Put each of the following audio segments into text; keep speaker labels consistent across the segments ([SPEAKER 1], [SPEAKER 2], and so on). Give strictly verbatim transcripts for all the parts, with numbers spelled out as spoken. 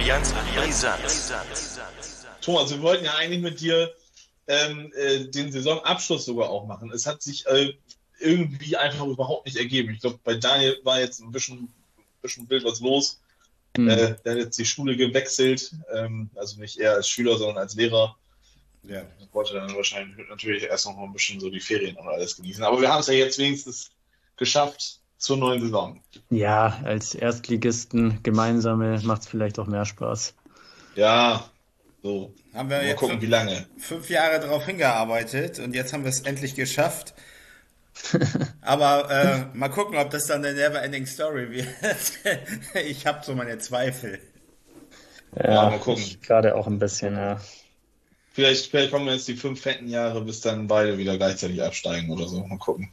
[SPEAKER 1] Allianz Brisant.
[SPEAKER 2] Thomas, wir wollten ja eigentlich mit dir ähm, äh, den Saisonabschluss sogar auch machen. Es hat sich äh, irgendwie einfach überhaupt nicht ergeben. Ich glaube, bei Daniel war jetzt ein bisschen, ein bisschen wild was los. Mhm. Äh, der hat jetzt die Schule gewechselt, ähm, also nicht er als Schüler, sondern als Lehrer. Ja, wollte dann wahrscheinlich natürlich erst noch mal ein bisschen so die Ferien und alles genießen. Aber wir haben es ja jetzt wenigstens geschafft zur neuen Saison.
[SPEAKER 3] Ja, als Erstligisten gemeinsame macht es vielleicht auch mehr Spaß.
[SPEAKER 2] Ja, so.
[SPEAKER 4] Haben wir
[SPEAKER 2] mal
[SPEAKER 4] jetzt
[SPEAKER 2] gucken,
[SPEAKER 4] fünf,
[SPEAKER 2] wie lange.
[SPEAKER 4] Fünf Jahre darauf hingearbeitet und jetzt haben wir es endlich geschafft. Aber äh, mal gucken, ob das dann eine Never-Ending Story wird. Ich habe so meine Zweifel.
[SPEAKER 3] Ja, ja, mal gucken. Gerade auch ein bisschen, ja.
[SPEAKER 2] Vielleicht, vielleicht kommen jetzt die fünf fetten Jahre, bis dann beide wieder gleichzeitig absteigen oder so. Mal gucken.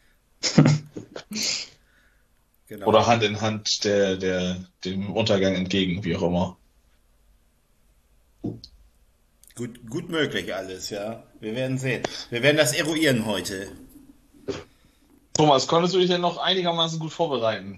[SPEAKER 2] Genau. Oder Hand in Hand der, der, dem Untergang entgegen, wie auch immer.
[SPEAKER 4] Gut, gut möglich alles, ja. Wir werden sehen. Wir werden das eruieren heute.
[SPEAKER 2] Thomas, konntest du dich denn noch einigermaßen gut vorbereiten?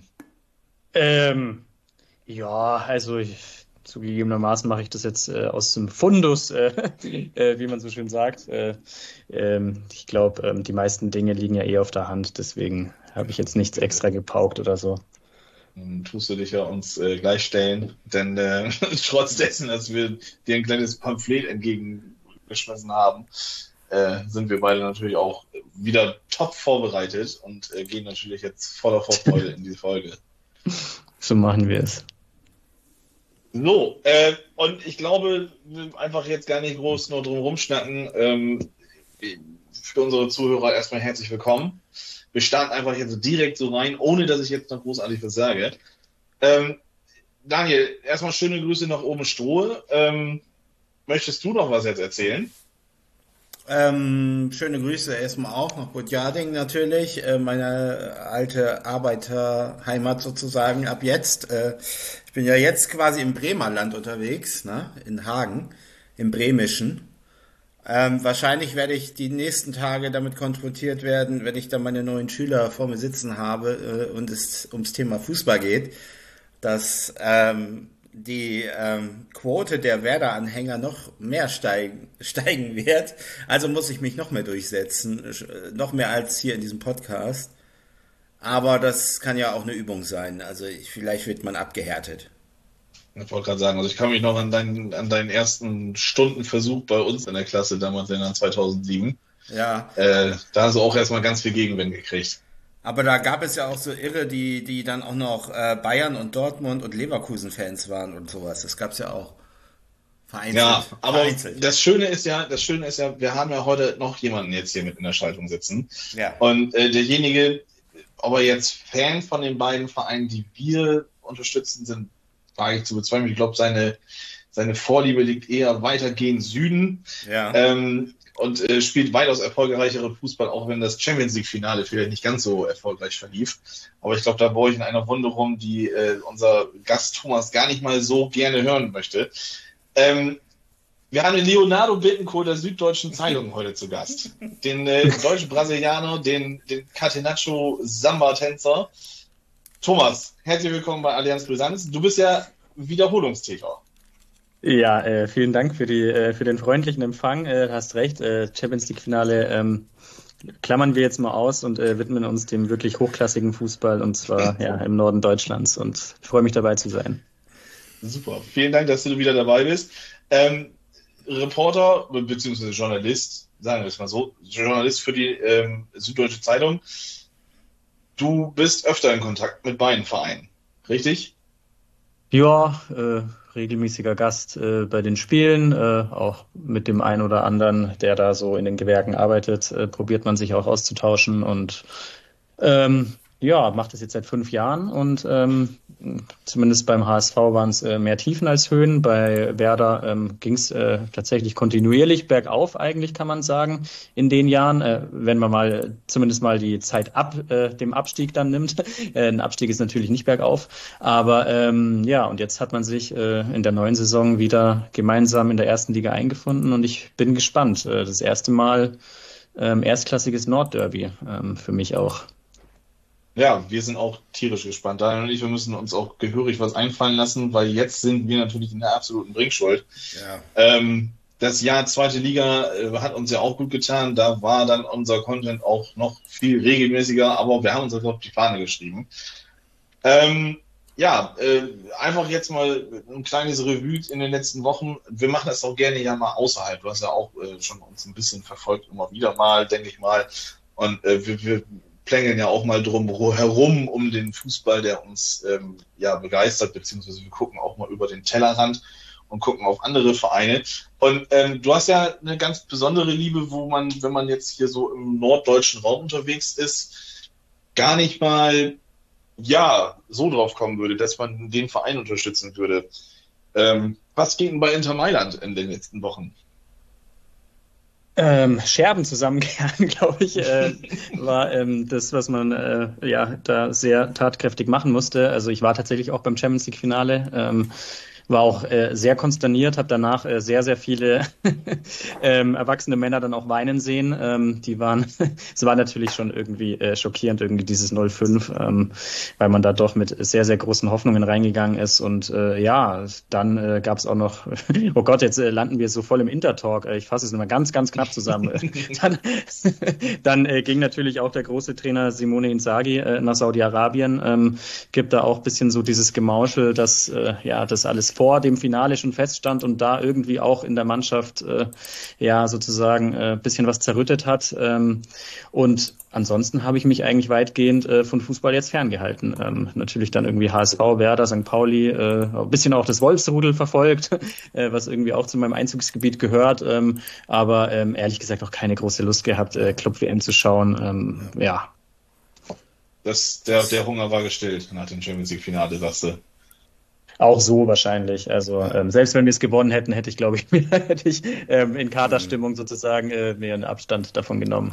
[SPEAKER 3] Ähm, ja, also ich, zugegebenermaßen mache ich das jetzt äh, aus dem Fundus, äh, äh, wie man so schön sagt. Äh, ähm, ich glaube, ähm, die meisten Dinge liegen ja eh auf der Hand, deswegen habe ich jetzt nichts extra gepaukt oder so.
[SPEAKER 2] Dann tust du dich ja uns äh, gleichstellen, denn äh, trotz dessen, dass wir dir ein kleines Pamphlet entgegengeschmissen haben, äh, sind wir beide natürlich auch wieder top vorbereitet und äh, gehen natürlich jetzt voller Vorfreude in die Folge.
[SPEAKER 3] So machen wir es.
[SPEAKER 2] So, äh, und ich glaube, wir einfach jetzt gar nicht groß nur drum rumschnacken. Ähm, für unsere Zuhörer erstmal herzlich willkommen. Wir starten einfach jetzt direkt so rein, ohne dass ich jetzt noch großartig was sage. Ähm, Daniel, erstmal schöne Grüße nach oben Strohe. Ähm, möchtest du noch was jetzt erzählen?
[SPEAKER 4] Ähm, schöne Grüße erstmal auch nach Budjading natürlich, äh, meine alte Arbeiterheimat sozusagen ab jetzt. Äh, ich bin ja jetzt quasi im Bremerland unterwegs, ne? In Hagen, im Bremischen. Ähm, wahrscheinlich werde ich die nächsten Tage damit konfrontiert werden, wenn ich dann meine neuen Schüler vor mir sitzen habe äh, und es ums Thema Fußball geht, dass ähm, die ähm, Quote der Werder-Anhänger noch mehr steigen, steigen wird. Also muss ich mich noch mehr durchsetzen, noch mehr als hier in diesem Podcast. Aber das kann ja auch eine Übung sein. Also ich, vielleicht wird man abgehärtet.
[SPEAKER 2] Ich wollte gerade sagen, also ich kann mich noch an deinen, an deinen ersten Stundenversuch bei uns in der Klasse damals in der zweitausendsieben.
[SPEAKER 4] Ja.
[SPEAKER 2] Äh, da hast du auch erstmal ganz viel Gegenwind gekriegt.
[SPEAKER 4] Aber da gab es ja auch so Irre, die, die dann auch noch äh, Bayern und Dortmund und Leverkusen-Fans waren und sowas. Das gab's ja auch. Vereinzelt.
[SPEAKER 2] Ja, aber
[SPEAKER 4] Vereinzelt.
[SPEAKER 2] das Schöne ist ja, das Schöne ist ja, wir haben ja heute noch jemanden jetzt hier mit in der Schaltung sitzen.
[SPEAKER 4] Ja.
[SPEAKER 2] Und äh, derjenige, ob er jetzt Fan von den beiden Vereinen, die wir unterstützen, sind, wage ich zu bezweifeln. Ich glaube, seine, seine Vorliebe liegt eher weitergehend Süden.
[SPEAKER 4] Ja.
[SPEAKER 2] Ähm, und äh, spielt weitaus erfolgreicheren Fußball, auch wenn das Champions League-Finale vielleicht nicht ganz so erfolgreich verlief. Aber ich glaube, da baue ich in einer Wunde rum, die äh, unser Gast Thomas gar nicht mal so gerne hören möchte. Ähm, wir haben den Leonardo Bittencourt der Süddeutschen Zeitung heute zu Gast. Den äh, deutschen Brasilianer, den, den Catenaccio-Samba-Tänzer. Thomas, herzlich willkommen bei Allianz Brisanz. Du bist ja Wiederholungstäter.
[SPEAKER 3] Ja, äh, vielen Dank für die äh, für den freundlichen Empfang. Äh, hast recht, äh, Champions League Finale ähm, klammern wir jetzt mal aus und äh, widmen uns dem wirklich hochklassigen Fußball, und zwar ja im Norden Deutschlands, und ich freue mich, dabei zu sein.
[SPEAKER 2] Super, vielen Dank, dass du wieder dabei bist. Ähm, Reporter bzw. Journalist, sagen wir es mal so, Journalist für die ähm, Süddeutsche Zeitung. Du bist öfter in Kontakt mit beiden Vereinen, richtig?
[SPEAKER 3] Ja, äh, regelmäßiger Gast äh, bei den Spielen, äh, auch mit dem einen oder anderen, der da so in den Gewerken arbeitet, äh, probiert man sich auch auszutauschen, und ähm, ja, macht das jetzt seit fünf Jahren, und ähm, zumindest beim H S V waren es äh, mehr Tiefen als Höhen. Bei Werder ähm, ging es äh, tatsächlich kontinuierlich bergauf, eigentlich kann man sagen, in den Jahren, äh, wenn man mal zumindest mal die Zeit ab äh, dem Abstieg dann nimmt. Äh, ein Abstieg ist natürlich nicht bergauf, aber ähm, ja, und jetzt hat man sich äh, in der neuen Saison wieder gemeinsam in der ersten Liga eingefunden, und ich bin gespannt. Äh, das erste Mal ähm, erstklassiges Nordderby ähm, für mich auch.
[SPEAKER 2] Ja, wir sind auch tierisch gespannt. Daniel und ich, wir müssen uns auch gehörig was einfallen lassen, weil jetzt sind wir natürlich in der absoluten Bringschuld.
[SPEAKER 4] Ja.
[SPEAKER 2] Ähm, das Jahr zweite Liga äh, hat uns ja auch gut getan. Da war dann unser Content auch noch viel regelmäßiger, aber wir haben uns das auf die Fahne geschrieben. Ähm, ja, äh, einfach jetzt mal ein kleines Revue in den letzten Wochen. Wir machen das auch gerne ja mal außerhalb. Du hast ja auch äh, schon uns ein bisschen verfolgt, immer wieder mal, denke ich mal. Und äh, wir, wir plängeln ja auch mal drum herum um den Fußball, der uns ähm, ja begeistert, beziehungsweise wir gucken auch mal über den Tellerrand und gucken auf andere Vereine. Und ähm, du hast ja eine ganz besondere Liebe, wo man, wenn man jetzt hier so im norddeutschen Raum unterwegs ist, gar nicht mal ja so drauf kommen würde, dass man den Verein unterstützen würde. Ähm, was ging denn bei Inter Mailand in den letzten Wochen?
[SPEAKER 3] Ähm, Scherben zusammenkehren, glaube ich, äh, war ähm, das, was man äh, ja da sehr tatkräftig machen musste. Also ich war tatsächlich auch beim Champions League Finale. Ähm, war auch äh, sehr konsterniert, habe danach äh, sehr, sehr viele ähm, erwachsene Männer dann auch weinen sehen. Ähm, die waren, es war natürlich schon irgendwie äh, schockierend, irgendwie dieses null fünf, ähm, weil man da doch mit sehr, sehr großen Hoffnungen reingegangen ist. Und äh, ja, dann äh, gab es auch noch, oh Gott, jetzt äh, landen wir so voll im Intertalk. Äh, ich fasse es nochmal ganz, ganz knapp zusammen. dann dann äh, ging natürlich auch der große Trainer Simone Inzaghi äh, nach Saudi-Arabien. Ähm, gibt da auch bisschen so dieses Gemauschel, dass äh, ja das alles vor dem Finale schon feststand und da irgendwie auch in der Mannschaft äh, ja sozusagen äh, bisschen was zerrüttet hat. Ähm, und ansonsten habe ich mich eigentlich weitgehend äh, von Fußball jetzt ferngehalten. Ähm, natürlich dann irgendwie H S V, Werder, Sankt Pauli, äh, ein bisschen auch das Wolfsrudel verfolgt, äh, was irgendwie auch zu meinem Einzugsgebiet gehört. Ähm, aber ähm, ehrlich gesagt auch keine große Lust gehabt, äh, Club-W M zu schauen. Ähm, ja.
[SPEAKER 2] Das, der, der Hunger war gestillt nach dem Champions League Finale, sagst du.
[SPEAKER 3] Auch so wahrscheinlich. Also ähm, selbst wenn wir es gewonnen hätten, hätte ich, glaube ich, mir hätte ich ähm, in Katerstimmung sozusagen äh, mir einen Abstand davon genommen.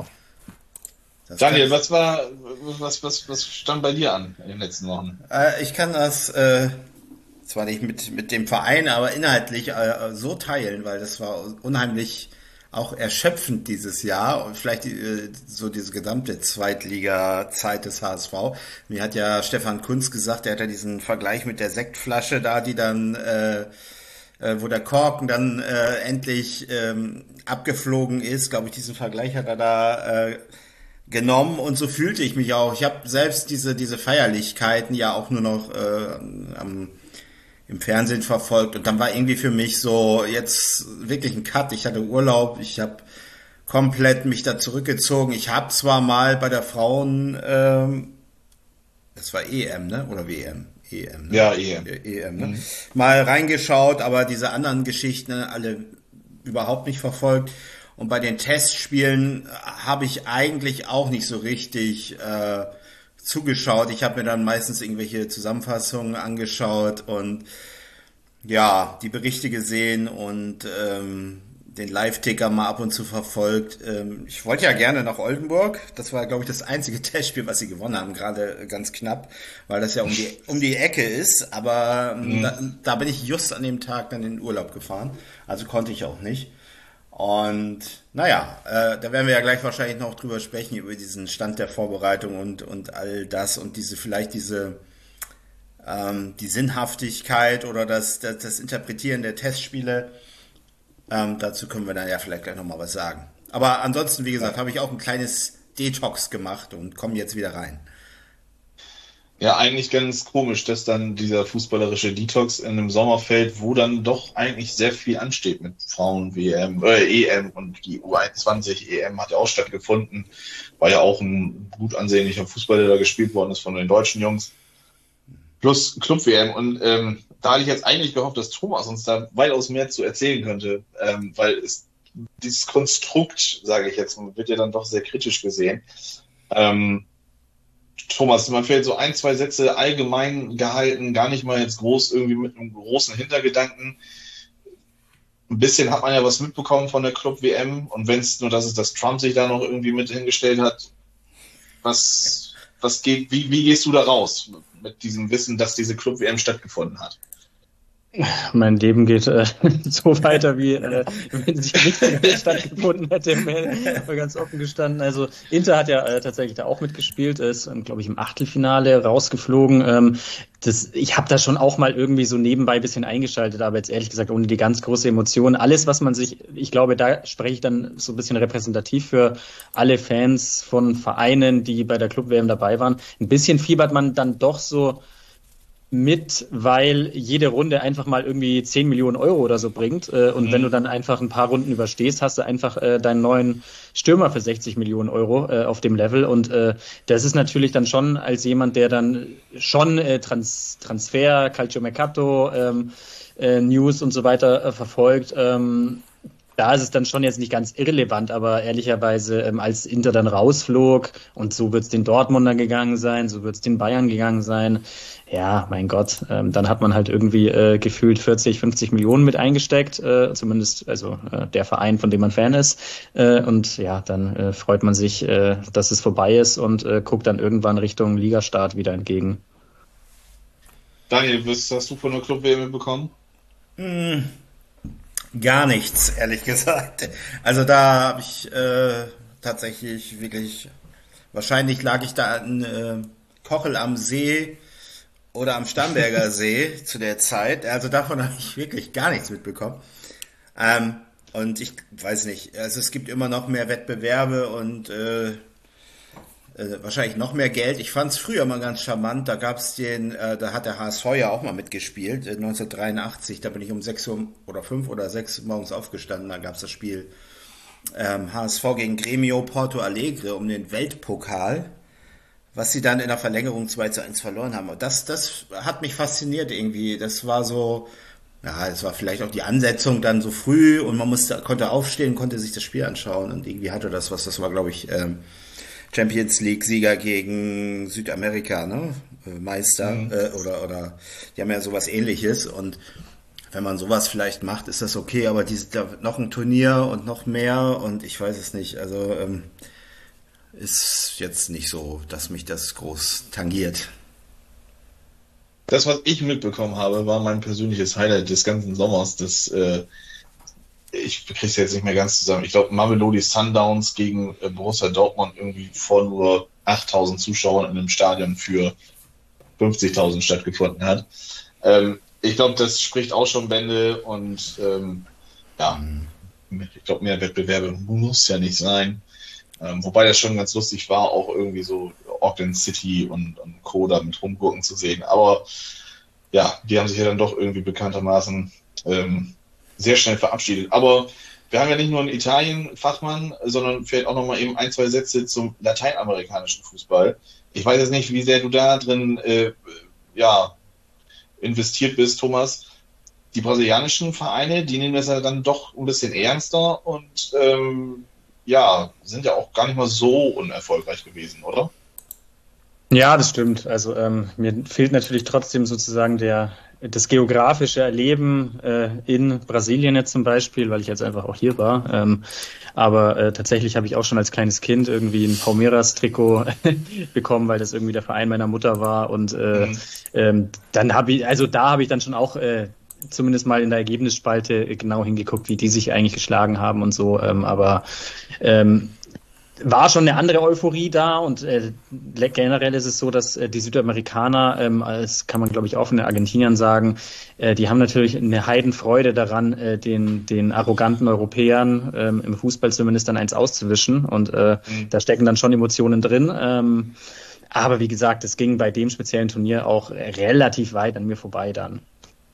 [SPEAKER 4] Das
[SPEAKER 2] Daniel,
[SPEAKER 4] kann,
[SPEAKER 2] was war, was, was, was stand bei dir an in den letzten Wochen?
[SPEAKER 4] äh, ich kann das äh, zwar nicht mit, mit dem Verein, aber inhaltlich äh, so teilen, weil das war unheimlich auch erschöpfend dieses Jahr und vielleicht äh, so diese gesamte Zweitliga-Zeit des H S V. Mir hat ja Stefan Kunz gesagt, er hat ja diesen Vergleich mit der Sektflasche da, die dann, äh, äh, wo der Korken dann äh, endlich ähm, abgeflogen ist. Glaube ich, diesen Vergleich hat er da äh, genommen und so fühlte ich mich auch. Ich habe selbst diese diese Feierlichkeiten ja auch nur noch äh, am im Fernsehen verfolgt und dann war irgendwie für mich so jetzt wirklich ein Cut. Ich hatte Urlaub, ich habe komplett mich da zurückgezogen. Ich habe zwar mal bei der Frauen, ähm, das war E M, ne? Oder W M? E M, ne?
[SPEAKER 2] Ja, E M.
[SPEAKER 4] E M, ne? Mhm. Mal reingeschaut, aber diese anderen Geschichten alle überhaupt nicht verfolgt. Und bei den Testspielen habe ich eigentlich auch nicht so richtig äh, zugeschaut. Ich habe mir dann meistens irgendwelche Zusammenfassungen angeschaut und ja, die Berichte gesehen und ähm, den Live-Ticker mal ab und zu verfolgt. Ähm, ich wollte ja gerne nach Oldenburg. Das war, glaube ich, das einzige Testspiel, was sie gewonnen haben, gerade ganz knapp, weil das ja um die um die Ecke ist. Aber mhm. da, da bin ich just an dem Tag dann in den Urlaub gefahren. Also konnte ich auch nicht. Und naja, äh, da werden wir ja gleich wahrscheinlich noch drüber sprechen, über diesen Stand der Vorbereitung und, und all das und diese vielleicht diese ähm, die Sinnhaftigkeit oder das, das, das Interpretieren der Testspiele. Ähm, dazu können wir dann ja vielleicht gleich nochmal was sagen. Aber ansonsten, wie gesagt, habe ich auch ein kleines Detox gemacht und komme jetzt wieder rein.
[SPEAKER 2] Ja, eigentlich ganz komisch, dass dann dieser fußballerische Detox in einem Sommer fällt, wo dann doch eigentlich sehr viel ansteht mit Frauen-W M, äh, E M und die U einundzwanzig E M hat ja auch stattgefunden. War ja auch ein gut ansehnlicher Fußball, der da gespielt worden ist von den deutschen Jungs. Plus Club-W M. Und ähm, da hatte ich jetzt eigentlich gehofft, dass Thomas uns da weitaus mehr zu erzählen könnte, ähm, weil es, dieses Konstrukt, sage ich jetzt, wird ja dann doch sehr kritisch gesehen. Ähm, Thomas, man fällt so ein, zwei Sätze allgemein gehalten, gar nicht mal jetzt groß irgendwie mit einem großen Hintergedanken. Ein bisschen hat man ja was mitbekommen von der Club-W M und wenn es nur das ist, dass Trump sich da noch irgendwie mit hingestellt hat, was, was geht, wie, wie gehst du da raus mit diesem Wissen, dass diese Club-W M stattgefunden hat?
[SPEAKER 3] Mein Leben geht äh, so weiter, wie äh, wenn sich nichts mehr stattgefunden hätte, mehr, ganz offen gestanden. Also Inter hat ja äh, tatsächlich da auch mitgespielt, ist, ähm, glaube ich, im Achtelfinale rausgeflogen. Ähm, das, ich habe da schon auch mal irgendwie so nebenbei ein bisschen eingeschaltet, aber jetzt ehrlich gesagt ohne die ganz große Emotion. Alles, was man sich, ich glaube, da spreche ich dann so ein bisschen repräsentativ für alle Fans von Vereinen, die bei der Club-W M dabei waren. Ein bisschen fiebert man dann doch so mit, weil jede Runde einfach mal irgendwie zehn Millionen Euro oder so bringt. Äh, und mhm. wenn du dann einfach ein paar Runden überstehst, hast du einfach äh, deinen neuen Stürmer für sechzig Millionen Euro äh, auf dem Level. Und äh, das ist natürlich dann schon als jemand, der dann schon äh, Trans- Transfer, Calcio Mercato, ähm, äh, News und so weiter äh, verfolgt, ähm, da ist es dann schon jetzt nicht ganz irrelevant, aber ehrlicherweise, ähm, als Inter dann rausflog und so wird es den Dortmundern gegangen sein, so wird es den Bayern gegangen sein, ja, mein Gott, ähm, dann hat man halt irgendwie äh, gefühlt vierzig, fünfzig Millionen mit eingesteckt, äh, zumindest also äh, der Verein, von dem man Fan ist. Äh, und ja, dann äh, freut man sich, äh, dass es vorbei ist und äh, guckt dann irgendwann Richtung Ligastart wieder entgegen.
[SPEAKER 2] Daniel, was hast du von der Club-W M mitbekommen?
[SPEAKER 4] Mm. Gar nichts, ehrlich gesagt. Also da habe ich äh, tatsächlich wirklich, wahrscheinlich lag ich da an äh, Kochel am See oder am Starnberger See zu der Zeit. Also davon habe ich wirklich gar nichts mitbekommen. Ähm, und ich weiß nicht, also es gibt immer noch mehr Wettbewerbe und äh, äh, wahrscheinlich noch mehr Geld. Ich fand es früher mal ganz charmant. Da gab es den, äh, da hat der H S V ja auch mal mitgespielt, äh, neunzehnhundertdreiundachtzig. Da bin ich um sechs Uhr oder fünf oder sechs morgens aufgestanden. Da gab es das Spiel ähm, H S V gegen Grêmio Porto Alegre um den Weltpokal, was sie dann in der Verlängerung zwei zu eins verloren haben. Und das, das hat mich fasziniert irgendwie. Das war so, ja, es war vielleicht auch die Ansetzung dann so früh und man musste, konnte aufstehen, konnte sich das Spiel anschauen und irgendwie hatte das was. Das war, glaube ich, ähm, Champions League-Sieger gegen Südamerika, ne? Meister mhm. äh, oder oder die haben ja sowas Ähnliches und wenn man sowas vielleicht macht, ist das okay, aber diese, da noch ein Turnier und noch mehr und ich weiß es nicht, also ähm, ist jetzt nicht so, dass mich das groß tangiert.
[SPEAKER 2] Das, was ich mitbekommen habe, war mein persönliches Highlight des ganzen Sommers, das äh, ich kriege es jetzt nicht mehr ganz zusammen. Ich glaube, Mamelodi Sundowns gegen äh, Borussia Dortmund irgendwie vor nur achttausend Zuschauern in einem Stadion für fünfzigtausend stattgefunden hat. Ähm, ich glaube, das spricht auch schon Bände und ähm, ja, ich glaube, mehr Wettbewerbe muss ja nicht sein. Ähm, wobei das schon ganz lustig war, auch irgendwie so Auckland City und, und Co. da mit rumgucken zu sehen. Aber ja, die haben sich ja dann doch irgendwie bekanntermaßen ähm, sehr schnell verabschiedet. Aber wir haben ja nicht nur einen Italien-Fachmann, sondern vielleicht auch nochmal eben ein, zwei Sätze zum lateinamerikanischen Fußball. Ich weiß jetzt nicht, wie sehr du da drin äh, ja, investiert bist, Thomas. Die brasilianischen Vereine, die nehmen das ja dann doch ein bisschen ernster und ähm, ja, sind ja auch gar nicht mal so unerfolgreich gewesen, oder?
[SPEAKER 3] Ja, das stimmt. Also ähm, mir fehlt natürlich trotzdem sozusagen der das geografische Erleben äh, in Brasilien jetzt zum Beispiel, weil ich jetzt einfach auch hier war. Ähm, aber äh, tatsächlich habe ich auch schon als kleines Kind irgendwie ein Palmeiras-Trikot bekommen, weil das irgendwie der Verein meiner Mutter war. Und äh, mhm. ähm, dann habe ich, also da habe ich dann schon auch äh, zumindest mal in der Ergebnisspalte genau hingeguckt, wie die sich eigentlich geschlagen haben und so. Ähm, aber ähm, war schon eine andere Euphorie da und äh, generell ist es so, dass äh, die Südamerikaner, ähm, das kann man glaube ich auch von den Argentiniern sagen, äh, die haben natürlich eine Heidenfreude daran, äh, den den arroganten Europäern ähm, im Fußball zumindest dann eins auszuwischen und äh, mhm. da stecken dann schon Emotionen drin. Ähm, aber wie gesagt, es ging bei dem speziellen Turnier auch relativ weit an mir vorbei dann.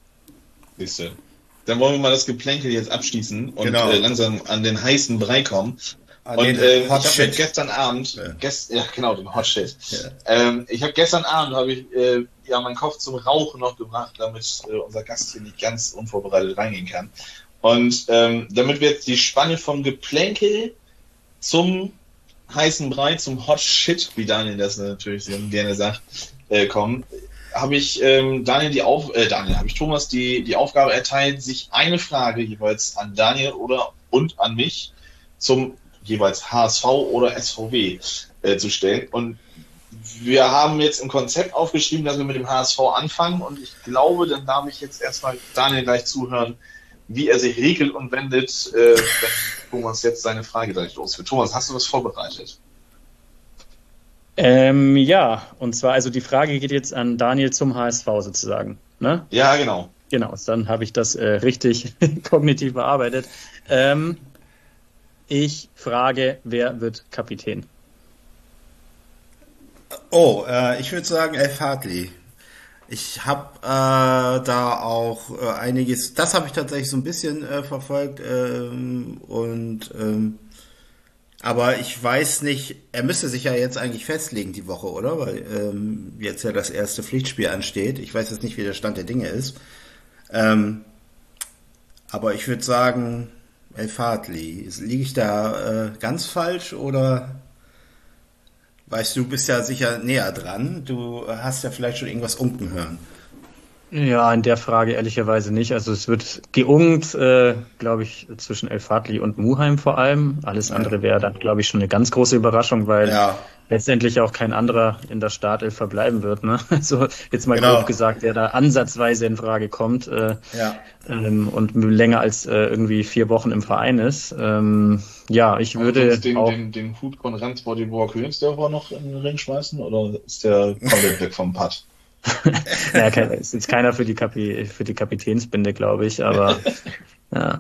[SPEAKER 2] Siehst du. Dann wollen wir mal das Geplänkel jetzt abschließen und genau. äh, langsam an den heißen Brei kommen. Und äh, ich habe gestern Abend, ja. Gest, ja genau, den Hot Shit. Ja. Ähm, ich habe gestern Abend habe ich äh, ja meinen Kopf zum Rauchen noch gebracht, damit äh, unser Gast hier nicht ganz unvorbereitet reingehen kann. Und ähm, damit wir jetzt die Spanne vom Geplänkel zum heißen Brei, zum Hot Shit, wie Daniel das natürlich sehr gerne sagt, äh, kommen, habe ich ähm, Daniel die Auf, äh, Daniel habe ich Thomas die die Aufgabe erteilt, sich eine Frage jeweils an Daniel oder und an mich zum jeweils H S V oder S V W äh, zu stellen. Und wir haben jetzt im Konzept aufgeschrieben, dass wir mit dem H S V anfangen und ich glaube, dann darf ich jetzt erstmal Daniel gleich zuhören, wie er sich regelt und wendet, äh, wenn Thomas jetzt seine Frage gleich losführt. Thomas, hast du was vorbereitet?
[SPEAKER 3] Ähm, ja, und zwar, also die Frage geht jetzt an Daniel zum H S V sozusagen, ne?
[SPEAKER 2] Ja, genau.
[SPEAKER 3] Genau, dann habe ich das äh, richtig kognitiv bearbeitet. Ähm, ich frage, wer wird Kapitän?
[SPEAKER 4] Oh, äh, ich würde sagen Elf Hartley. Ich habe äh, da auch äh, einiges, das habe ich tatsächlich so ein bisschen äh, verfolgt ähm, und ähm, aber ich weiß nicht, er müsste sich ja jetzt eigentlich festlegen die Woche, oder? Weil ähm, jetzt ja das erste Pflichtspiel ansteht. Ich weiß jetzt nicht, wie der Stand der Dinge ist. Ähm, aber ich würde sagen, Elf Hartley. Liege ich da äh, ganz falsch oder weißt du, bist ja sicher näher dran. Du hast ja vielleicht schon irgendwas unken hören.
[SPEAKER 3] Ja, in der Frage ehrlicherweise nicht. Also es wird geungt, äh, glaube ich, zwischen Elf Hartley und Muheim vor allem. Alles andere wäre dann, glaube ich, schon eine ganz große Überraschung, weil
[SPEAKER 4] Ja,
[SPEAKER 3] letztendlich auch kein anderer in der Startelf verbleiben wird. Ne? Also jetzt mal
[SPEAKER 4] genau.
[SPEAKER 3] grob gesagt, der da ansatzweise in Frage kommt äh,
[SPEAKER 4] Ja.
[SPEAKER 3] ähm, und länger als äh, irgendwie vier Wochen im Verein ist. Ähm, ja, ich würde
[SPEAKER 2] Und den,
[SPEAKER 3] auch...
[SPEAKER 2] den, den Hut von Rendsburg, den Boa Königsdörfer noch in den Ring schmeißen oder ist der komplett weg vom Pad?
[SPEAKER 3] Ja, kein, ist jetzt keiner für die, Kapi, für die Kapitänsbinde, glaube ich, aber ja.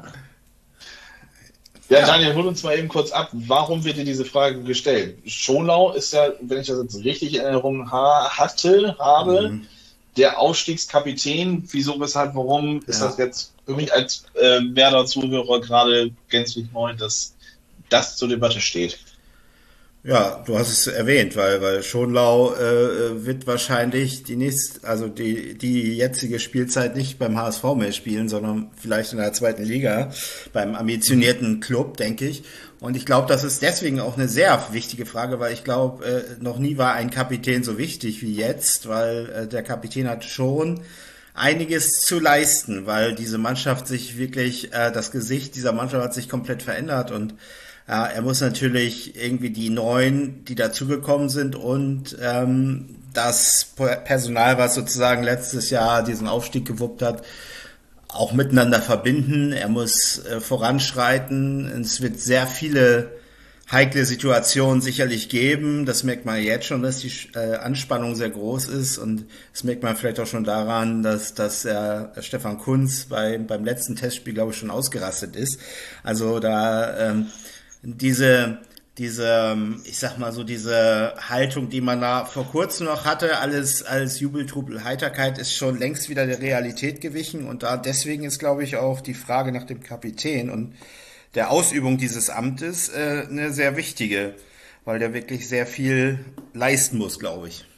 [SPEAKER 2] Ja, Daniel, hol uns mal eben kurz ab. Warum wird dir diese Frage gestellt? Schonlau ist ja, wenn ich das jetzt richtig in Erinnerung ha hatte, habe,
[SPEAKER 4] Mhm.
[SPEAKER 2] der Aufstiegskapitän. Wieso, weshalb, warum ist
[SPEAKER 4] Ja.
[SPEAKER 2] das jetzt für mich als äh, Werder-Zuhörer gerade gänzlich neu, dass das zur Debatte steht?
[SPEAKER 4] Ja, du hast es erwähnt, weil, weil Schonlau äh, wird wahrscheinlich die nächste, also die, die jetzige Spielzeit nicht beim H S V mehr spielen, sondern vielleicht in der zweiten Liga, beim ambitionierten Club, denke ich. Und ich glaube, das ist deswegen auch eine sehr wichtige Frage, weil ich glaube, äh, noch nie war ein Kapitän so wichtig wie jetzt, weil äh, der Kapitän hat schon einiges zu leisten, weil diese Mannschaft sich wirklich, äh, das Gesicht dieser Mannschaft hat sich komplett verändert und ja, er muss natürlich irgendwie die Neuen, die dazugekommen sind und ähm, das Personal, was sozusagen letztes Jahr diesen Aufstieg gewuppt hat, auch miteinander verbinden. Er muss äh, voranschreiten. Es wird sehr viele heikle Situationen sicherlich geben. Das merkt man jetzt schon, dass die äh, Anspannung sehr groß ist und das merkt man vielleicht auch schon daran, dass, dass er, Stefan Kuntz bei, beim letzten Testspiel, glaube ich, schon ausgerastet ist. Also da ähm, diese, diese, ich sag mal so, diese Haltung, die man da vor kurzem noch hatte, alles als Jubel, Trubel, Heiterkeit, ist schon längst wieder der Realität gewichen und da deswegen ist, glaube ich, auch die Frage nach dem Kapitän und der Ausübung dieses Amtes äh, eine sehr wichtige, weil der wirklich sehr viel leisten muss, glaube ich.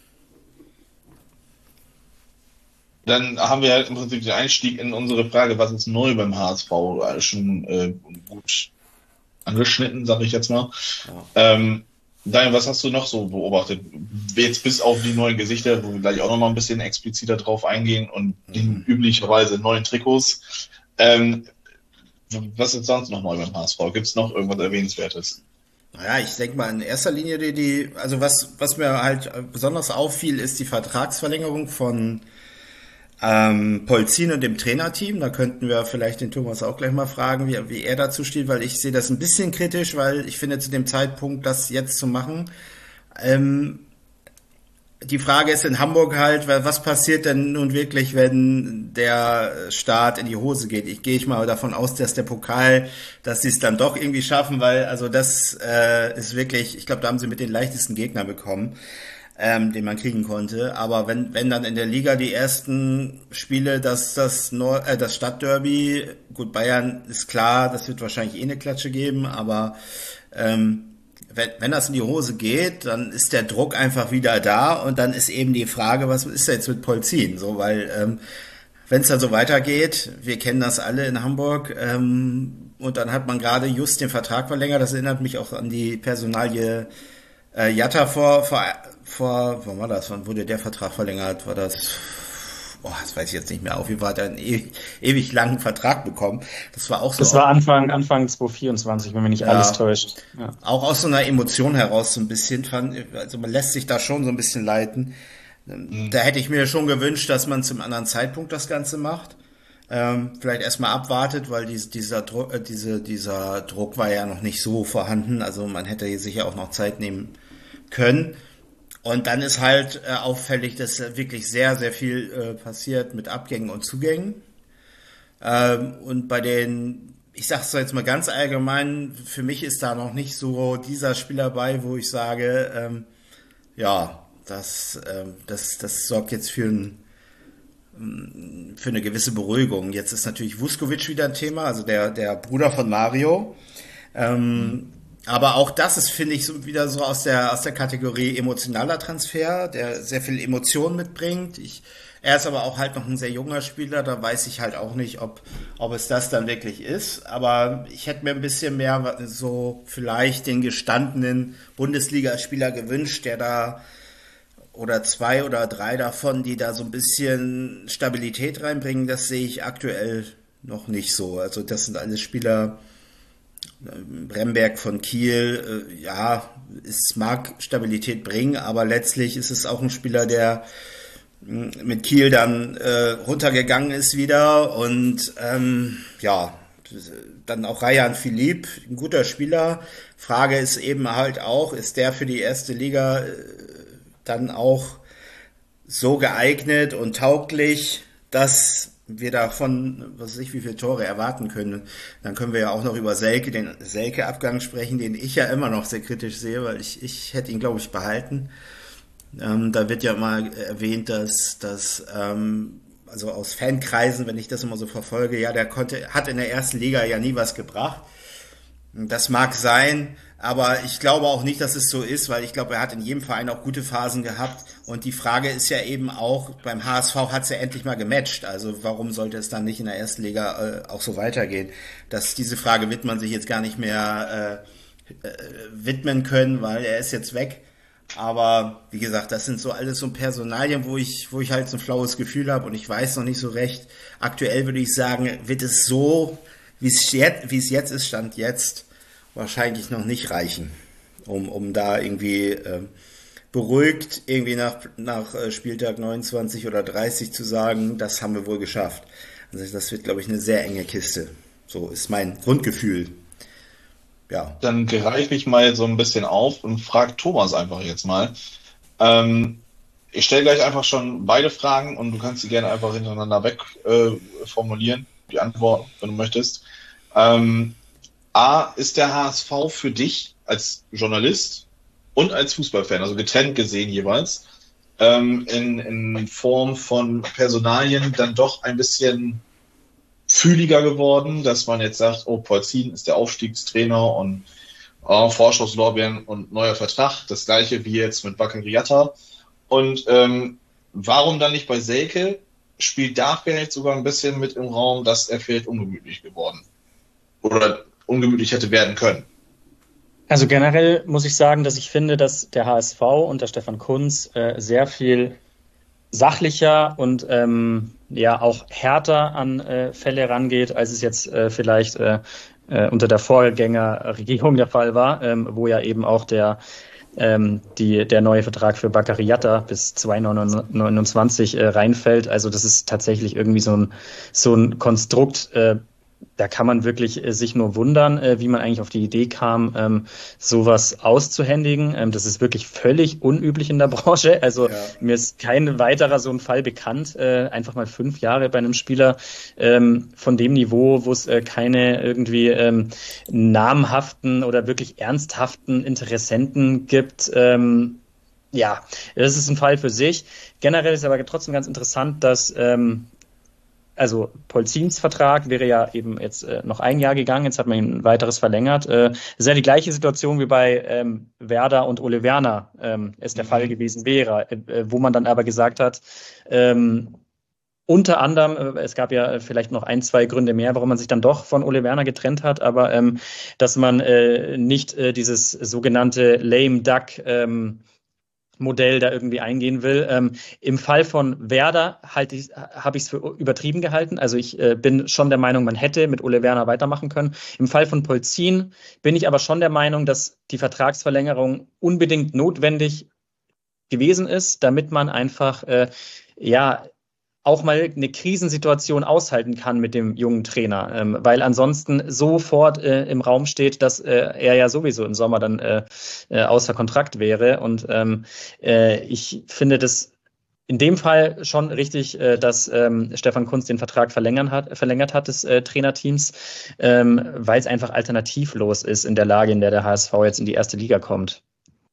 [SPEAKER 2] Dann haben wir halt im Prinzip den Einstieg in unsere Frage, was ist neu beim H S V, äh, schon äh, gut angeschnitten, sage ich jetzt mal.
[SPEAKER 4] Ja.
[SPEAKER 2] Ähm, Daniel, was hast du noch so beobachtet? Jetzt bis auf die neuen Gesichter, wo wir gleich auch noch mal ein bisschen expliziter drauf eingehen und die
[SPEAKER 4] Mhm.
[SPEAKER 2] üblicherweise neuen Trikots. Ähm, was ist sonst noch neu beim H S V? Gibt es noch irgendwas Erwähnenswertes?
[SPEAKER 4] Naja, ich denke mal in erster Linie die, die, also was, was mir halt besonders auffiel, ist die Vertragsverlängerung von ähm, Polzin und dem Trainerteam. Da könnten wir vielleicht den Thomas auch gleich mal fragen, wie, wie er dazu steht, weil ich sehe das ein bisschen kritisch, weil ich finde zu dem Zeitpunkt, das jetzt zu machen, ähm, die Frage ist in Hamburg halt, was passiert denn nun wirklich, wenn der Start in die Hose geht? Ich gehe ich mal davon aus, dass der Pokal, dass sie es dann doch irgendwie schaffen, weil also das äh, ist wirklich, ich glaube, da haben sie mit den leichtesten Gegner bekommen, ähm, den man kriegen konnte. Aber wenn wenn dann in der Liga die ersten Spiele, dass das Nord, äh, das Stadtderby, gut, Bayern ist klar, das wird wahrscheinlich eh eine Klatsche geben, aber ähm, Wenn, wenn das in die Hose geht, dann ist der Druck einfach wieder da und dann ist eben die Frage, was ist da jetzt mit Polzin? So, weil ähm, wenn es dann so weitergeht, wir kennen das alle in Hamburg, ähm, und dann hat man gerade just den Vertrag verlängert. Das erinnert mich auch an die Personalie äh, Jatta vor, vor, vor, wann war das? Wann wurde der Vertrag verlängert? War das boah, das weiß ich jetzt nicht mehr, auf jeden Fall hat er einen ewig, ewig langen Vertrag bekommen. Das war auch so.
[SPEAKER 3] Das war Anfang, Anfang zwanzig vierundzwanzig, wenn mich nicht
[SPEAKER 4] Ja.
[SPEAKER 3] alles täuscht. Ja.
[SPEAKER 4] Auch aus so einer Emotion heraus so ein bisschen, fand, also man lässt sich da schon so ein bisschen leiten.
[SPEAKER 2] Mhm.
[SPEAKER 4] Da hätte ich mir schon gewünscht, dass man zum anderen Zeitpunkt das Ganze macht. Ähm, vielleicht erstmal abwartet, weil dies, dieser, Druck, äh, diese, dieser Druck war ja noch nicht so vorhanden. Also man hätte hier sicher auch noch Zeit nehmen können. Und dann ist halt äh, auffällig, dass äh, wirklich sehr, sehr viel äh, passiert mit Abgängen und Zugängen. Ähm, und bei den, ich sag's jetzt mal ganz allgemein, für mich ist da noch nicht so dieser Spieler bei, wo ich sage, ähm, ja, das, ähm, das, das sorgt jetzt für ein für eine gewisse Beruhigung. Jetzt ist natürlich Vuskovic wieder ein Thema, also der, der Bruder von Mario. Ähm, aber auch das ist, finde ich, so wieder so aus der, aus der Kategorie emotionaler Transfer, der sehr viel Emotion mitbringt. Ich, er ist aber auch halt noch ein sehr junger Spieler, da weiß ich halt auch nicht, ob, ob es das dann wirklich ist. Aber ich hätte mir ein bisschen mehr so vielleicht den gestandenen Bundesligaspieler gewünscht, der da oder zwei oder drei davon, die da so ein bisschen Stabilität reinbringen, das sehe ich aktuell noch nicht so. Also das sind alles Spieler, Bremberg von Kiel, äh, ja, es mag Stabilität bringen, aber letztlich ist es auch ein Spieler, der mh, mit Kiel dann äh, runtergegangen ist wieder und ähm, ja, dann auch Rayan Philipp, ein guter Spieler. Frage ist eben halt auch, ist der für die erste Liga äh, dann auch so geeignet und tauglich, dass wir davon, was weiß ich, wie viele Tore erwarten können. Dann können wir ja auch noch über Selke, den Selke-Abgang sprechen, den ich ja immer noch sehr kritisch sehe, weil ich, ich hätte ihn, glaube ich, behalten. Ähm, da wird ja mal erwähnt, dass, dass ähm, also aus Fankreisen, wenn ich das immer so verfolge, ja, der konnte, hat in der ersten Liga ja nie was gebracht. Das mag sein, aber ich glaube auch nicht, dass es so ist, weil ich glaube, er hat in jedem Verein auch gute Phasen gehabt und die Frage ist ja eben auch, beim H S V hat es ja endlich mal gematcht, also warum sollte es dann nicht in der ersten Liga äh, auch so weitergehen? Das, diese Frage wird man sich jetzt gar nicht mehr äh, äh, widmen können, weil er ist jetzt weg, aber wie gesagt, das sind so alles so Personalien, wo ich, wo ich halt so ein flaues Gefühl habe und ich weiß noch nicht so recht. Aktuell würde ich sagen, wird es so, wie es jetzt, wie es jetzt ist, Stand jetzt, wahrscheinlich noch nicht reichen, um, um da irgendwie äh, beruhigt irgendwie nach, nach Spieltag neunundzwanzig oder dreißig zu sagen, das haben wir wohl geschafft. Also das wird, glaube ich, eine sehr enge Kiste. So ist mein Grundgefühl. Ja.
[SPEAKER 2] Dann greife ich mal so ein bisschen auf und frage Thomas einfach jetzt mal. Ähm, ich stelle gleich einfach schon beide Fragen und du kannst sie gerne einfach hintereinander weg äh, formulieren, die Antworten, wenn du möchtest. Ähm, A, ist der H S V für dich als Journalist und als Fußballfan, also getrennt gesehen jeweils, ähm, in, in Form von Personalien dann doch ein bisschen fühliger geworden, dass man jetzt sagt, oh, Polzin ist der Aufstiegstrainer und oh, Vorschusslorbeeren und neuer Vertrag, das gleiche wie jetzt mit Bakariata. Und ähm, warum dann nicht bei Selke? Spielt da vielleicht sogar ein bisschen mit im Raum, dass er vielleicht ungemütlich geworden oder ungemütlich hätte werden können?
[SPEAKER 3] Also generell muss ich sagen, dass ich finde, dass der H S V unter Stefan Kuntz äh, sehr viel sachlicher und ähm, ja auch härter an äh, Fälle rangeht, als es jetzt äh, vielleicht äh, äh, unter der Vorgängerregierung der Fall war, ähm, wo ja eben auch der ähm, die der neue Vertrag für Bakariata bis zweitausendneunundzwanzig äh, reinfällt. Also das ist tatsächlich irgendwie so ein so ein Konstrukt. Äh, Da kann man wirklich äh, sich nur wundern, äh, wie man eigentlich auf die Idee kam, ähm, sowas auszuhändigen. Ähm, das ist wirklich völlig unüblich in der Branche. Also
[SPEAKER 4] Ja.
[SPEAKER 3] mir ist kein weiterer so ein Fall bekannt. Äh, einfach mal fünf Jahre bei einem Spieler ähm, von dem Niveau, wo es äh, keine irgendwie ähm, namhaften oder wirklich ernsthaften Interessenten gibt. Ähm, ja, das ist ein Fall für sich. Generell ist aber trotzdem ganz interessant, dass ähm, Also Polzins Vertrag wäre ja eben jetzt äh, noch ein Jahr gegangen, jetzt hat man ihn ein weiteres verlängert. Äh, das ist ja die gleiche Situation wie bei ähm, Werder und Ole Werner ähm, es der
[SPEAKER 2] Mhm.
[SPEAKER 3] Fall gewesen wäre, äh, wo man dann aber gesagt hat, ähm, unter anderem, äh, es gab ja vielleicht noch ein, zwei Gründe mehr, warum man sich dann doch von Ole Werner getrennt hat, aber ähm, dass man äh, nicht äh, dieses sogenannte Lame Duck ähm, Modell da irgendwie eingehen will. Ähm, Im Fall von Werder halte ich, habe ich es für übertrieben gehalten. Also ich äh, bin schon der Meinung, man hätte mit Ole Werner weitermachen können. Im Fall von Polzin bin ich aber schon der Meinung, dass die Vertragsverlängerung unbedingt notwendig gewesen ist, damit man einfach äh, ja auch mal eine Krisensituation aushalten kann mit dem jungen Trainer, ähm, weil ansonsten sofort äh, im Raum steht, dass äh, er ja sowieso im Sommer dann äh, äh, außer Kontrakt wäre. Und ähm, äh, ich finde das in dem Fall schon richtig, äh, dass ähm, Stefan Kuntz den Vertrag verlängern hat, verlängert hat des äh, Trainerteams, ähm, weil es einfach alternativlos ist in der Lage, in der der H S V jetzt in die erste Liga kommt.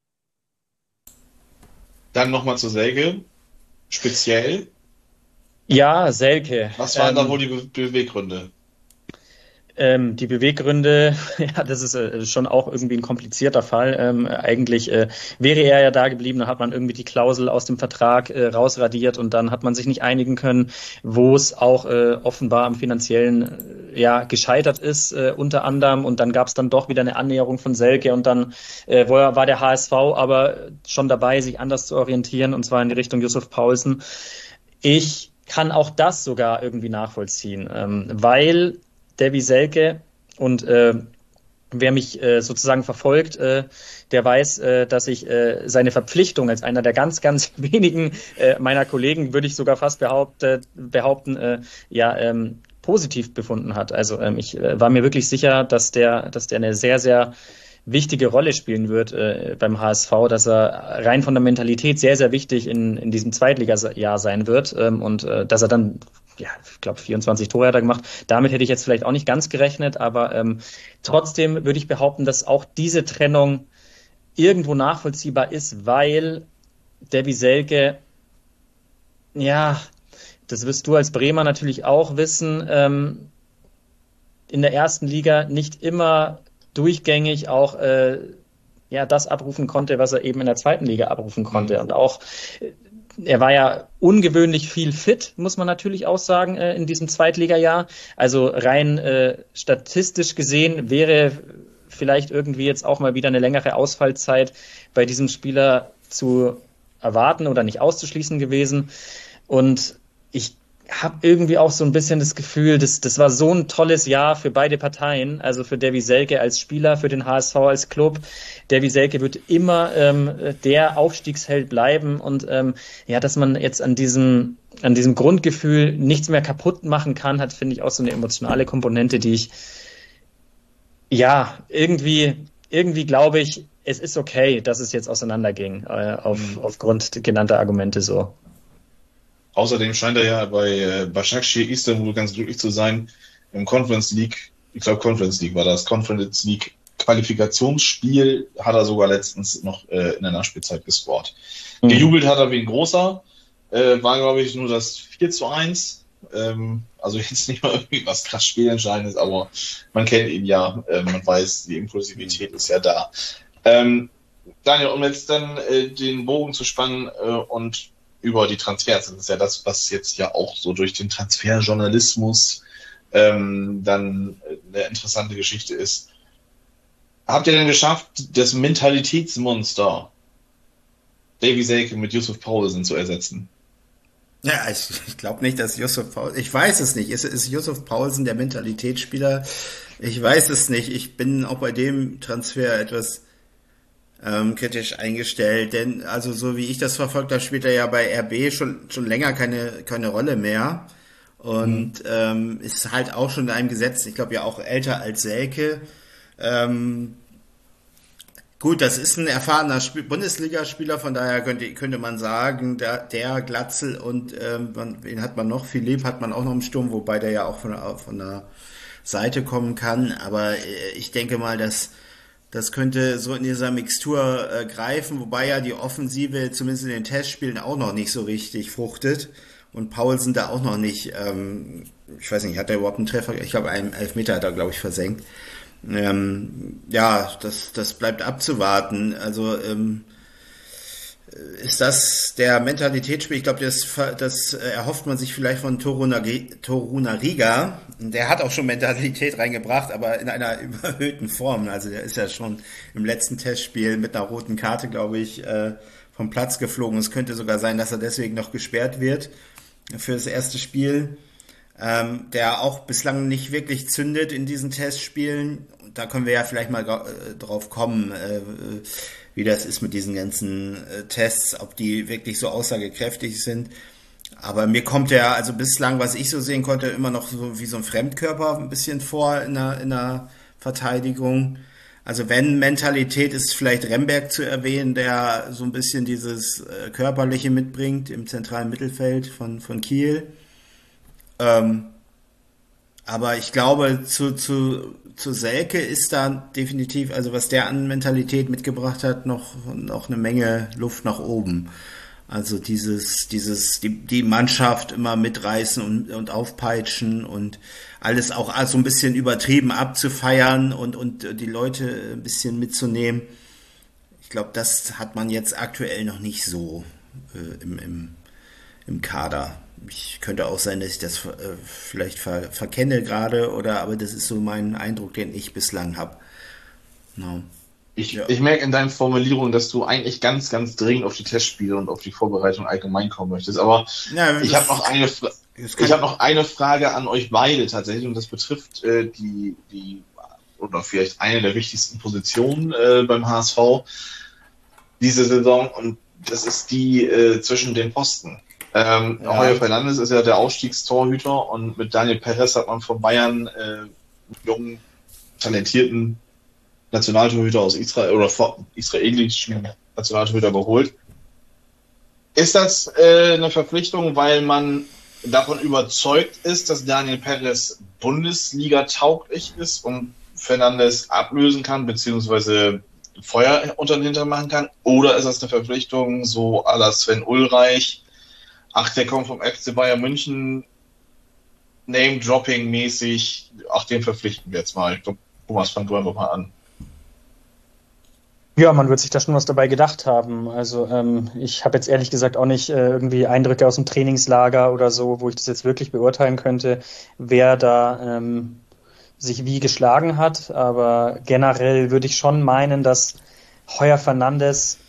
[SPEAKER 2] Dann nochmal zu Selke, speziell.
[SPEAKER 3] Ja, Selke.
[SPEAKER 2] Was waren
[SPEAKER 3] ähm,
[SPEAKER 2] da wohl die Be Beweggründe?
[SPEAKER 3] Ähm, die Beweggründe, ja, das ist äh, schon auch irgendwie ein komplizierter Fall. Ähm, eigentlich äh, wäre er ja da geblieben, dann hat man irgendwie die Klausel aus dem Vertrag äh, rausradiert und dann hat man sich nicht einigen können, wo es auch äh, offenbar am finanziellen äh, ja gescheitert ist, äh, unter anderem. Und dann gab es dann doch wieder eine Annäherung von Selke und dann äh, war der H S V aber schon dabei, sich anders zu orientieren, und zwar in die Richtung Yussuf Poulsen. Ich kann auch das sogar irgendwie nachvollziehen, ähm, weil Davy Selke und äh, wer mich äh, sozusagen verfolgt, äh, der weiß, äh, dass ich äh, seine Verpflichtung als einer der ganz, ganz wenigen äh, meiner Kollegen, würde ich sogar fast behaupte, behaupten, äh, ja, ähm, positiv befunden hat. Also ähm, ich äh, war mir wirklich sicher, dass der, dass der eine sehr, sehr wichtige Rolle spielen wird äh, beim H S V, dass er rein von der Mentalität sehr, sehr wichtig in, in diesem Zweitliga-Jahr sein wird ähm, und äh, dass er dann, ja, ich glaube vierundzwanzig Tore hat er gemacht. Damit hätte ich jetzt vielleicht auch nicht ganz gerechnet, aber ähm, trotzdem würde ich behaupten, dass auch diese Trennung irgendwo nachvollziehbar ist, weil Davy Selke, ja, das wirst du als Bremer natürlich auch wissen, ähm, in der ersten Liga nicht immer durchgängig auch äh, ja das abrufen konnte, was er eben in der zweiten Liga abrufen konnte. Mhm. Und auch, er war ja ungewöhnlich viel fit, muss man natürlich auch sagen, äh, in diesem Zweitligajahr. Also rein äh, statistisch gesehen wäre vielleicht irgendwie jetzt auch mal wieder eine längere Ausfallzeit bei diesem Spieler zu erwarten oder nicht auszuschließen gewesen. Und ich habe irgendwie auch so ein bisschen das Gefühl, das, das war so ein tolles Jahr für beide Parteien, also für Davy Selke als Spieler, für den H S V als Club. Davy Selke wird immer ähm, der Aufstiegsheld bleiben und ähm, ja, dass man jetzt an diesem an diesem Grundgefühl nichts mehr kaputt machen kann, hat, finde ich, auch so eine emotionale Komponente, die ich ja irgendwie irgendwie glaube ich, es ist okay, dass es jetzt auseinanderging äh, auf, mhm. aufgrund genannter Argumente so.
[SPEAKER 2] Außerdem scheint er ja bei äh, Başakşehir Istanbul ganz glücklich zu sein. Im Conference League, ich glaube Conference League war das, Conference League Qualifikationsspiel hat er sogar letztens noch äh, in der Nachspielzeit gescored. Mhm. Gejubelt hat er wie ein großer, äh, war glaube ich nur das vier zu eins. Ähm, also jetzt nicht mal irgendwie was krass Spielentscheidendes, aber man kennt ihn ja, äh, man weiß, die Impulsivität ist ja da. Ähm, Daniel, um jetzt dann äh, den Bogen zu spannen äh, und über die Transfers. Das ist ja das, was jetzt ja auch so durch den Transferjournalismus ähm, dann eine interessante Geschichte ist. Habt ihr denn geschafft, das Mentalitätsmonster Davy Selke mit Yussuf Poulsen zu ersetzen?
[SPEAKER 4] Ja, ich, ich glaube nicht, dass Yussuf Poulsen, ich weiß es nicht, ist, ist Yussuf Poulsen der Mentalitätsspieler? Ich weiß es nicht. Ich bin auch bei dem Transfer etwas Ähm, kritisch eingestellt, denn also so wie ich das verfolgt habe, spielt er ja bei R B schon schon länger keine keine Rolle mehr und mhm. ähm, ist halt auch schon in einem Gesetz, ich glaube ja auch älter als Selke. Ähm, gut, das ist ein erfahrener Spiel- Bundesligaspieler, von daher könnte könnte man sagen, der, der Glatzel und ähm, man, wen hat man noch? Philipp hat man auch noch im Sturm, wobei der ja auch von der, von der Seite kommen kann, aber äh, ich denke mal, dass das könnte so in dieser Mixtur äh, greifen, wobei ja die Offensive zumindest in den Testspielen auch noch nicht so richtig fruchtet und Poulsen da auch noch nicht, ähm, ich weiß nicht, hat er überhaupt einen Treffer? Ich glaube, einen Elfmeter hat er, glaube ich, versenkt. Ähm, ja, das, das bleibt abzuwarten. Also ähm, ist das der Mentalitätsspiel? Ich glaube, das, das erhofft man sich vielleicht von Torunariga. Der hat auch schon Mentalität reingebracht, aber in einer überhöhten Form. Also der ist ja schon im letzten Testspiel mit einer roten Karte, glaube ich, vom Platz geflogen. Es könnte sogar sein, dass er deswegen noch gesperrt wird für das erste Spiel. Ähm, der auch bislang nicht wirklich zündet in diesen Testspielen. Da können wir ja vielleicht mal äh, drauf kommen, äh, wie das ist mit diesen ganzen äh, Tests, ob die wirklich so aussagekräftig sind. Aber mir kommt er, also bislang, was ich so sehen konnte, immer noch so wie so ein Fremdkörper ein bisschen vor in der, in der Verteidigung. Also wenn Mentalität ist, vielleicht Remberg zu erwähnen, der so ein bisschen dieses äh, Körperliche mitbringt im zentralen Mittelfeld von, von Kiel. Ähm, aber ich glaube, zu, zu, zu Selke ist da definitiv, also was der an Mentalität mitgebracht hat, noch, noch eine Menge Luft nach oben. Also dieses, dieses, die, die Mannschaft immer mitreißen und, und aufpeitschen und alles auch so ein bisschen übertrieben abzufeiern und, und die Leute ein bisschen mitzunehmen. Ich glaube, das hat man jetzt aktuell noch nicht so äh, im, im, im Kader. Ich könnte auch sein, dass ich das äh, vielleicht ver, verkenne gerade, oder, aber das ist so mein Eindruck, den ich bislang habe. No.
[SPEAKER 2] Ich, ja. ich merke in deinen Formulierungen, dass du eigentlich ganz, ganz dringend auf die Testspiele und auf die Vorbereitung allgemein kommen möchtest. Aber ja, ich habe noch eine, Fra- ich habe noch eine Frage an euch beide tatsächlich, und das betrifft äh, die, die oder vielleicht eine der wichtigsten Positionen äh, beim H S V diese Saison, und das ist die äh, zwischen den Posten. Ähm, ja. Heuer Fernandes ist ja der Aufstiegstorhüter, und mit Daniel Perez hat man von Bayern äh, einen jungen, talentierten Nationaltorhüter aus Israel oder israelischen Nationaltorhüter geholt. Ist das äh, eine Verpflichtung, weil man davon überzeugt ist, dass Daniel Perez Bundesliga tauglich ist und Fernandes ablösen kann, beziehungsweise Feuer unter den Hintern machen kann? Oder ist das eine Verpflichtung so à la Sven Ulreich? Ach, der kommt vom F C Bayern München, Name-Dropping-mäßig. Ach, den verpflichten wir jetzt mal. Ich glaube, Thomas, fang du einfach mal an.
[SPEAKER 3] Ja, man wird sich da schon was dabei gedacht haben. Also ähm, ich habe jetzt ehrlich gesagt auch nicht äh, irgendwie Eindrücke aus dem Trainingslager oder so, wo ich das jetzt wirklich beurteilen könnte, wer da ähm, sich wie geschlagen hat. Aber generell würde ich schon meinen, dass Heuer Fernandes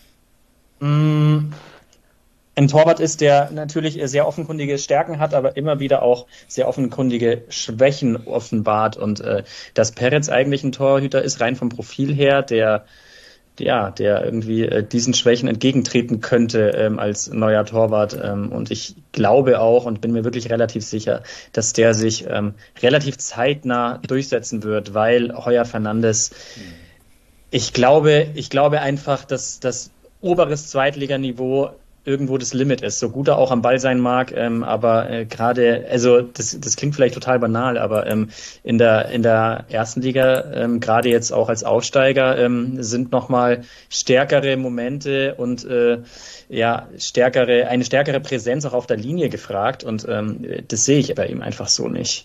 [SPEAKER 3] mh, ein Torwart ist, der natürlich sehr offenkundige Stärken hat, aber immer wieder auch sehr offenkundige Schwächen offenbart. Und äh, dass Perez eigentlich ein Torhüter ist, rein vom Profil her, der ja, der irgendwie äh, diesen Schwächen entgegentreten könnte ähm, als neuer Torwart. Ähm, und ich glaube auch und bin mir wirklich relativ sicher, dass der sich ähm, relativ zeitnah durchsetzen wird, weil Heuer Fernandes, mhm. ich glaube, ich glaube einfach, dass das oberes Zweitliganiveau irgendwo das Limit ist, so gut er auch am Ball sein mag, ähm, aber äh, gerade, also das, das klingt vielleicht total banal, aber ähm, in der in der ersten Liga, ähm, gerade jetzt auch als Aufsteiger, ähm, sind nochmal stärkere Momente und äh, ja stärkere eine stärkere Präsenz auch auf der Linie gefragt, und ähm, das sehe ich bei ihm einfach so nicht.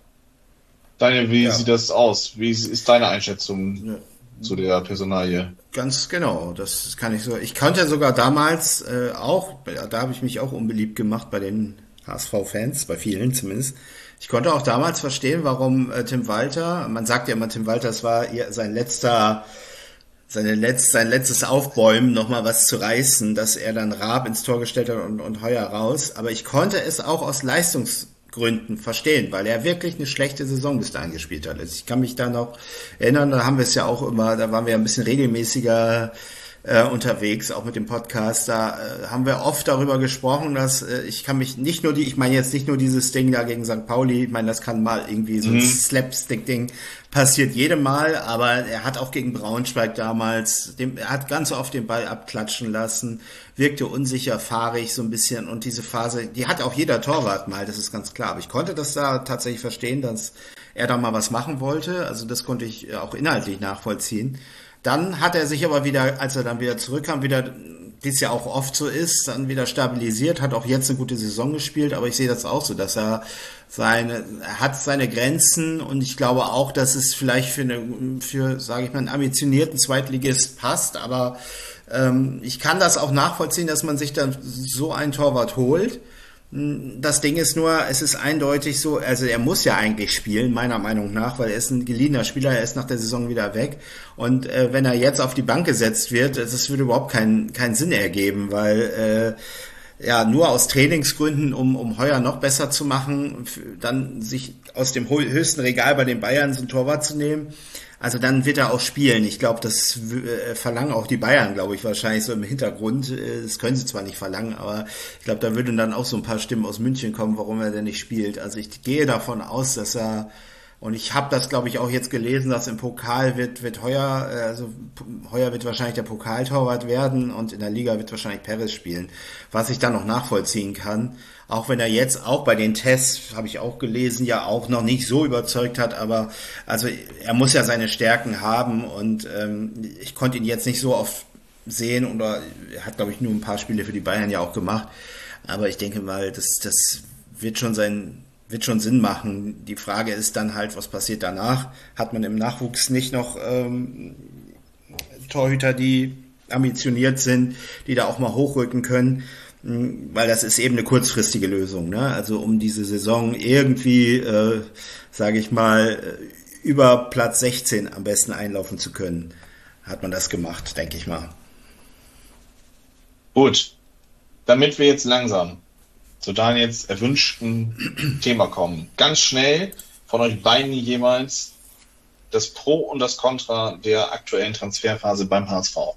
[SPEAKER 2] Daniel, wie
[SPEAKER 4] ja.
[SPEAKER 2] sieht das aus? Wie ist deine Einschätzung ja. zu der Personalie?
[SPEAKER 4] Ganz genau, das kann ich so. Ich konnte sogar damals äh, auch, da habe ich mich auch unbeliebt gemacht bei den H S V-Fans, bei vielen zumindest. Ich konnte auch damals verstehen, warum äh, Tim Walter, man sagt ja immer, Tim Walter, es war ihr, sein letzter, seine letzt, sein letztes Aufbäumen, nochmal was zu reißen, dass er dann Raab ins Tor gestellt hat und, und Heuer raus. Aber ich konnte es auch aus Leistungs Gründen verstehen, weil er wirklich eine schlechte Saison bis dahin gespielt hat. Also ich kann mich da noch erinnern, da haben wir es ja auch immer, da waren wir ein bisschen regelmäßiger äh, unterwegs, auch mit dem Podcast, da äh, haben wir oft darüber gesprochen, dass äh, ich kann mich nicht nur die, ich meine jetzt nicht nur dieses Ding da gegen Sankt Pauli, ich meine, das kann mal irgendwie so ein mhm. Slapstick-Ding, passiert jedem Mal, aber er hat auch gegen Braunschweig damals, dem, er hat ganz oft den Ball abklatschen lassen, wirkte unsicher, fahrig so ein bisschen, und diese Phase, die hat auch jeder Torwart mal, das ist ganz klar. Aber ich konnte das da tatsächlich verstehen, dass er da mal was machen wollte, also das konnte ich auch inhaltlich nachvollziehen. Dann hat er sich aber wieder, als er dann wieder zurückkam, wieder, wie es ja auch oft so ist, dann wieder stabilisiert, hat auch jetzt eine gute Saison gespielt, aber ich sehe das auch so, dass er seine, er hat seine Grenzen, und ich glaube auch, dass es vielleicht für eine, für, sage ich mal, einen ambitionierten Zweitligist passt, aber ähm, ich kann das auch nachvollziehen, dass man sich dann so einen Torwart holt, Das Ding ist nur, es ist eindeutig so, also er muss ja eigentlich spielen, meiner Meinung nach, weil er ist ein geliehener Spieler, er ist nach der Saison wieder weg. Und äh, wenn er jetzt auf die Bank gesetzt wird, das würde überhaupt keinen keinen Sinn ergeben, weil äh, ja nur aus Trainingsgründen, um um Heuer noch besser zu machen, dann sich aus dem höchsten Regal bei den Bayern so ein Torwart zu nehmen. Also dann wird er auch spielen. Ich glaube, das äh, verlangen auch die Bayern, glaube ich, wahrscheinlich so im Hintergrund. Das können sie zwar nicht verlangen, aber ich glaube, da würden dann auch so ein paar Stimmen aus München kommen, warum er denn nicht spielt. Also ich gehe davon aus, dass er, und ich habe das, glaube ich, auch jetzt gelesen, dass im Pokal wird wird Heuer, also Heuer wird wahrscheinlich der Pokaltorwart werden und in der Liga wird wahrscheinlich Perez spielen, was ich dann noch nachvollziehen kann. Auch wenn er jetzt auch bei den Tests, habe ich auch gelesen, ja auch noch nicht so überzeugt hat, aber also er muss ja seine Stärken haben und ähm, ich konnte ihn jetzt nicht so oft sehen oder er hat, glaube ich, nur ein paar Spiele für die Bayern ja auch gemacht, aber ich denke mal, das, das wird schon sein, wird schon Sinn machen. Die Frage ist dann halt, was passiert danach? Hat man im Nachwuchs nicht noch ähm, Torhüter, die ambitioniert sind, die da auch mal hochrücken können? Weil das ist eben eine kurzfristige Lösung, ne? Also um diese Saison irgendwie, äh, sage ich mal, über Platz sechzehn am besten einlaufen zu können, hat man das gemacht, denke ich mal.
[SPEAKER 2] Gut, damit wir jetzt langsam zu Daniels erwünschten Thema kommen. Ganz schnell von euch beiden jeweils das Pro und das Contra der aktuellen Transferphase beim H S V.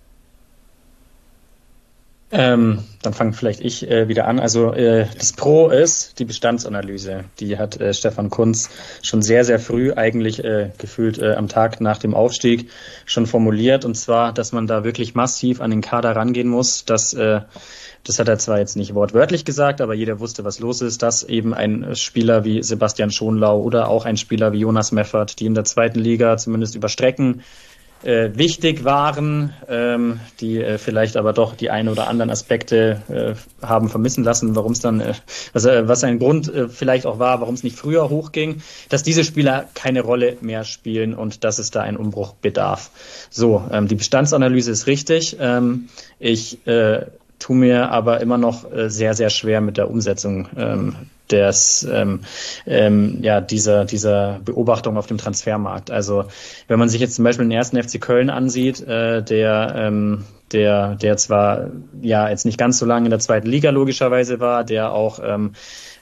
[SPEAKER 3] Ähm, dann fange vielleicht ich äh, wieder an. Also äh, das Pro ist die Bestandsanalyse. Die hat äh, Stefan Kuntz schon sehr, sehr früh, eigentlich äh, gefühlt äh, am Tag nach dem Aufstieg, schon formuliert. Und zwar, dass man da wirklich massiv an den Kader rangehen muss. Dass, äh, das hat er zwar jetzt nicht wortwörtlich gesagt, aber jeder wusste, was los ist, dass eben ein Spieler wie Sebastian Schonlau oder auch ein Spieler wie Jonas Meffert, die in der zweiten Liga zumindest über Strecken Äh, wichtig waren, ähm, die äh, vielleicht aber doch die ein oder anderen Aspekte äh, haben vermissen lassen, warum es dann, äh, was, äh, was ein Grund äh, vielleicht auch war, warum es nicht früher hochging, dass diese Spieler keine Rolle mehr spielen und dass es da einen Umbruch bedarf. So, ähm, die Bestandsanalyse ist richtig. Ähm, ich äh, tue mir aber immer noch äh, sehr, sehr schwer mit der Umsetzung ähm, des, ähm, ähm, ja, dieser, dieser Beobachtung auf dem Transfermarkt. Also, wenn man sich jetzt zum Beispiel den ersten F C Köln ansieht, äh, der, ähm, der, der zwar, ja, jetzt nicht ganz so lange in der zweiten Liga logischerweise war, der auch, ähm,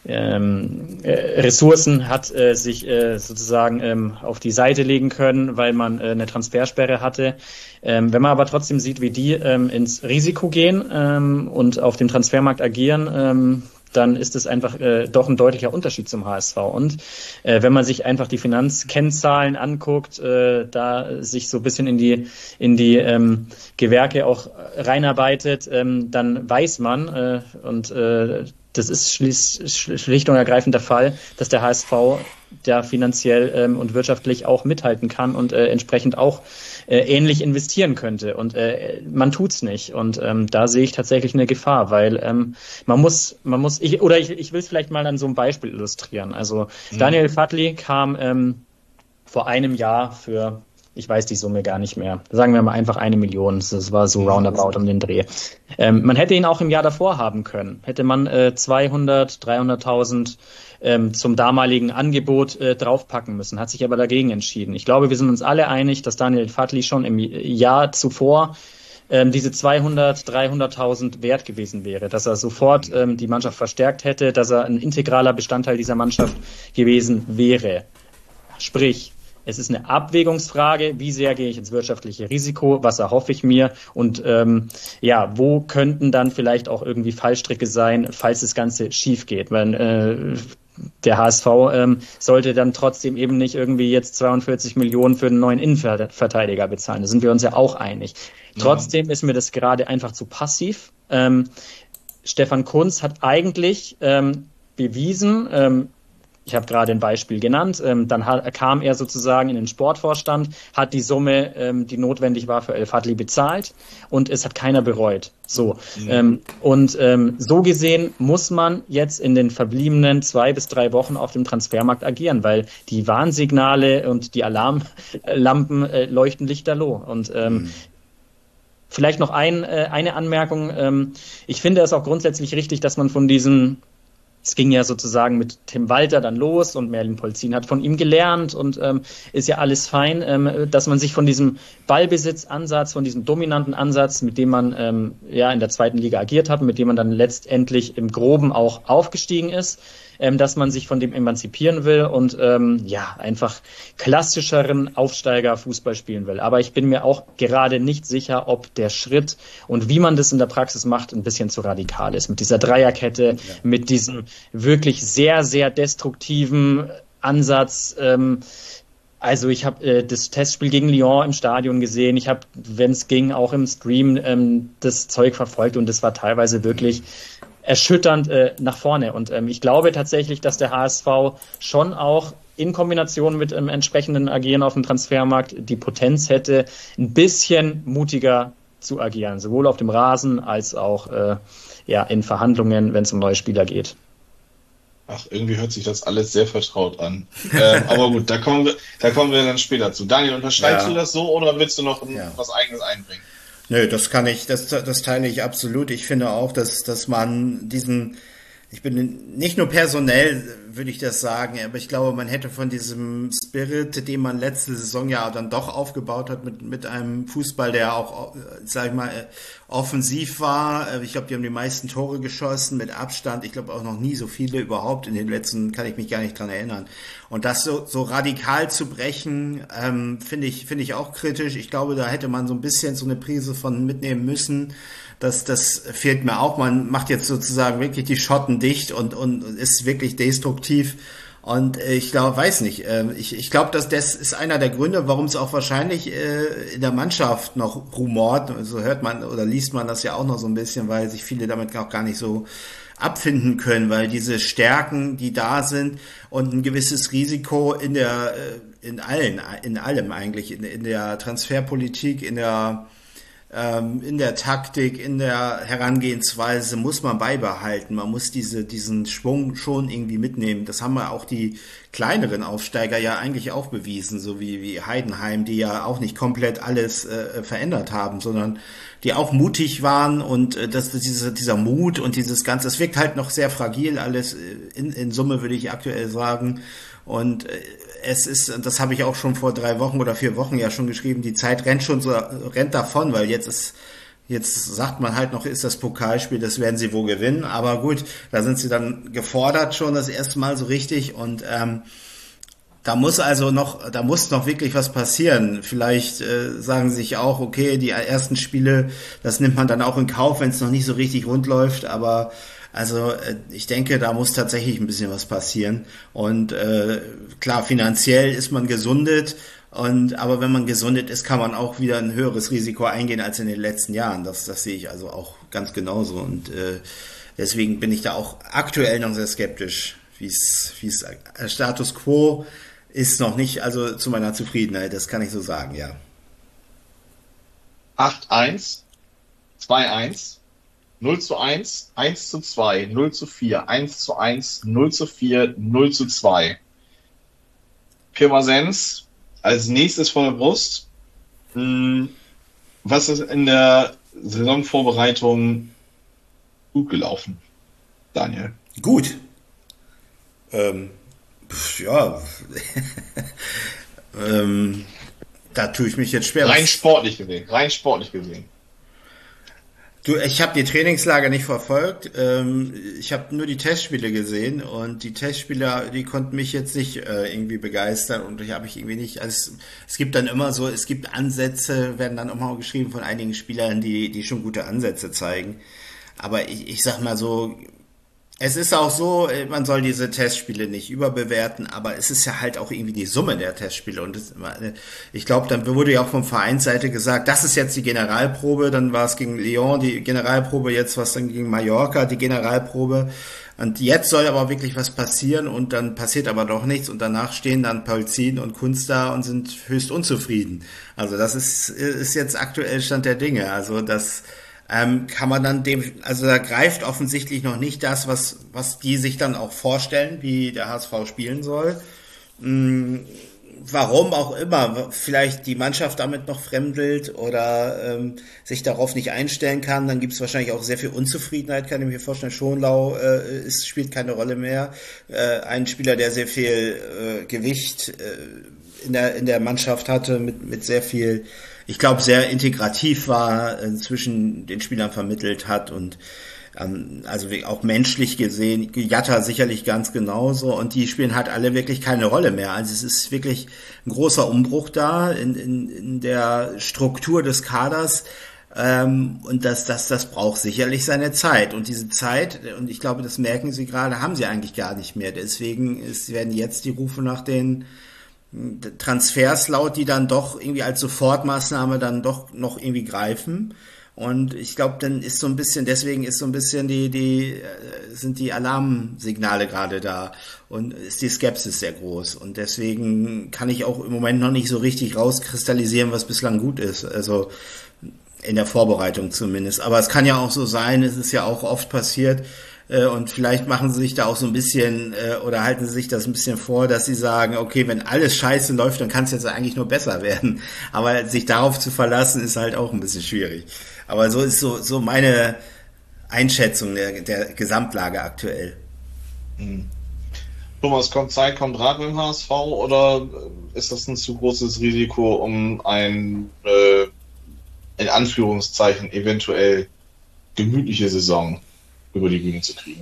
[SPEAKER 3] ähm, äh, Ressourcen hat, äh, sich äh, sozusagen ähm, auf die Seite legen können, weil man äh, eine Transfersperre hatte. Ähm, wenn man aber trotzdem sieht, wie die ähm, ins Risiko gehen ähm, und auf dem Transfermarkt agieren, ähm, dann ist es einfach äh, doch ein deutlicher Unterschied zum H S V. Und äh, wenn man sich einfach die Finanzkennzahlen anguckt, äh, da sich so ein bisschen in die in die ähm, Gewerke auch reinarbeitet, ähm, dann weiß man, äh, und äh, das ist schlicht und ergreifend der Fall, dass der H S V da finanziell ähm, und wirtschaftlich auch mithalten kann und äh, entsprechend auch äh, ähnlich investieren könnte. Und äh, man tut's nicht. Und ähm, da sehe ich tatsächlich eine Gefahr, weil ähm, man muss, man muss, ich, oder ich, ich will es vielleicht mal an so einem Beispiel illustrieren. Also mhm. Daniel Fadli kam ähm, vor einem Jahr für, ich weiß die Summe gar nicht mehr, sagen wir mal einfach eine Million, das war so roundabout um den Dreh. Ähm, man hätte ihn auch im Jahr davor haben können. Hätte man äh, zweihundert, dreihunderttausend ähm, zum damaligen Angebot äh, draufpacken müssen, hat sich aber dagegen entschieden. Ich glaube, wir sind uns alle einig, dass Daniel Fadli schon im Jahr zuvor ähm, diese zweihundert, dreihunderttausend wert gewesen wäre, dass er sofort ähm, die Mannschaft verstärkt hätte, dass er ein integraler Bestandteil dieser Mannschaft gewesen wäre. Sprich, es ist eine Abwägungsfrage, wie sehr gehe ich ins wirtschaftliche Risiko, was erhoffe ich mir und ähm, ja, wo könnten dann vielleicht auch irgendwie Fallstricke sein, falls das Ganze schief geht. Weil äh, der H S V ähm, sollte dann trotzdem eben nicht irgendwie jetzt zweiundvierzig Millionen für einen neuen Innenverteidiger bezahlen. Da sind wir uns ja auch einig. Ja. Trotzdem ist mir das gerade einfach zu passiv. Ähm, Stefan Kuntz hat eigentlich ähm, bewiesen, ähm, ich habe gerade ein Beispiel genannt, ähm, dann hat, kam er sozusagen in den Sportvorstand, hat die Summe, ähm, die notwendig war für El Fadli, bezahlt und es hat keiner bereut. So mhm. ähm, und ähm, so gesehen muss man jetzt in den verbliebenen zwei bis drei Wochen auf dem Transfermarkt agieren, weil die Warnsignale und die Alarmlampen äh, leuchten lichterloh. Und ähm, mhm. vielleicht noch ein, äh, eine Anmerkung. Ähm, ich finde es auch grundsätzlich richtig, dass man von diesen es ging ja sozusagen mit Tim Walter dann los und Merlin Polzin hat von ihm gelernt und ähm, ist ja alles fein, ähm, dass man sich von diesem Ballbesitzansatz, von diesem dominanten Ansatz, mit dem man ähm, ja in der zweiten Liga agiert hat, mit dem man dann letztendlich im Groben auch aufgestiegen ist, ähm, dass man sich von dem emanzipieren will und ähm, ja einfach klassischeren Aufsteiger-Fußball spielen will. Aber ich bin mir auch gerade nicht sicher, ob der Schritt und wie man das in der Praxis macht, ein bisschen zu radikal ist. Mit dieser Dreierkette, ja. mit diesem wirklich sehr, sehr destruktiven Ansatz. Ähm, also ich habe äh, das Testspiel gegen Lyon im Stadion gesehen. Ich habe, wenn es ging, auch im Stream ähm, das Zeug verfolgt und das war teilweise wirklich erschütternd äh, nach vorne. Und ähm, ich glaube tatsächlich, dass der H S V schon auch in Kombination mit dem entsprechenden Agieren auf dem Transfermarkt die Potenz hätte, ein bisschen mutiger zu agieren, sowohl auf dem Rasen als auch äh, ja, in Verhandlungen, wenn es um neue Spieler geht.
[SPEAKER 2] Ach, irgendwie hört sich das alles sehr vertraut an. ähm, aber gut, da kommen wir, da kommen wir dann später zu. Daniel, unterschreibst ja. du das so oder willst du noch ja. was Eigenes einbringen?
[SPEAKER 4] Nö, das kann ich, das, das teile ich absolut. Ich finde auch, dass, dass man diesen, ich bin nicht nur personell, würde ich das sagen, aber ich glaube, man hätte von diesem Spirit, den man letzte Saison ja dann doch aufgebaut hat, mit, mit einem Fußball, der auch, sag ich mal, offensiv war. Ich glaube, die haben die meisten Tore geschossen mit Abstand. Ich glaube auch noch nie so viele überhaupt. In den letzten kann ich mich gar nicht dran erinnern. Und das so, so radikal zu brechen, ähm, finde ich, finde ich auch kritisch. Ich glaube, da hätte man so ein bisschen so eine Prise von mitnehmen müssen. Das, das fehlt mir auch. Man macht jetzt sozusagen wirklich die Schotten dicht und, und ist wirklich destruktiv. Und ich glaube, weiß nicht, ich, ich glaube, dass das ist einer der Gründe, warum es auch wahrscheinlich in der Mannschaft noch rumort. So hört man oder liest man das ja auch noch so ein bisschen, weil sich viele damit auch gar nicht so abfinden können, weil diese Stärken, die da sind und ein gewisses Risiko in der, in allen, in allem eigentlich, in, in der Transferpolitik, in der in der Taktik, in der Herangehensweise muss man beibehalten. Man muss diese, diesen Schwung schon irgendwie mitnehmen. Das haben wir auch die kleineren Aufsteiger ja eigentlich auch bewiesen, so wie, wie Heidenheim, die ja auch nicht komplett alles äh, verändert haben, sondern die auch mutig waren und äh, dass diese, dieser Mut und dieses Ganze, es wirkt halt noch sehr fragil alles in, in Summe, würde ich aktuell sagen. Und äh, es ist, das habe ich auch schon vor drei Wochen oder vier Wochen ja schon geschrieben, die Zeit rennt schon so, rennt davon, weil jetzt ist, jetzt sagt man halt noch, ist das Pokalspiel, das werden sie wohl gewinnen, aber gut, da sind sie dann gefordert schon das erste Mal so richtig und ähm, da muss also noch, da muss noch wirklich was passieren. Vielleicht äh, sagen sie sich auch, okay, die ersten Spiele, das nimmt man dann auch in Kauf, wenn es noch nicht so richtig rund läuft, aber also ich denke, da muss tatsächlich ein bisschen was passieren und äh, klar, finanziell ist man gesundet und aber wenn man gesundet ist, kann man auch wieder ein höheres Risiko eingehen als in den letzten Jahren. Das, das sehe ich also auch ganz genauso und äh, deswegen bin ich da auch aktuell noch sehr skeptisch, wie es wie es Status Quo ist noch nicht, also zu meiner Zufriedenheit, das kann ich so sagen, ja.
[SPEAKER 2] acht eins, zwei eins null zu eins, eins zu zwei, null zu vier, eins zu eins, null zu vier, null zu zwei. Pirmasens als nächstes vor der Brust. Was ist in der Saisonvorbereitung gut gelaufen, Daniel?
[SPEAKER 4] Gut. Ähm, ja. ähm, da tue ich mich jetzt schwer.
[SPEAKER 2] Rein sportlich gesehen. Rein sportlich gesehen.
[SPEAKER 4] Du, ich habe die Trainingslager nicht verfolgt. Ähm, ich habe nur die Testspiele gesehen und die Testspiele, die konnten mich jetzt nicht äh, irgendwie begeistern und ich habe ich irgendwie nicht. Also es, es gibt dann immer so, es gibt Ansätze, werden dann auch mal geschrieben von einigen Spielern, die die schon gute Ansätze zeigen. Aber ich, ich sag mal so, es ist auch so, man soll diese Testspiele nicht überbewerten, aber es ist ja halt auch irgendwie die Summe der Testspiele und das, ich glaube, dann wurde ja auch vom Vereinsseite gesagt, das ist jetzt die Generalprobe, dann war es gegen Lyon die Generalprobe, jetzt war es dann gegen Mallorca die Generalprobe und jetzt soll aber wirklich was passieren und dann passiert aber doch nichts und danach stehen dann Polzin und Kunz da und sind höchst unzufrieden. Also das ist, ist jetzt aktuell Stand der Dinge, also das Ähm, kann man dann dem, also da greift offensichtlich noch nicht das, was was die sich dann auch vorstellen, wie der H S V spielen soll. warum auch immer, vielleicht die Mannschaft damit noch fremdelt oder ähm, sich darauf nicht einstellen kann, dann gibt es wahrscheinlich auch sehr viel Unzufriedenheit, kann ich mir vorstellen. Schonlau äh, ist, spielt keine Rolle mehr. Äh, ein Spieler, der sehr viel äh, Gewicht äh, in der in der Mannschaft hatte, mit mit sehr viel, ich glaube, sehr integrativ war, äh, zwischen den Spielern vermittelt hat und also auch menschlich gesehen, Jatta sicherlich ganz genauso, und die spielen halt alle wirklich keine Rolle mehr. Also es ist wirklich ein großer Umbruch da in, in, in der Struktur des Kaders, ähm, und das, das, das braucht sicherlich seine Zeit, und diese Zeit, und ich glaube, das merken sie gerade, haben sie eigentlich gar nicht mehr. Deswegen ist, werden jetzt die Rufe nach den Transfers laut, die dann doch irgendwie als Sofortmaßnahme dann doch noch irgendwie greifen. Und ich glaube, dann ist so ein bisschen, deswegen ist so ein bisschen die, die, sind die Alarmsignale gerade da und ist die Skepsis sehr groß. Und deswegen kann ich auch im Moment noch nicht so richtig rauskristallisieren, was bislang gut ist. Also in der Vorbereitung zumindest. Aber es kann ja auch so sein, es ist ja auch oft passiert, und vielleicht machen sie sich da auch so ein bisschen oder halten sie sich das ein bisschen vor, dass sie sagen, okay, wenn alles scheiße läuft, dann kann es jetzt eigentlich nur besser werden. Aber sich darauf zu verlassen, ist halt auch ein bisschen schwierig. Aber so ist so, so meine Einschätzung der, der Gesamtlage aktuell.
[SPEAKER 2] Hm. Thomas, kommt Zeit, kommt Rat beim H S V, oder ist das ein zu großes Risiko, um ein, äh, in Anführungszeichen, eventuell gemütliche Saison über die Bühne zu kriegen?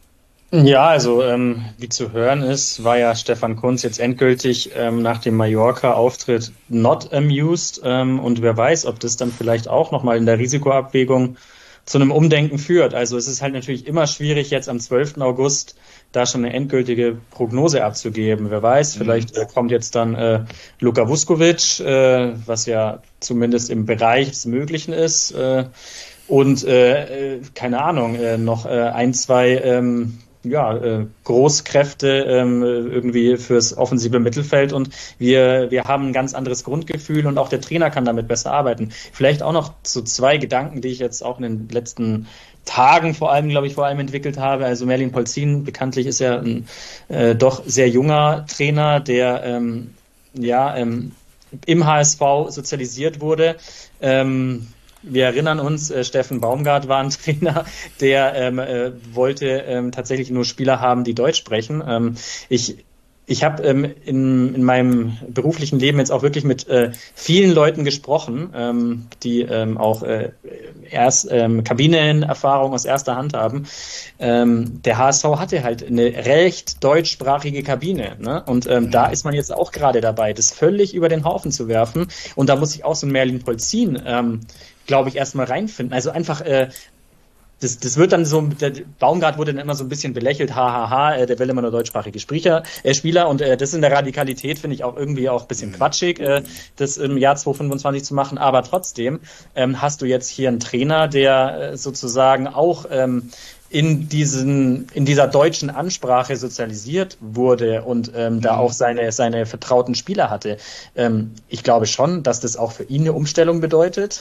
[SPEAKER 3] Ja, also ähm, wie zu hören ist, war ja Stefan Kuntz jetzt endgültig ähm, nach dem Mallorca-Auftritt not amused, ähm, und wer weiß, ob das dann vielleicht auch nochmal in der Risikoabwägung zu einem Umdenken führt. Also es ist halt natürlich immer schwierig, jetzt am zwölften August da schon eine endgültige Prognose abzugeben. Wer weiß, vielleicht äh, kommt jetzt dann äh, Luka Vuskovic, äh, was ja zumindest im Bereich des Möglichen ist, äh, und äh, keine Ahnung, äh, noch äh, ein, zwei ähm, ja, äh, Großkräfte ähm, irgendwie fürs offensive Mittelfeld, und wir wir haben ein ganz anderes Grundgefühl, und auch der Trainer kann damit besser arbeiten. Vielleicht auch noch so zwei Gedanken, die ich jetzt auch in den letzten Tagen vor allem, glaube ich, vor allem entwickelt habe. Also Merlin Polzin, bekanntlich ist er ein äh, doch sehr junger Trainer, der ähm, ja ähm, im H S V sozialisiert wurde. Ähm, Wir erinnern uns, äh, Steffen Baumgart war ein Trainer, der ähm, äh, wollte ähm, tatsächlich nur Spieler haben, die Deutsch sprechen. Ähm, ich ich habe ähm, in, in meinem beruflichen Leben jetzt auch wirklich mit äh, vielen Leuten gesprochen, ähm, die ähm, auch äh, erst ähm, Kabinenerfahrung aus erster Hand haben. Ähm, der H S V hatte halt eine recht deutschsprachige Kabine, ne? Und ähm, da ist man jetzt auch gerade dabei, das völlig über den Haufen zu werfen. Und da muss ich auch so ein Merlin Polzin ähm, glaube ich, erstmal reinfinden. Also einfach, äh, das, das wird dann so, der Baumgart wurde dann immer so ein bisschen belächelt, hahaha, äh, der will immer nur deutschsprachige Spieler, äh, Spieler, und äh, das in der Radikalität finde ich auch irgendwie auch ein bisschen quatschig, äh, das im Jahr zweitausendfünfundzwanzig zu machen, aber trotzdem ähm, hast du jetzt hier einen Trainer, der äh, sozusagen auch ähm, in diesen, in dieser deutschen Ansprache sozialisiert wurde und ähm, da auch seine, seine vertrauten Spieler hatte. Ähm, ich glaube schon, dass das auch für ihn eine Umstellung bedeutet.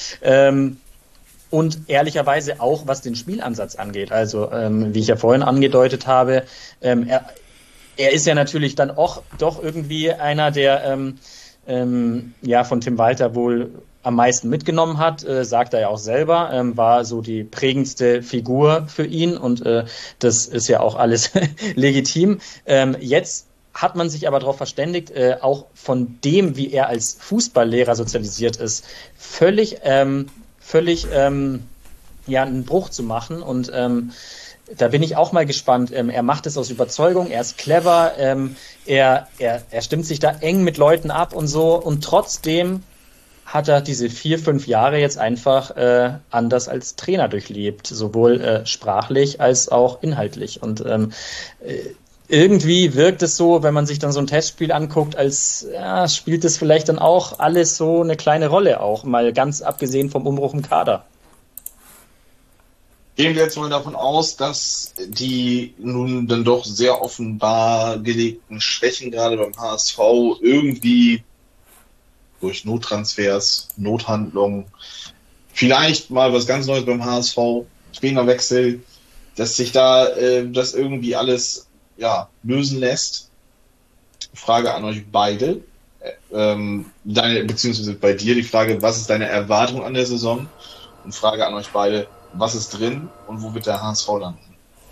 [SPEAKER 3] ähm, und ehrlicherweise auch, was den Spielansatz angeht. Also, ähm, wie ich ja vorhin angedeutet habe, ähm, er, er ist ja natürlich dann auch doch irgendwie einer, der ähm, ähm, ja von Tim Walter wohl am meisten mitgenommen hat, äh, sagt er ja auch selber, ähm, war so die prägendste Figur für ihn, und äh, das ist ja auch alles legitim. Ähm, jetzt hat man sich aber darauf verständigt, äh, auch von dem, wie er als Fußballlehrer sozialisiert ist, völlig, ähm, völlig ähm, ja, einen Bruch zu machen, und ähm, da bin ich auch mal gespannt. Ähm, er macht es aus Überzeugung, er ist clever, ähm, er, er, er stimmt sich da eng mit Leuten ab und so, und trotzdem hat er diese vier, fünf Jahre jetzt einfach äh, anders als Trainer durchlebt, sowohl äh, sprachlich als auch inhaltlich. Und ähm, äh, irgendwie wirkt es so, wenn man sich dann so ein Testspiel anguckt, als ja, spielt es vielleicht dann auch alles so eine kleine Rolle, auch mal ganz abgesehen vom Umbruch im Kader.
[SPEAKER 2] Gehen wir jetzt mal davon aus, dass die nun dann doch sehr offenbar gelegten Schwächen gerade beim H S V irgendwie durch Nottransfers, Nothandlungen, vielleicht mal was ganz Neues beim H S V, Trainerwechsel, dass sich da äh, das irgendwie alles ja lösen lässt. Frage an euch beide, ähm, deine, beziehungsweise bei dir die Frage, was ist deine Erwartung an der Saison? Und Frage an euch beide, was ist drin und wo wird der H S V landen?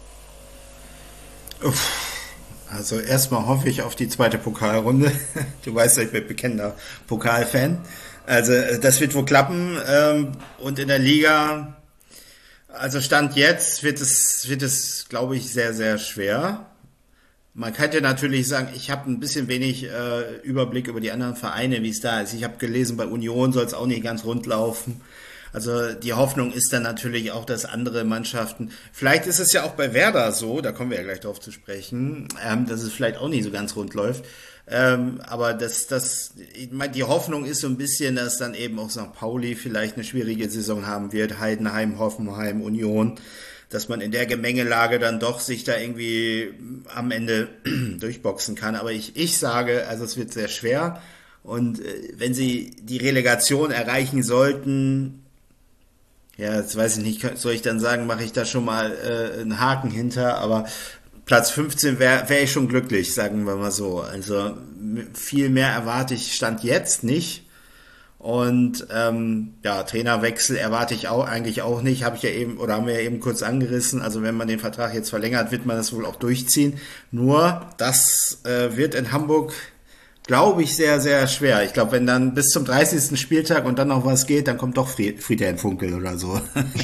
[SPEAKER 4] Uff. Also erstmal hoffe ich auf die zweite Pokalrunde. Du weißt ja, ich bin bekennender Pokalfan. Also das wird wohl klappen. Und in der Liga, also Stand jetzt, wird es, wird es, glaube ich, sehr, sehr schwer. Man könnte natürlich sagen, ich habe ein bisschen wenig äh, Überblick über die anderen Vereine, wie es da ist. Ich habe gelesen, bei Union soll es auch nicht ganz rund laufen. Also die Hoffnung ist dann natürlich auch, dass andere Mannschaften, vielleicht ist es ja auch bei Werder so, da kommen wir ja gleich drauf zu sprechen, ähm, dass es vielleicht auch nicht so ganz rund läuft. Ähm, aber das, das, ich meine, die Hoffnung ist so ein bisschen, dass dann eben auch Sankt Pauli vielleicht eine schwierige Saison haben wird, Heidenheim, Hoffenheim, Union, dass man in der Gemengelage dann doch sich da irgendwie am Ende durchboxen kann. Aber ich, ich sage, also es wird sehr schwer. Und äh, wenn sie die Relegation erreichen sollten, ja, jetzt weiß ich nicht, soll ich dann sagen, mache ich da schon mal äh, einen Haken hinter, aber Platz fünfzehn wäre wär ich schon glücklich, sagen wir mal so. Also viel mehr erwarte ich Stand jetzt nicht. Und ähm, ja, Trainerwechsel erwarte ich auch eigentlich auch nicht, habe ich ja eben, oder haben wir ja eben kurz angerissen. Also wenn man den Vertrag jetzt verlängert, wird man das wohl auch durchziehen. Nur, das äh, wird in Hamburg, glaube ich, sehr, sehr schwer. Ich glaube, wenn dann bis zum dreißigsten Spieltag und dann noch was geht, dann kommt doch Fried, Friedhelm Funkel oder so.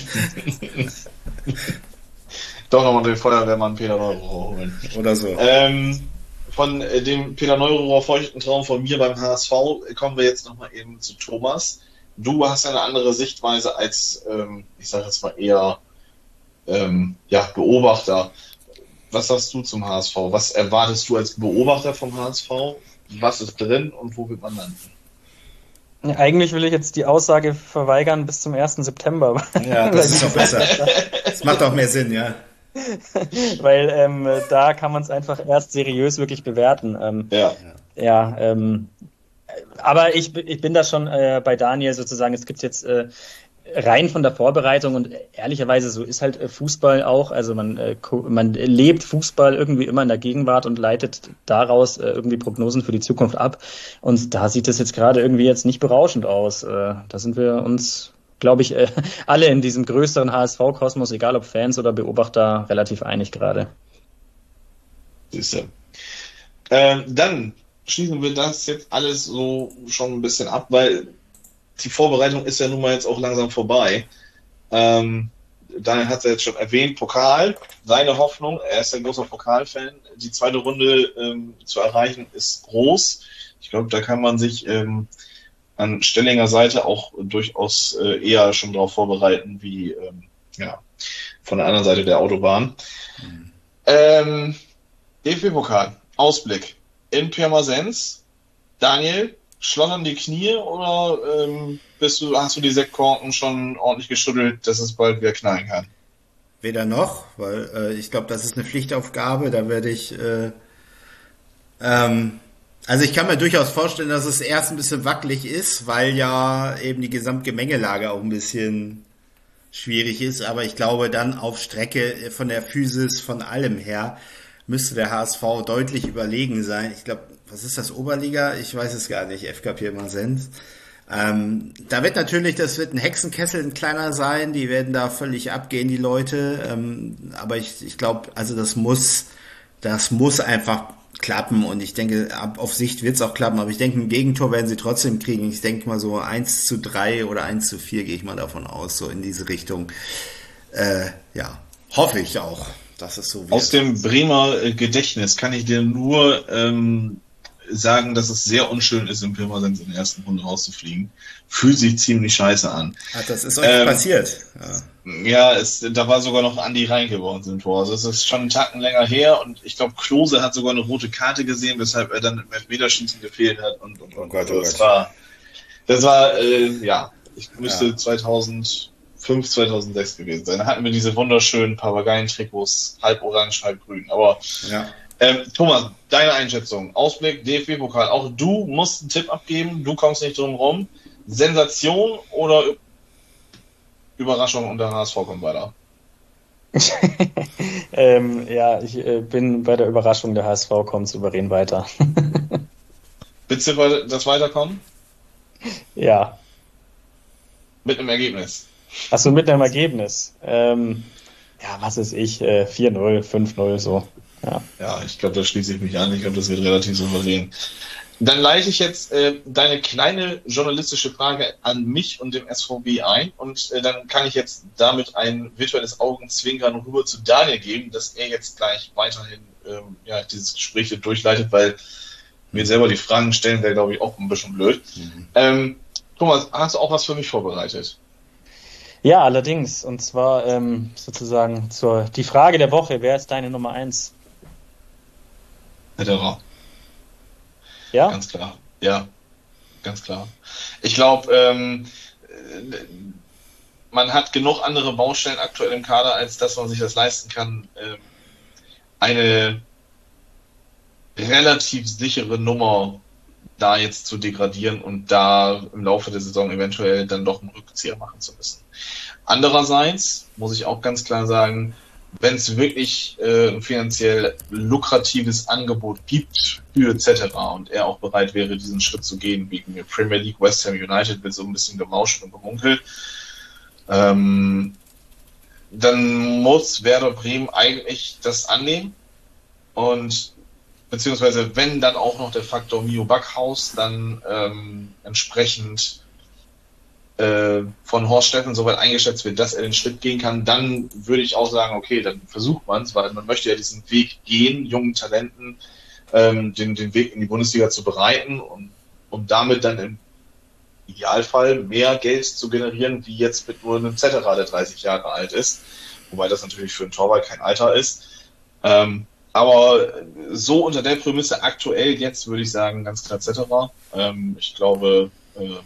[SPEAKER 2] Doch nochmal den Feuerwehrmann Peter Neururer holen.
[SPEAKER 4] Oder so.
[SPEAKER 2] Ähm, von äh, dem Peter Neururer feuchten Traum von mir beim H S V kommen wir jetzt nochmal eben zu Thomas. Du hast eine andere Sichtweise als, ähm, ich sage jetzt mal eher, ähm, ja, Beobachter. Was sagst du zum H S V? Was erwartest du als Beobachter vom H S V? Was ist drin und wo wird man landen?
[SPEAKER 3] Ja, eigentlich will ich jetzt die Aussage verweigern bis zum ersten September.
[SPEAKER 4] Ja, das ist doch besser. Das macht auch mehr Sinn, ja.
[SPEAKER 3] Weil ähm, da kann man es einfach erst seriös wirklich bewerten. Ähm,
[SPEAKER 2] ja.
[SPEAKER 3] Ja, ähm, aber ich, ich bin da schon äh, bei Daniel sozusagen. Es gibt jetzt äh, rein von der Vorbereitung und ehrlicherweise so ist halt Fußball auch, also man äh, man lebt Fußball irgendwie immer in der Gegenwart und leitet daraus äh, irgendwie Prognosen für die Zukunft ab und da sieht es jetzt gerade irgendwie jetzt nicht berauschend aus. Äh, da sind wir uns, glaube ich, äh, alle in diesem größeren H S V-Kosmos, egal ob Fans oder Beobachter, relativ einig gerade.
[SPEAKER 2] Siehste. Äh, dann schließen wir das jetzt alles so schon ein bisschen ab, weil die Vorbereitung ist ja nun mal jetzt auch langsam vorbei. Ähm, Daniel hat es ja jetzt schon erwähnt, Pokal, seine Hoffnung, er ist ein großer Pokalfan, die zweite Runde ähm, zu erreichen ist groß. Ich glaube, da kann man sich ähm, an Stellinger Seite auch durchaus äh, eher schon darauf vorbereiten, wie ähm, ja, von der anderen Seite der Autobahn. Mhm. Ähm, D F B-Pokal, Ausblick in Pirmasens. Daniel, schlottern die Knie oder ähm, bist du, hast du die Sektkorken schon ordentlich geschüttelt, dass es bald wieder knallen kann?
[SPEAKER 4] Weder noch, weil äh, ich glaube, das ist eine Pflichtaufgabe, da werde ich äh, ähm, also ich kann mir durchaus vorstellen, dass es erst ein bisschen wackelig ist, weil ja eben die Gesamtgemengelage auch ein bisschen schwierig ist, aber ich glaube dann auf Strecke von der Physis, von allem her, müsste der H S V deutlich überlegen sein. Ich glaube, was ist das, Oberliga? Ich weiß es gar nicht, F K Pirmasens. Ähm, da wird natürlich, das wird ein Hexenkessel, ein kleiner sein, die werden da völlig abgehen, die Leute, ähm, aber ich, ich glaube, also das muss, das muss einfach klappen und ich denke, ab, auf Sicht wird es auch klappen, aber ich denke, ein Gegentor werden sie trotzdem kriegen. Ich denke mal so eins zu drei oder eins zu vier gehe ich mal davon aus, so in diese Richtung. Äh, ja, hoffe ich auch, dass es so wird.
[SPEAKER 2] Aus dem Bremer Gedächtnis kann ich dir nur ähm, sagen, dass es sehr unschön ist, im Pirmasens in der ersten Runde rauszufliegen. Fühlt sich ziemlich scheiße an.
[SPEAKER 4] Ach, das ist euch ähm, passiert?
[SPEAKER 2] Ja, ja es, da war sogar noch Andi Reinke bei uns im Tor. Also es ist schon einen Tacken länger her und ich glaube, Klose hat sogar eine rote Karte gesehen, weshalb er dann im Elfmeterschießen gefehlt hat. Und, und, und. Oh Gott, oh das Gott. war, das war, äh, ja, ich müsste ja. zweitausendfünf, zweitausendsechs gewesen sein. Da hatten wir diese wunderschönen Papageien-Trikots, halb orange, halb grün. Aber
[SPEAKER 4] ja.
[SPEAKER 2] Ähm, Thomas, deine Einschätzung. Ausblick, D F B-Pokal. Auch du musst einen Tipp abgeben. Du kommst nicht drum rum. Sensation oder Überraschung und der H S V kommt weiter?
[SPEAKER 3] ähm, ja, ich äh, bin bei der Überraschung, der H S V kommt souverän weiter.
[SPEAKER 2] Beziffert das Weiterkommen?
[SPEAKER 3] Ja.
[SPEAKER 2] Mit einem Ergebnis.
[SPEAKER 3] Achso, mit einem Ergebnis. Ähm, ja, was ist ich? Äh, vier null, fünf null, so. Ja,
[SPEAKER 2] ja ich glaube, da schließe ich mich an. Ich glaube, das wird relativ souverän. Dann leite ich jetzt äh, deine kleine journalistische Frage an mich und dem S V B ein und äh, dann kann ich jetzt damit ein virtuelles Augenzwinkern rüber zu Daniel geben, dass er jetzt gleich weiterhin ähm, ja, dieses Gespräch durchleitet, weil mir selber die Fragen stellen wäre, glaube ich, auch ein bisschen blöd. Mhm. Ähm, Thomas, hast du auch was für mich vorbereitet?
[SPEAKER 3] Ja, allerdings. Und zwar ähm, sozusagen zur die Frage der Woche. Wer ist deine Nummer eins?
[SPEAKER 2] Federer.
[SPEAKER 3] Ja?
[SPEAKER 2] Ganz klar. Ja, ganz klar. Ich glaube, ähm, man hat genug andere Baustellen aktuell im Kader, als dass man sich das leisten kann, ähm, eine relativ sichere Nummer da jetzt zu degradieren und da im Laufe der Saison eventuell dann doch einen Rückzieher machen zu müssen. Andererseits muss ich auch ganz klar sagen, wenn es wirklich äh, ein finanziell lukratives Angebot gibt für et cetera und er auch bereit wäre, diesen Schritt zu gehen, wegen der Premier League, West Ham United wird so ein bisschen gemauscht und gemunkelt, ähm, dann muss Werder Bremen eigentlich das annehmen und beziehungsweise wenn dann auch noch der Faktor Mio Backhaus dann ähm, entsprechend äh, von Horst Steffen soweit eingeschätzt wird, dass er den Schritt gehen kann, dann würde ich auch sagen, okay, dann versucht man es, weil man möchte ja diesen Weg gehen, jungen Talenten ähm, den, den Weg in die Bundesliga zu bereiten und um damit dann im Idealfall mehr Geld zu generieren, wie jetzt mit nur einem Zetterer, der dreißig Jahre alt ist, wobei das natürlich für einen Torwart kein Alter ist. Ähm, aber so unter der Prämisse aktuell jetzt würde ich sagen, ganz klar Zetterer. Ähm, ich glaube, ähm,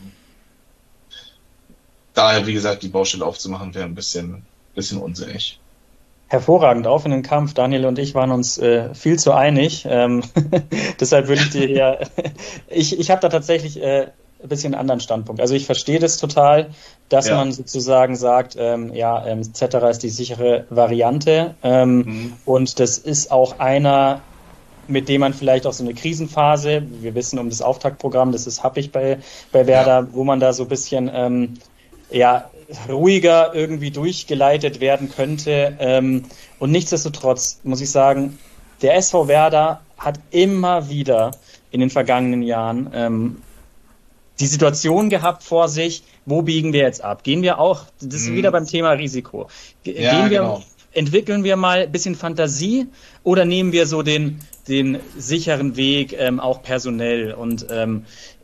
[SPEAKER 2] daher, wie gesagt, die Baustelle aufzumachen, wäre ein bisschen, bisschen unsinnig.
[SPEAKER 3] Hervorragend, auf in den Kampf. Daniel und ich waren uns äh, viel zu einig. Ähm, deshalb würde ich dir hier, ich, ich habe da tatsächlich äh, ein bisschen einen anderen Standpunkt. Also ich verstehe das total, dass ja. man sozusagen sagt, ähm, ja, ähm, et cetera ist die sichere Variante. Ähm, mhm. Und das ist auch einer, mit dem man vielleicht auch so eine Krisenphase, wir wissen um das Auftaktprogramm, das ist happig bei, bei Werder, ja. wo man da so ein bisschen ähm, ja, ruhiger irgendwie durchgeleitet werden könnte. Ähm, und nichtsdestotrotz muss ich sagen, der S V Werder hat immer wieder in den vergangenen Jahren ähm, die Situation gehabt vor sich, wo biegen wir jetzt ab? Gehen wir auch, das ist mhm. wieder beim Thema Risiko, G-
[SPEAKER 2] ja,
[SPEAKER 3] gehen wir,
[SPEAKER 2] genau.
[SPEAKER 3] entwickeln wir mal ein bisschen Fantasie oder nehmen wir so den, den sicheren Weg, ähm, auch personell? Und ähm,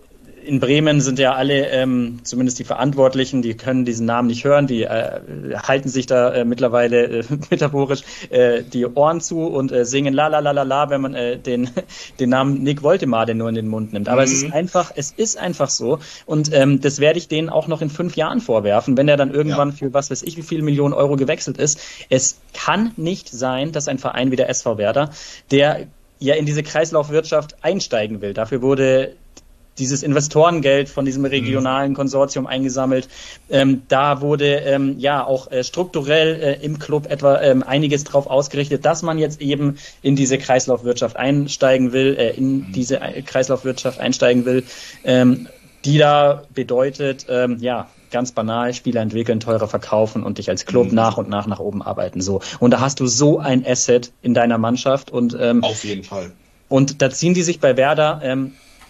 [SPEAKER 3] in Bremen sind ja alle, ähm, zumindest die Verantwortlichen, die können diesen Namen nicht hören, die äh, halten sich da äh, mittlerweile äh, metaphorisch äh, die Ohren zu und äh, singen la la la la la, wenn man äh, den den Namen Nick Woltemade nur in den Mund nimmt. Aber mhm. es ist einfach, es ist einfach so und ähm, das werde ich denen auch noch in fünf Jahren vorwerfen, wenn er dann irgendwann ja. für was weiß ich wie viele Millionen Euro gewechselt ist. Es kann nicht sein, dass ein Verein wie der S V Werder, der ja in diese Kreislaufwirtschaft einsteigen will, dafür wurde dieses Investorengeld von diesem regionalen Konsortium eingesammelt. Ähm, da wurde ähm, ja auch äh, strukturell äh, im Club etwa ähm, einiges drauf ausgerichtet, dass man jetzt eben in diese Kreislaufwirtschaft einsteigen will, äh, in diese Kreislaufwirtschaft einsteigen will, ähm, die da bedeutet, ähm, ja, ganz banal, Spieler entwickeln, teurer verkaufen und dich als Club mhm. nach und nach nach oben arbeiten. So. Und da hast du so ein Asset in deiner Mannschaft und ähm,
[SPEAKER 2] auf jeden Fall.
[SPEAKER 3] Und da ziehen die sich bei Werder ähm,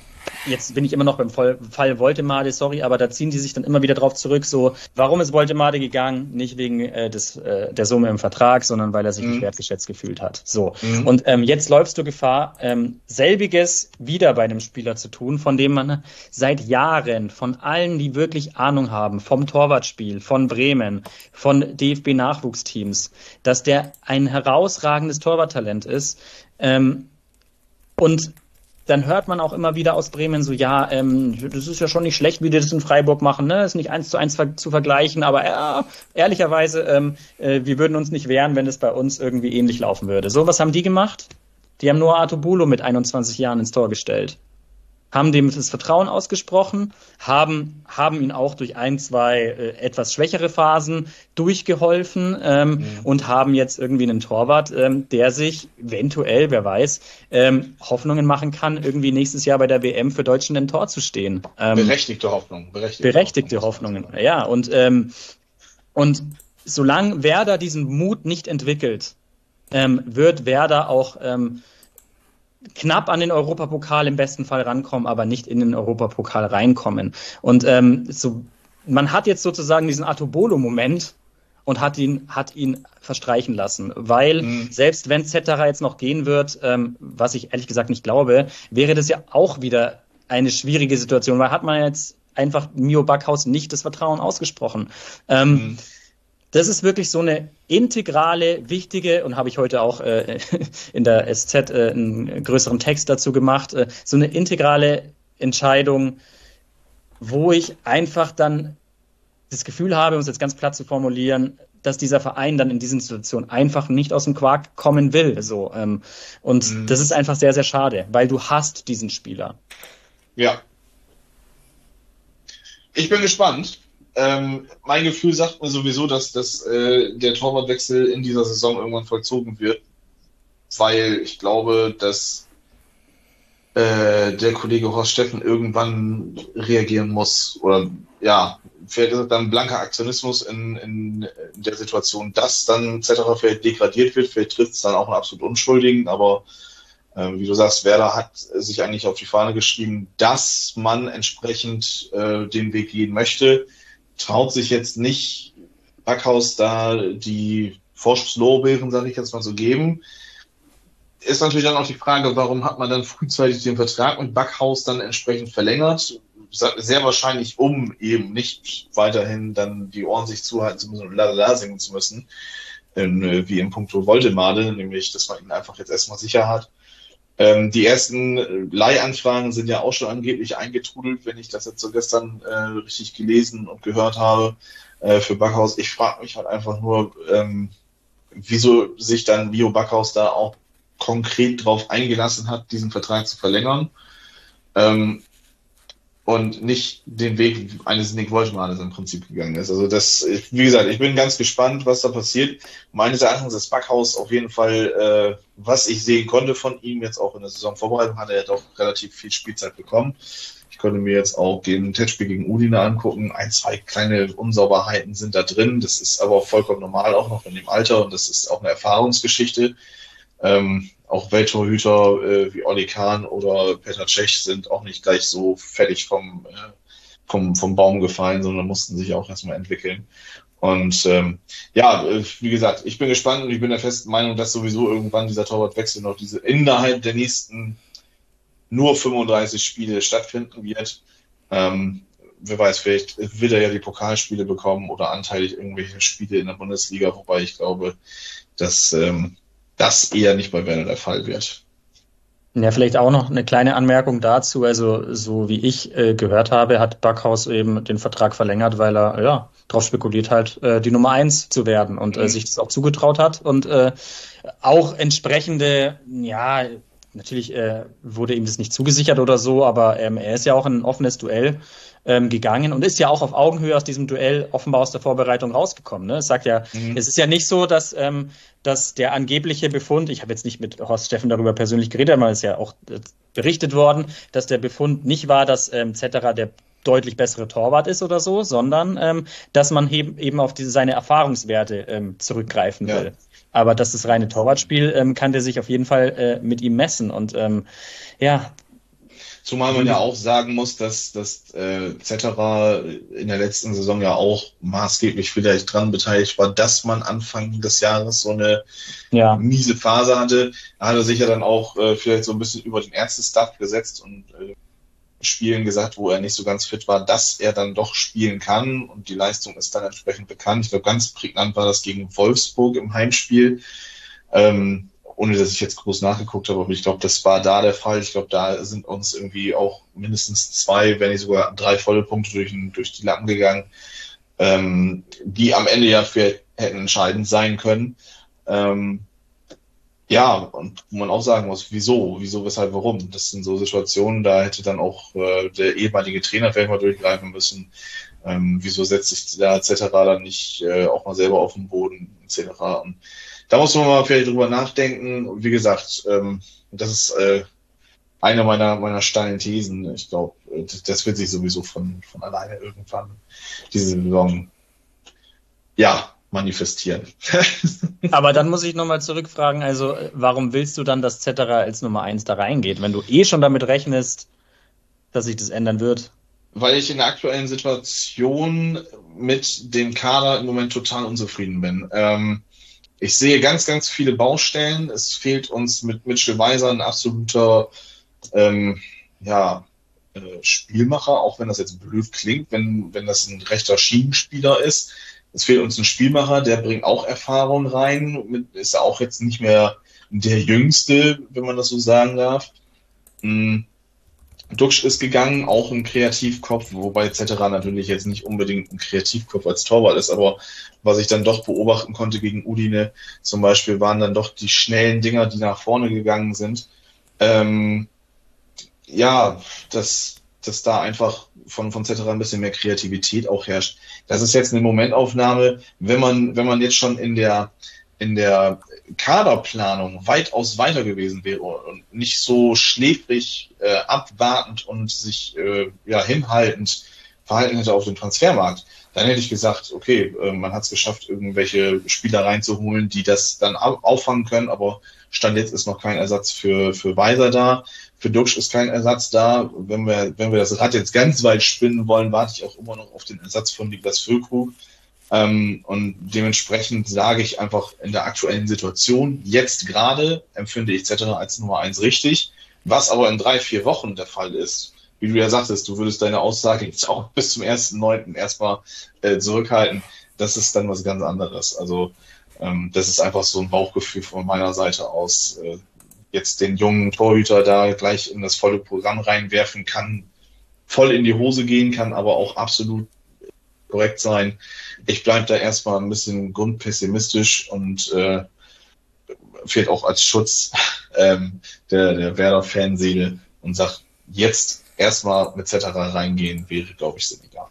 [SPEAKER 3] jetzt bin ich immer noch beim Fall Woltemade, sorry, aber da ziehen die sich dann immer wieder drauf zurück, so, warum ist Woltemade gegangen? Nicht wegen äh, des, äh, der Summe im Vertrag, sondern weil er sich mhm. nicht wertgeschätzt gefühlt hat. So. Mhm. Und ähm, jetzt läufst du Gefahr, ähm, selbiges wieder bei einem Spieler zu tun, von dem man seit Jahren, von allen, die wirklich Ahnung haben, vom Torwartspiel, von Bremen, von D F B-Nachwuchsteams, dass der ein herausragendes Torwarttalent ist, ähm, und dann hört man auch immer wieder aus Bremen so, ja, ähm, das ist ja schon nicht schlecht, wie die das in Freiburg machen, ne? Ist nicht eins zu eins ver- zu vergleichen, aber ja, ehrlicherweise, ähm, äh, wir würden uns nicht wehren, wenn es bei uns irgendwie ähnlich laufen würde. So, was haben die gemacht? Die haben nur Artubulo mit einundzwanzig Jahren ins Tor gestellt. haben dem das Vertrauen ausgesprochen, haben, haben ihn auch durch ein, zwei äh, etwas schwächere Phasen durchgeholfen ähm, mhm. und haben jetzt irgendwie einen Torwart, ähm, der sich eventuell, wer weiß, ähm, Hoffnungen machen kann, irgendwie nächstes Jahr bei der W M für Deutschland im Tor zu stehen. Ähm,
[SPEAKER 2] berechtigte Hoffnung. Berechtigte,
[SPEAKER 3] berechtigte Hoffnungen, Hoffnungen. ja. Und, ähm, und solange Werder diesen Mut nicht entwickelt, ähm, wird Werder auch ähm, knapp an den Europapokal im besten Fall rankommen, aber nicht in den Europapokal reinkommen. Und ähm, so, man hat jetzt sozusagen diesen Artobolo-Moment und hat ihn, hat ihn verstreichen lassen, weil mhm. selbst wenn Zetterer jetzt noch gehen wird, ähm, was ich ehrlich gesagt nicht glaube, wäre das ja auch wieder eine schwierige Situation, weil hat man jetzt einfach Mio Backhaus nicht das Vertrauen ausgesprochen. Ähm, mhm. Das ist wirklich so eine integrale, wichtige, und habe ich heute auch äh, in der S Z äh, einen größeren Text dazu gemacht, äh, so eine integrale Entscheidung, wo ich einfach dann das Gefühl habe, um es jetzt ganz platt zu formulieren, dass dieser Verein dann in diesen Situationen einfach nicht aus dem Quark kommen will. So, ähm, und mhm. das ist einfach sehr, sehr schade, weil du hast diesen Spieler.
[SPEAKER 2] Ja. Ich bin gespannt. Ähm, mein Gefühl sagt mir sowieso, dass, dass äh, der Torwartwechsel in dieser Saison irgendwann vollzogen wird, weil ich glaube, dass äh, der Kollege Horst Steffen irgendwann reagieren muss. Oder ja, vielleicht ist es dann blanker Aktionismus in, in, in der Situation, dass dann et cetera vielleicht degradiert wird, vielleicht trifft es dann auch einen absolut Unschuldigen, aber äh, wie du sagst, Werder hat sich eigentlich auf die Fahne geschrieben, dass man entsprechend äh, den Weg gehen möchte. Traut sich jetzt nicht Backhaus da die Vorschusslorbeeren, sage ich jetzt mal so, geben. Ist natürlich dann auch die Frage, warum hat man dann frühzeitig den Vertrag mit Backhaus dann entsprechend verlängert? Sehr wahrscheinlich, um eben nicht weiterhin dann die Ohren sich zuhalten zu müssen und lalala singen zu müssen, in, wie im Punkto Voldemade, nämlich, dass man ihn einfach jetzt erstmal sicher hat. Ähm, die ersten Leihanfragen sind ja auch schon angeblich eingetrudelt, wenn ich das jetzt so gestern äh, richtig gelesen und gehört habe, äh, für Backhaus. Ich frage mich halt einfach nur, ähm, wieso sich dann Mio Backhaus da auch konkret drauf eingelassen hat, diesen Vertrag zu verlängern, ähm, und nicht den Weg eines Nick Woltemades im Prinzip gegangen ist. Also das, wie gesagt, ich bin ganz gespannt, was da passiert. Meines Erachtens ist Backhaus auf jeden Fall, äh, was ich sehen konnte von ihm, jetzt auch in der Saisonvorbereitung, hat er ja doch relativ viel Spielzeit bekommen. Ich konnte mir jetzt auch den Testspiel gegen Udine angucken. Ein, zwei kleine Unsauberheiten sind da drin. Das ist aber auch vollkommen normal, auch noch in dem Alter, und das ist auch eine Erfahrungsgeschichte. Ähm, auch Welttorhüter äh, wie Oli Kahn oder Petr Cech sind auch nicht gleich so fertig vom, äh, vom, vom Baum gefallen, sondern mussten sich auch erstmal entwickeln. Und ähm, ja, äh, wie gesagt, ich bin gespannt und ich bin der festen Meinung, dass sowieso irgendwann dieser Torwartwechsel noch diese innerhalb der nächsten nur fünfunddreißig Spiele stattfinden wird. Ähm, wer weiß, vielleicht wird er ja die Pokalspiele bekommen oder anteilig irgendwelche Spiele in der Bundesliga, wobei ich glaube, dass ähm, das eher nicht bei Werder der Fall wird.
[SPEAKER 3] Ja, vielleicht auch noch eine kleine Anmerkung dazu. Also, so wie ich äh, gehört habe, hat Backhaus eben den Vertrag verlängert, weil er ja drauf spekuliert hat, äh, die Nummer eins zu werden und äh, mhm. sich das auch zugetraut hat und äh, auch entsprechende, ja, natürlich äh, wurde ihm das nicht zugesichert oder so, aber ähm, er ist ja auch in ein offenes Duell ähm, gegangen und ist ja auch auf Augenhöhe aus diesem Duell offenbar aus der Vorbereitung rausgekommen. Ne? Es sagt ja, mhm. es ist ja nicht so, dass ähm, dass der angebliche Befund, ich habe jetzt nicht mit Horst Steffen darüber persönlich geredet, aber es ist ja auch äh, berichtet worden, dass der Befund nicht war, dass ähm, Zetterer der deutlich bessere Torwart ist oder so, sondern ähm, dass man eben, eben auf diese seine Erfahrungswerte ähm, zurückgreifen will. Ja. Aber dass das reine Torwartspiel ähm, kann der sich auf jeden Fall äh, mit ihm messen. Und ähm, ja.
[SPEAKER 2] Zumal man ja auch sagen muss, dass dass äh, Zetterer in der letzten Saison ja auch maßgeblich vielleicht dran beteiligt war, dass man Anfang des Jahres so eine ja. miese Phase hatte. Da hat er sich ja dann auch äh, vielleicht so ein bisschen über den Ärzte-Staff gesetzt und äh, Spielen gesagt, wo er nicht so ganz fit war, dass er dann doch spielen kann und die Leistung ist dann entsprechend bekannt. Ich glaube, ganz prägnant war das gegen Wolfsburg im Heimspiel, ähm, ohne dass ich jetzt groß nachgeguckt habe, aber ich glaube, das war da der Fall. Ich glaube, da sind uns irgendwie auch mindestens zwei, wenn nicht sogar drei volle Punkte durch, durch die Lappen gegangen, ähm, die am Ende ja für hätten entscheidend sein können. Ähm, Ja, und wo man auch sagen muss, wieso, wieso, weshalb, warum. Das sind so Situationen, da hätte dann auch äh, der ehemalige Trainer vielleicht mal durchgreifen müssen. Ähm, wieso setzt sich da et cetera dann nicht äh, auch mal selber auf den Boden et cetera. Und da muss man mal vielleicht drüber nachdenken. Und wie gesagt, ähm, das ist äh, eine meiner meiner steilen Thesen. Ich glaube, das, das wird sich sowieso von von alleine irgendwann diese Saison ja manifestieren.
[SPEAKER 3] Aber dann muss ich nochmal zurückfragen, also warum willst du dann, dass Zetterer als Nummer eins da reingeht, wenn du eh schon damit rechnest, dass sich das ändern wird?
[SPEAKER 2] Weil ich in der aktuellen Situation mit dem Kader im Moment total unzufrieden bin. Ähm, ich sehe ganz, ganz viele Baustellen. Es fehlt uns mit Mitchell Weiser ein absoluter ähm, ja, äh, Spielmacher, auch wenn das jetzt blöd klingt, wenn, wenn das ein rechter Schienenspieler ist. Es fehlt uns ein Spielmacher, der bringt auch Erfahrung rein, mit, ist ja auch jetzt nicht mehr der Jüngste, wenn man das so sagen darf. Mhm. Duxch ist gegangen, auch ein Kreativkopf, wobei et cetera natürlich jetzt nicht unbedingt ein Kreativkopf als Torwart ist, aber was ich dann doch beobachten konnte gegen Udine zum Beispiel, waren dann doch die schnellen Dinger, die nach vorne gegangen sind. Ähm, ja, dass, dass da einfach von, von et cetera ein bisschen mehr Kreativität auch herrscht. Das ist jetzt eine Momentaufnahme, wenn man, wenn man jetzt schon in der, in der Kaderplanung weitaus weiter gewesen wäre und nicht so schläfrig, äh, abwartend und sich äh, ja hinhaltend verhalten hätte auf dem Transfermarkt, dann hätte ich gesagt, okay, äh, man hat es geschafft, irgendwelche Spieler reinzuholen, die das dann auffangen können, aber Stand jetzt ist noch kein Ersatz für, für Weiser da. Für Duxch ist kein Ersatz da. Wenn wir, wenn wir das Rad jetzt ganz weit spinnen wollen, warte ich auch immer noch auf den Ersatz von Niklas Füllkrug. Ähm, und dementsprechend sage ich einfach in der aktuellen Situation, jetzt gerade empfinde ich et cetera als Nummer eins richtig. Was aber in drei, vier Wochen der Fall ist, wie du ja sagtest, du würdest deine Aussage jetzt auch bis zum ersten neunten erstmal äh, zurückhalten. Das ist dann was ganz anderes. Also ähm, das ist einfach so ein Bauchgefühl von meiner Seite aus. Äh, jetzt den jungen Torhüter da gleich in das volle Programm reinwerfen kann, voll in die Hose gehen kann, aber auch absolut korrekt sein. Ich bleibe da erstmal ein bisschen grundpessimistisch und äh, fehlt auch als Schutz ähm, der, der Werder-Fanseele und sagt, jetzt erstmal mit et cetera reingehen, wäre, glaube ich, sinniger.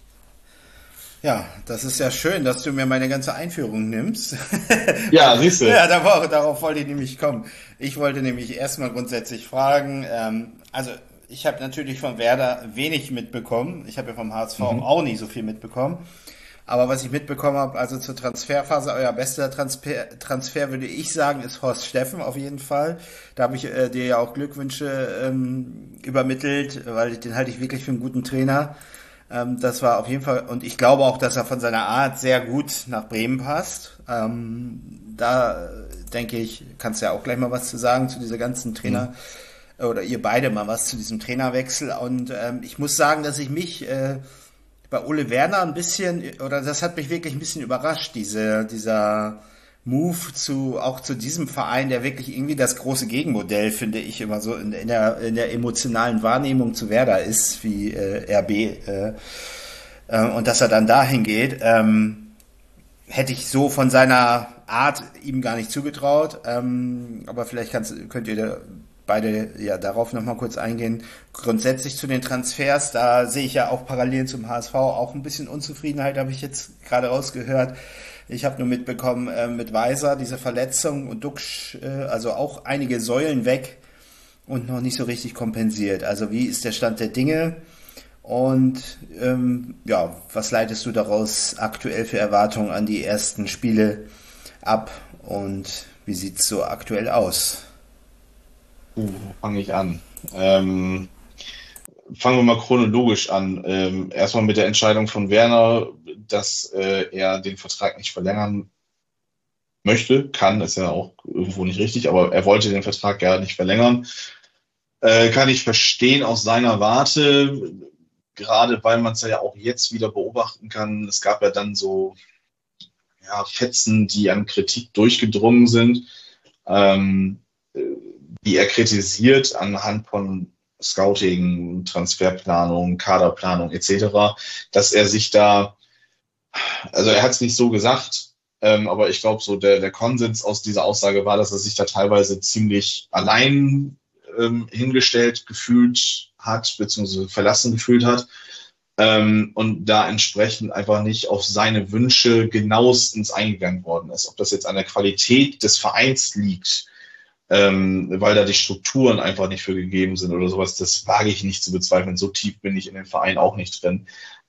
[SPEAKER 4] Ja, das ist ja schön, dass du mir meine ganze Einführung nimmst.
[SPEAKER 2] Ja, siehst du.
[SPEAKER 4] Ja, darauf, darauf wollte ich nämlich kommen. Ich wollte nämlich erstmal grundsätzlich fragen, ähm, also ich habe natürlich von Werder wenig mitbekommen. Ich habe ja vom H S V mhm. auch nicht so viel mitbekommen. Aber was ich mitbekommen habe, also zur Transferphase, euer bester Transfer, Transfer würde ich sagen, ist Horst Steffen auf jeden Fall. Da habe ich äh, dir ja auch Glückwünsche ähm, übermittelt, weil den halte ich wirklich für einen guten Trainer. Ähm, das war auf jeden Fall, und ich glaube auch, dass er von seiner Art sehr gut nach Bremen passt. Ähm, da denke ich, kannst du ja auch gleich mal was zu sagen zu dieser ganzen Trainer, mhm. oder ihr beide mal was zu diesem Trainerwechsel. Und ähm, ich muss sagen, dass ich mich äh, bei Ole Werner ein bisschen, oder das hat mich wirklich ein bisschen überrascht, diese, dieser Move zu, auch zu diesem Verein, der wirklich irgendwie das große Gegenmodell, finde ich, immer so in, in der, in der emotionalen Wahrnehmung zu Werder ist, wie äh, R B, äh, äh, und dass er dann dahin geht, ähm, hätte ich so von seiner Art ihm gar nicht zugetraut, ähm, aber vielleicht kannst, könnt ihr da beide ja darauf nochmal kurz eingehen. Grundsätzlich zu den Transfers, da sehe ich ja auch parallel zum H S V auch ein bisschen Unzufriedenheit, habe ich jetzt gerade rausgehört. Ich habe nur mitbekommen, äh, mit Weiser diese Verletzung und Duxch, äh, also auch einige Säulen weg und noch nicht so richtig kompensiert. Also wie ist der Stand der Dinge? Und ähm, ja, was leitest du daraus aktuell für Erwartungen an die ersten Spiele ab? Und wie sieht's so aktuell aus?
[SPEAKER 2] Uh, wo fange ich an? Ähm, fangen wir mal chronologisch an. Ähm, erstmal mit der Entscheidung von Werner, dass äh, er den Vertrag nicht verlängern möchte. Kann, ist ja auch irgendwo nicht richtig, aber er wollte den Vertrag ja nicht verlängern. Äh, kann ich verstehen aus seiner Warte, gerade weil man es ja auch jetzt wieder beobachten kann. Es gab ja dann so ja, Fetzen, die an Kritik durchgedrungen sind. Ähm, die er kritisiert anhand von Scouting, Transferplanung, Kaderplanung et cetera, dass er sich da, also er hat es nicht so gesagt, Ähm, aber ich glaube, so der, der Konsens aus dieser Aussage war, dass er sich da teilweise ziemlich allein ähm, hingestellt gefühlt hat, beziehungsweise verlassen gefühlt hat. Ähm, und da entsprechend einfach nicht auf seine Wünsche genauestens eingegangen worden ist. Ob das jetzt an der Qualität des Vereins liegt, ähm, weil da die Strukturen einfach nicht für gegeben sind oder sowas, das wage ich nicht zu bezweifeln. So tief bin ich in den Verein auch nicht drin.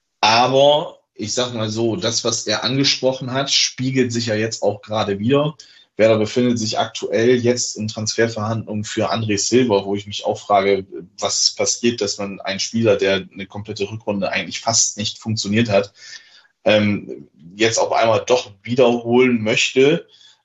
[SPEAKER 2] Aber ich sag mal so, das, was er angesprochen hat, spiegelt sich ja jetzt auch gerade wieder. Werder befindet sich aktuell jetzt in Transferverhandlungen für André Silva, wo ich mich auch frage, was passiert, dass man einen Spieler, der eine komplette Rückrunde eigentlich fast nicht funktioniert hat, ähm, jetzt auf einmal doch wiederholen möchte.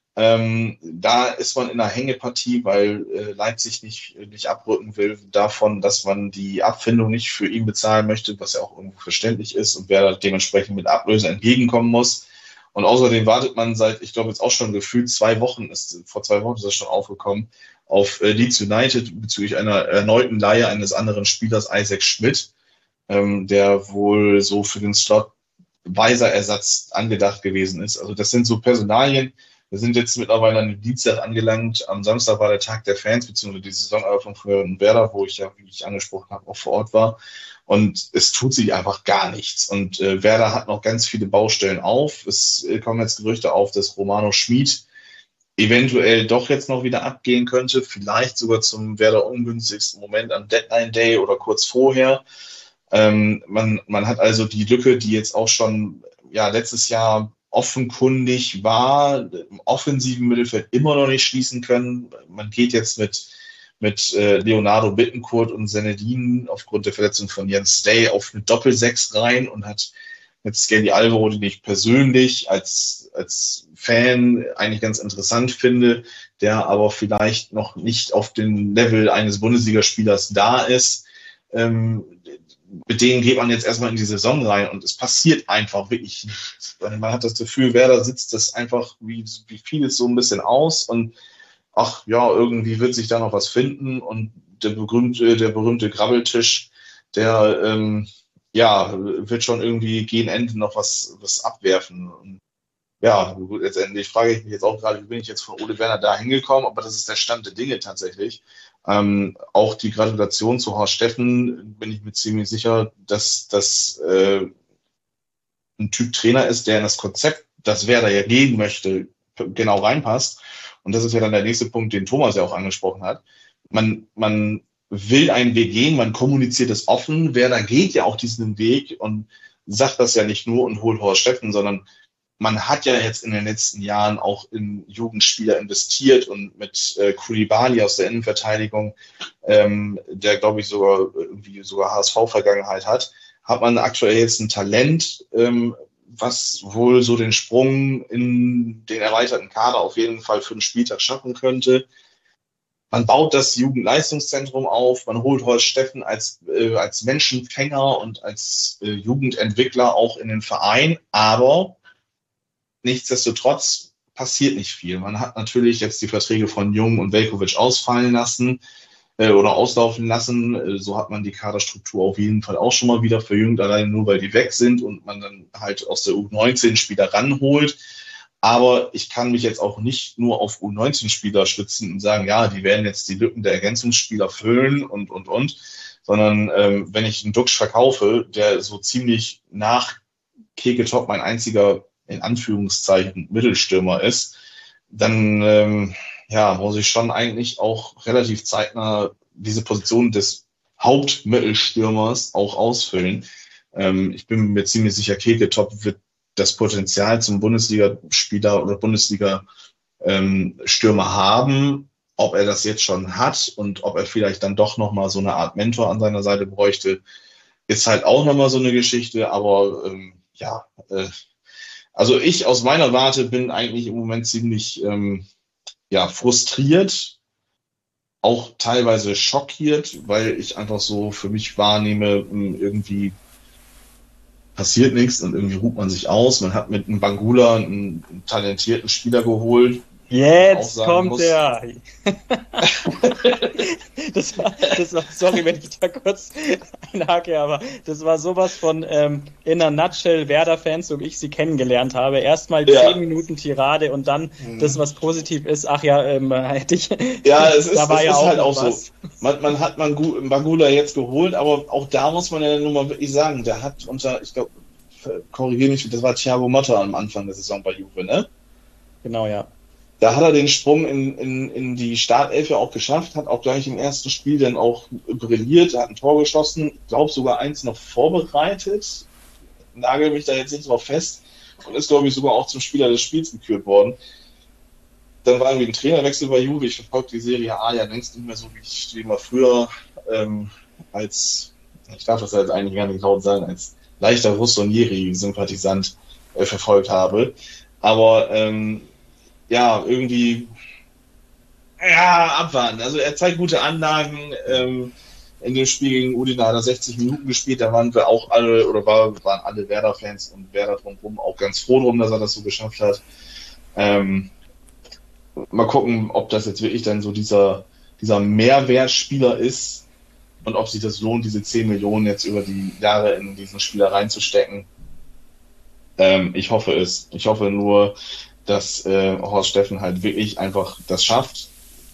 [SPEAKER 2] Ähm, da ist man in einer Hängepartie, weil äh, Leipzig nicht, nicht abrücken will davon, dass man die Abfindung nicht für ihn bezahlen möchte, was ja auch irgendwo verständlich ist und wer dementsprechend mit Ablöse entgegenkommen muss. Und außerdem wartet man seit, ich glaube jetzt auch schon gefühlt zwei Wochen, ist vor zwei Wochen ist das schon aufgekommen, auf äh, Leeds United bezüglich einer erneuten Leihe eines anderen Spielers, Isaac Schmidt, ähm, der wohl so für den Slot weiser Ersatz angedacht gewesen ist. Also das sind so Personalien. Wir sind jetzt mittlerweile an dem Dienstag angelangt. Am Samstag war der Tag der Fans, beziehungsweise die Saisoneröffnung für Werder, wo ich ja, wie ich angesprochen habe, auch vor Ort war. Und es tut sich einfach gar nichts. Und äh, Werder hat noch ganz viele Baustellen auf. Es äh, kommen jetzt Gerüchte auf, dass Romano Schmid eventuell doch jetzt noch wieder abgehen könnte. Vielleicht sogar zum Werder ungünstigsten Moment am Deadline Day oder kurz vorher. Ähm, man, man hat also die Lücke, die jetzt auch schon ja letztes Jahr offenkundig war, im offensiven Mittelfeld immer noch nicht schließen können. Man geht jetzt mit, mit äh, Leonardo Bittencourt und Zenedin aufgrund der Verletzung von Jens Stay auf eine Doppelsechs rein und hat mit Skelly Alvaro, den ich persönlich als, als Fan eigentlich ganz interessant finde, der aber vielleicht noch nicht auf dem Level eines Bundesligaspielers da ist. Ähm, mit denen geht man jetzt erstmal in die Saison rein und es passiert einfach wirklich nichts. Man hat das Gefühl, Werder sitzt das einfach wie, wie vieles so ein bisschen aus und ach ja, irgendwie wird sich da noch was finden und der berühmte, der berühmte Grabbeltisch, der ähm, ja, wird schon irgendwie gegen Ende noch was, was abwerfen. Und ja, letztendlich frage ich mich jetzt auch gerade, wie bin ich jetzt von Ole Werner da hingekommen, aber das ist der Stand der Dinge tatsächlich. Ähm, auch die Gratulation zu Horst Steffen, bin ich mir ziemlich sicher, dass das äh, ein Typ Trainer ist, der in das Konzept, das Werder ja gehen möchte, genau reinpasst. Und das ist ja dann der nächste Punkt, den Thomas ja auch angesprochen hat. Man, man will einen Weg gehen, man kommuniziert es offen. Werder geht ja auch diesen Weg und sagt das ja nicht nur und holt Horst Steffen, sondern man hat ja jetzt in den letzten Jahren auch in Jugendspieler investiert und mit äh, Koulibaly aus der Innenverteidigung, ähm, der glaube ich sogar irgendwie sogar H S V-Vergangenheit hat, hat man aktuell jetzt ein Talent, ähm, was wohl so den Sprung in den erweiterten Kader auf jeden Fall für den Spieltag schaffen könnte. Man baut das Jugendleistungszentrum auf, man holt Horst Steffen als, äh, als Menschenfänger und als äh, Jugendentwickler auch in den Verein, aber nichtsdestotrotz passiert nicht viel. Man hat natürlich jetzt die Verträge von Jung und Veljković ausfallen lassen äh, oder auslaufen lassen. Äh, so hat man die Kaderstruktur auf jeden Fall auch schon mal wieder verjüngt, allein nur weil die weg sind und man dann halt aus der U neunzehn Spieler ranholt. Aber ich kann mich jetzt auch nicht nur auf U neunzehn Spieler stützen und sagen, ja, die werden jetzt die Lücken der Ergänzungsspieler füllen und, und, und. Sondern ähm, wenn ich einen Duxch verkaufe, der so ziemlich nach Keke Top mein einziger in Anführungszeichen Mittelstürmer ist, dann ähm, ja, muss ich schon eigentlich auch relativ zeitnah diese Position des Hauptmittelstürmers auch ausfüllen. Ähm, ich bin mir ziemlich sicher, Keke Top wird das Potenzial zum Bundesligaspieler oder Bundesliga-Stürmer ähm, haben. Ob er das jetzt schon hat und ob er vielleicht dann doch nochmal so eine Art Mentor an seiner Seite bräuchte, ist halt auch nochmal so eine Geschichte. Aber ähm, ja, äh, also ich aus meiner Warte bin eigentlich im Moment ziemlich ähm, ja, frustriert, auch teilweise schockiert, weil ich einfach so für mich wahrnehme, irgendwie passiert nichts und irgendwie ruht man sich aus. Man hat mit einem Bangula einen talentierten Spieler geholt,
[SPEAKER 3] Jetzt kommt muss, er. das, war, das war, sorry, wenn ich da kurz einhake, aber das war sowas von ähm, in a nutshell Werder-Fans, so wie ich sie kennengelernt habe. Erstmal ja. zehn Minuten Tirade und dann mhm. das, was positiv ist. Ach ja, ähm, hätte ich.
[SPEAKER 2] Ja, es ist, es ja ist auch halt auch was. so. Man, man hat Magula jetzt geholt, aber auch da muss man ja nur mal wirklich sagen, der hat unter, ich glaube, korrigiere mich, das war Thiago Motta am Anfang der Saison bei Juve, ne?
[SPEAKER 3] Genau, ja.
[SPEAKER 2] Da hat er den Sprung in, in, in die Startelf ja auch geschafft, hat auch gleich im ersten Spiel dann auch brilliert, hat ein Tor geschossen, glaube sogar eins noch vorbereitet, nagel mich da jetzt nicht drauf fest und ist, glaube ich, sogar auch zum Spieler des Spiels gekürt worden. Dann war irgendwie ein Trainerwechsel bei Juve, ich verfolge die Serie A ja längst nicht mehr so, wie ich die mal früher ähm, als, ich darf das jetzt eigentlich gar nicht laut sagen, als leichter Rossonieri-Sympathisant äh, verfolgt habe. Aber ähm, ja, irgendwie ja, abwarten. Also er zeigt gute Anlagen. Ähm, in dem Spiel gegen Udine hat er sechzig Minuten gespielt. Da waren wir auch alle, oder war, waren alle Werder-Fans und Werder drumherum auch ganz froh drum, dass er das so geschafft hat. Ähm, mal gucken, ob das jetzt wirklich dann so dieser, dieser Mehrwertspieler ist und ob sich das lohnt, diese zehn Millionen jetzt über die Jahre in diesen Spieler reinzustecken. Ähm, ich hoffe es. Ich hoffe nur, dass äh, Horst Steffen halt wirklich einfach das schafft.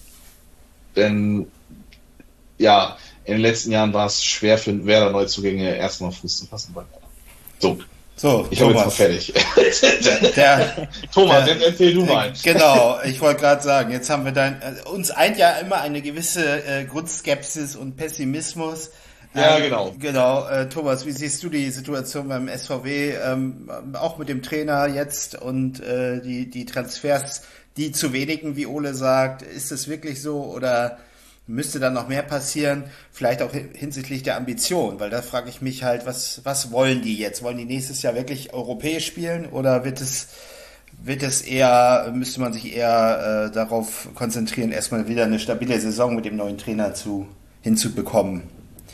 [SPEAKER 2] Denn ja, in den letzten Jahren war es schwer für Werder Neuzugänge erstmal Fuß zu fassen bei Werder. So.
[SPEAKER 4] So,
[SPEAKER 2] ich habe jetzt mal fertig.
[SPEAKER 4] der,
[SPEAKER 2] Thomas,
[SPEAKER 4] der,
[SPEAKER 2] jetzt erzähl du mal.
[SPEAKER 4] Genau, ich wollte gerade sagen, jetzt haben wir dann, uns eint ja immer eine gewisse äh, Grundskepsis und Pessimismus.
[SPEAKER 2] Ja,
[SPEAKER 4] ähm,
[SPEAKER 2] genau.
[SPEAKER 4] Genau, äh, Thomas, wie siehst du die Situation beim S V W, ähm, auch mit dem Trainer jetzt und äh, die, die Transfers, die zu wenigen, wie Ole sagt, ist es wirklich so oder müsste dann noch mehr passieren, vielleicht auch hinsichtlich der Ambition, weil da frage ich mich halt, was, was wollen die jetzt? Wollen die nächstes Jahr wirklich europäisch spielen oder wird es, wird es eher, müsste man sich eher äh, darauf konzentrieren, erstmal wieder eine stabile Saison mit dem neuen Trainer zu, hinzubekommen?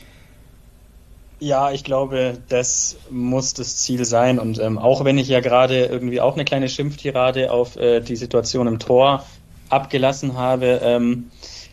[SPEAKER 3] Ja, ich glaube, das muss das Ziel sein und ähm, auch wenn ich ja gerade irgendwie auch eine kleine Schimpftirade auf äh, die Situation im Tor abgelassen habe, ähm,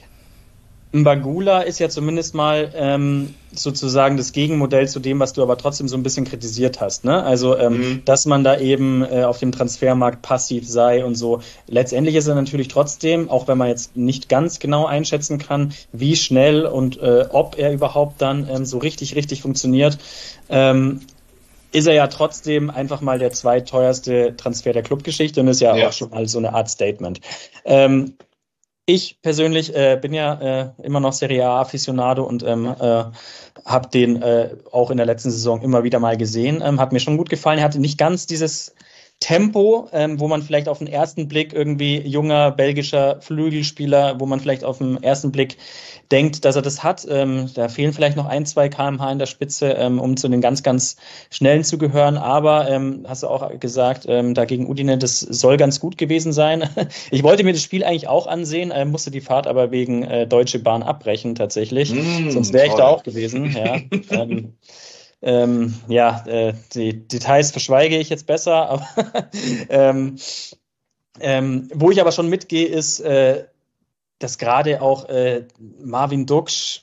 [SPEAKER 3] Mbagula ist ja zumindest mal ähm, sozusagen das Gegenmodell zu dem, was du aber trotzdem so ein bisschen kritisiert hast, ne? Also, ähm, mhm. dass man da eben äh, auf dem Transfermarkt passiv sei und so. Letztendlich ist er natürlich trotzdem, auch wenn man jetzt nicht ganz genau einschätzen kann, wie schnell und äh, ob er überhaupt dann ähm, so richtig, richtig funktioniert, ähm, ist er ja trotzdem einfach mal der zweiteuerste Transfer der Clubgeschichte und ist ja, ja. auch schon mal so eine Art Statement. Ähm, Ich persönlich äh, bin ja äh, immer noch Serie A-Aficionado und ähm, äh, habe den äh, auch in der letzten Saison immer wieder mal gesehen. Ähm, hat mir schon gut gefallen. Er hatte nicht ganz dieses Tempo, ähm, wo man vielleicht auf den ersten Blick irgendwie junger belgischer Flügelspieler, wo man vielleicht auf den ersten Blick denkt, dass er das hat. Ähm, da fehlen vielleicht noch ein, zwei Kilometer pro Stunde in der Spitze, ähm, um zu den ganz, ganz Schnellen zu gehören. Aber, ähm, hast du auch gesagt, ähm, dagegen Udine, das soll ganz gut gewesen sein. Ich wollte mir das Spiel eigentlich auch ansehen, äh, musste die Fahrt aber wegen äh, Deutsche Bahn abbrechen tatsächlich. Mm, Sonst wäre ich da auch gewesen. Ja, ähm, ähm, ja äh, die Details verschweige ich jetzt besser. Aber ähm, ähm, wo ich aber schon mitgehe, ist, äh, dass gerade auch äh, Marvin Duksch,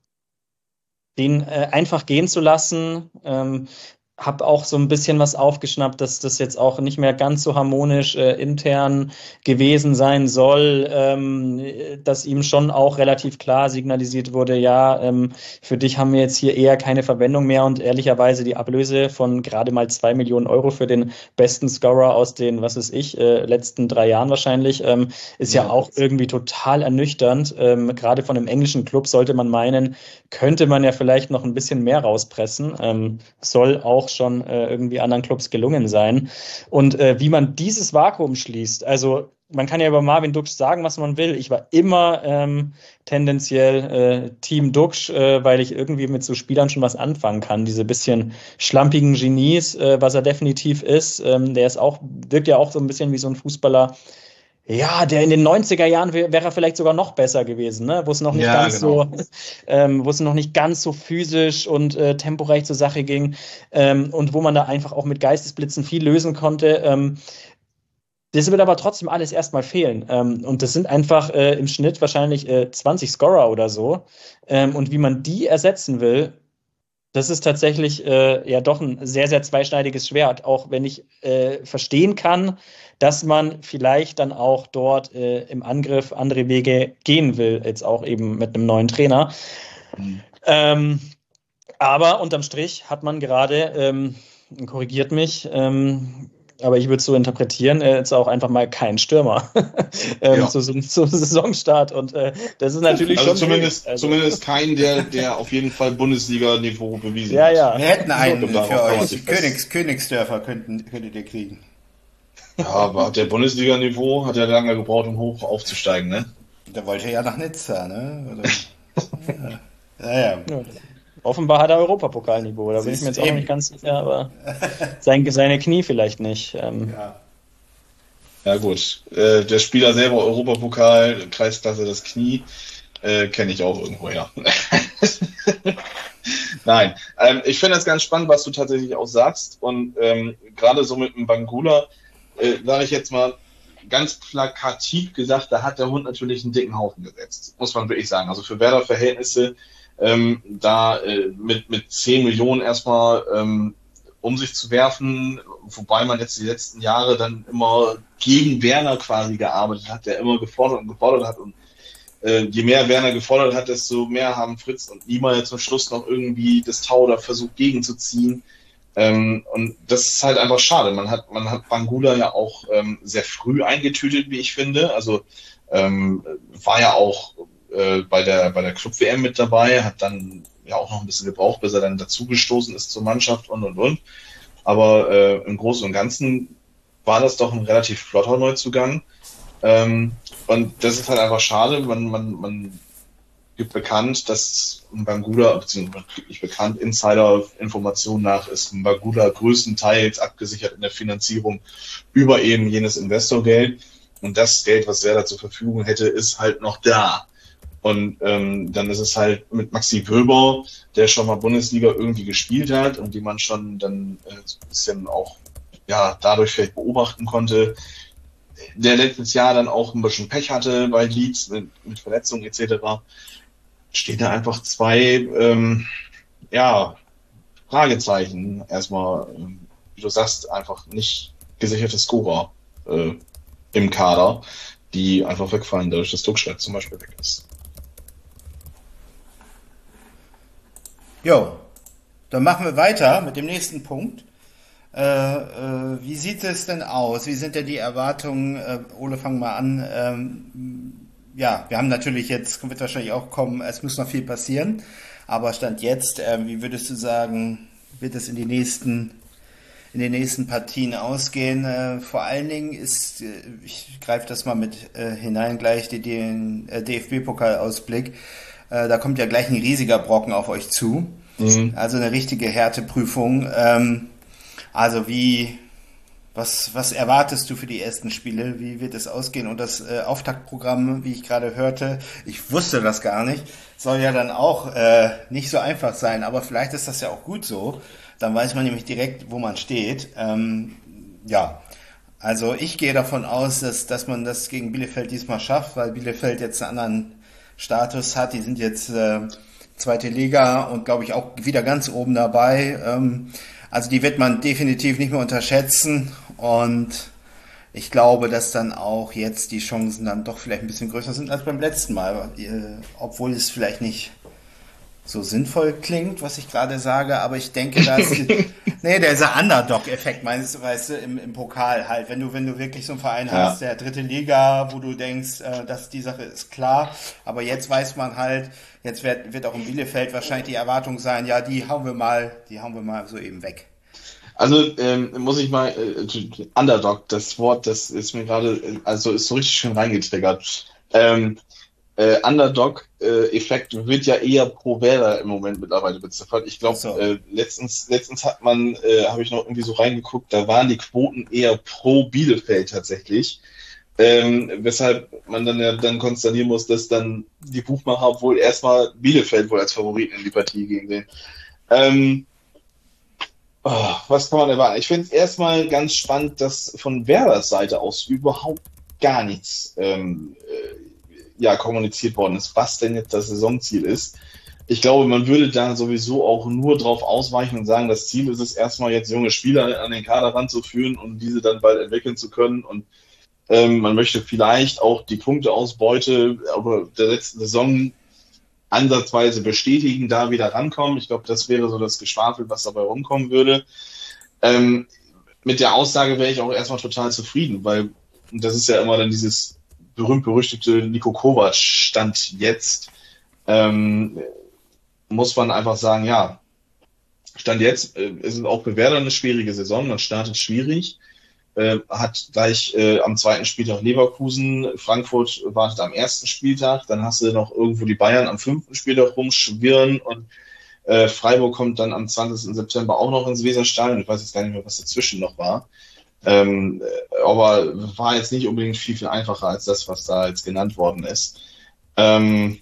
[SPEAKER 3] den äh, einfach gehen zu lassen, ähm, habe auch so ein bisschen was aufgeschnappt, dass das jetzt auch nicht mehr ganz so harmonisch äh, intern gewesen sein soll, ähm, dass ihm schon auch relativ klar signalisiert wurde, ja, ähm, für dich haben wir jetzt hier eher keine Verwendung mehr und ehrlicherweise die Ablöse von gerade mal zwei Millionen Euro für den besten Scorer aus den, was weiß ich, äh, letzten drei Jahren wahrscheinlich, ähm, ist ja, ja auch irgendwie total ernüchternd. Ähm, gerade von einem englischen Club sollte man meinen, könnte man ja vielleicht noch ein bisschen mehr rauspressen, ähm, soll auch schon äh, irgendwie anderen Clubs gelungen sein. Und äh, wie man dieses Vakuum schließt, also man kann ja über Marvin Duksch sagen, was man will. Ich war immer ähm, tendenziell äh, Team Duksch, äh, weil ich irgendwie mit so Spielern schon was anfangen kann. Diese bisschen schlampigen Genies, äh, was er definitiv ist. Ähm, der ist auch, wirkt ja auch so ein bisschen wie so ein Fußballer, ja, der in den neunziger Jahren wäre wär er vielleicht sogar noch besser gewesen, ne? Wo es noch nicht ja, ganz genau. so, ähm, wo es noch nicht ganz so physisch und äh, temporeich zur Sache ging, ähm, und wo man da einfach auch mit Geistesblitzen viel lösen konnte. Ähm, Das wird aber trotzdem alles erstmal fehlen. Ähm, und das sind einfach äh, im Schnitt wahrscheinlich äh, zwanzig Scorer oder so. Ähm, und wie man die ersetzen will, das ist tatsächlich äh, ja doch ein sehr, sehr zweischneidiges Schwert. Auch wenn ich äh, verstehen kann, dass man vielleicht dann auch dort äh, im Angriff andere Wege gehen will, jetzt auch eben mit einem neuen Trainer. Mhm. Ähm, aber unterm Strich hat man gerade, ähm, korrigiert mich, ähm, aber ich würde es so interpretieren, äh, jetzt auch einfach mal kein Stürmer ähm, ja. zum, zum Saisonstart. Und äh, das ist natürlich
[SPEAKER 2] also
[SPEAKER 3] schon...
[SPEAKER 2] Zumindest, also zumindest kein, der, der auf jeden Fall Bundesliga-Niveau bewiesen
[SPEAKER 3] ja,
[SPEAKER 2] hat.
[SPEAKER 3] Ja.
[SPEAKER 4] Wir hätten einen so, für euch. Königs, Königsdörfer könnten, könntet ihr kriegen.
[SPEAKER 2] Ja, aber hat der Bundesliga-Niveau, hat er lange gebraucht, um hoch aufzusteigen, ne?
[SPEAKER 4] Der wollte ja nach Nizza, ne? Oder, ja, ja. ja.
[SPEAKER 3] Offenbar hat er Europapokalniveau, da bin ich mir jetzt auch nicht ganz sicher, aber sein, seine Knie vielleicht nicht. Ähm.
[SPEAKER 2] Ja. ja gut, äh, der Spieler selber Europapokal, Kreisklasse, das Knie, äh, kenne ich auch irgendwo, ja. Nein, ähm, ich finde das ganz spannend, was du tatsächlich auch sagst und ähm, gerade so mit dem Bangula, äh, sage ich jetzt mal ganz plakativ gesagt, da hat der Hund natürlich einen dicken Haufen gesetzt, muss man wirklich sagen. Also für Werder-Verhältnisse Ähm, da äh, mit, mit zehn Millionen erstmal ähm, um sich zu werfen, wobei man jetzt die letzten Jahre dann immer gegen Werner quasi gearbeitet hat, der immer gefordert und gefordert hat und äh, je mehr Werner gefordert hat, desto mehr haben Fritz und Niemeyer zum Schluss noch irgendwie das Tau da versucht gegenzuziehen. Ähm, und das ist halt einfach schade. Man hat, man hat Bangula ja auch ähm, sehr früh eingetütet, wie ich finde. Also ähm, war ja auch äh, bei der bei der Club-W M mit dabei, hat dann ja auch noch ein bisschen gebraucht, bis er dann dazugestoßen ist zur Mannschaft und und und. Aber äh, im Großen und Ganzen war das doch ein relativ flotter Neuzugang. Ähm, und das ist halt einfach schade. Man, man, man gibt bekannt, dass Bangula, beziehungsweise nicht bekannt, Insider-Informationen nach ist Bangula größtenteils abgesichert in der Finanzierung über eben jenes Investorgeld. Und das Geld, was Werder zur Verfügung hätte, ist halt noch da. Und ähm, dann ist es halt mit Maxi Wöber, der schon mal Bundesliga irgendwie gespielt hat und die man schon dann äh, so ein bisschen auch ja dadurch vielleicht beobachten konnte, der letztes Jahr dann auch ein bisschen Pech hatte bei Leeds mit, mit Verletzungen et cetera, stehen da einfach zwei ähm, ja Fragezeichen. Erstmal, ähm, wie du sagst, einfach nicht gesicherte Scorer äh, im Kader, die einfach wegfallen, dadurch, dass Duckstedt zum Beispiel weg ist.
[SPEAKER 4] Jo, dann machen wir weiter mit dem nächsten Punkt. Äh, äh, wie sieht es denn aus? Wie sind denn die Erwartungen? Äh, Ole, fang mal an. Ähm, ja, wir haben natürlich jetzt, wird wahrscheinlich auch kommen, es muss noch viel passieren. Aber Stand jetzt, äh, wie würdest du sagen, wird es in die nächsten, in den nächsten Partien ausgehen? Äh, vor allen Dingen ist, äh, ich greife das mal mit äh, hinein gleich, die, den äh, D F B-Pokal-Ausblick. Äh, da kommt ja gleich ein riesiger Brocken auf euch zu. Mhm. Also eine richtige Härteprüfung. Ähm, also wie, was, was erwartest du für die ersten Spiele? Wie wird es ausgehen? Und das äh, Auftaktprogramm, wie ich gerade hörte, ich wusste das gar nicht, soll ja dann auch äh, nicht so einfach sein. Aber vielleicht ist das ja auch gut so. Dann weiß man nämlich direkt, wo man steht. Ähm, ja, also ich gehe davon aus, dass, dass man das gegen Bielefeld diesmal schafft, weil Bielefeld jetzt einen anderen Status hat. Die sind jetzt äh, zweite Liga und glaube ich auch wieder ganz oben dabei. Ähm, also die wird man definitiv nicht mehr unterschätzen und ich glaube, dass dann auch jetzt die Chancen dann doch vielleicht ein bisschen größer sind als beim letzten Mal, äh, obwohl es vielleicht nicht so sinnvoll klingt, was ich gerade sage, aber ich denke, dass nee, der ist ein Underdog-Effekt, meinst du, weißt du, im, im Pokal halt, wenn du wenn du wirklich so einen Verein ja. hast, der dritte Liga, wo du denkst, äh, dass die Sache ist klar, aber jetzt weiß man halt, jetzt wird wird auch in Bielefeld wahrscheinlich die Erwartung sein, ja, die hauen wir mal, die hauen wir mal so eben weg.
[SPEAKER 2] Also ähm, muss ich mal äh, Underdog, das Wort, das ist mir gerade, also ist so richtig schön reingetriggert. Ähm, Äh, Underdog-Effekt äh, wird ja eher pro Werder im Moment mittlerweile beziffert. Ich glaube, so. äh, letztens letztens hat man, äh, habe ich noch irgendwie so reingeguckt, da waren die Quoten eher pro Bielefeld tatsächlich. Ähm, weshalb man dann ja dann konstatieren muss, dass dann die Buchmacher wohl erstmal Bielefeld wohl als Favoriten in die Partie gegen den. Ähm, Oh, was kann man erwarten? Ich finde es erstmal ganz spannend, dass von Werders Seite aus überhaupt gar nichts ähm, äh, ja, kommuniziert worden ist, was denn jetzt das Saisonziel ist. Ich glaube, man würde da sowieso auch nur drauf ausweichen und sagen, das Ziel ist es erstmal jetzt junge Spieler an den Kader ranzuführen und diese dann bald entwickeln zu können. Und ähm, man möchte vielleicht auch die Punkteausbeute aber der letzten Saison ansatzweise bestätigen, da wieder rankommen. Ich glaube, das wäre so das Geschwafel, was dabei rumkommen würde. Ähm, mit der Aussage wäre ich auch erstmal total zufrieden, weil das ist ja immer dann dieses berühmt-berüchtigte Niko Kovac Stand jetzt. Ähm, muss man einfach sagen, ja, Stand jetzt äh, ist es auch für Werder eine schwierige Saison. Man startet schwierig, äh, hat gleich äh, am zweiten Spieltag Leverkusen, Frankfurt wartet am ersten Spieltag, dann hast du noch irgendwo die Bayern am fünften Spieltag rumschwirren und äh, Freiburg kommt dann am zwanzigsten September auch noch ins Weserstadion. Ich weiß jetzt gar nicht mehr, was dazwischen noch war. Ähm, aber war jetzt nicht unbedingt viel, viel einfacher als das, was da jetzt genannt worden ist. Ähm,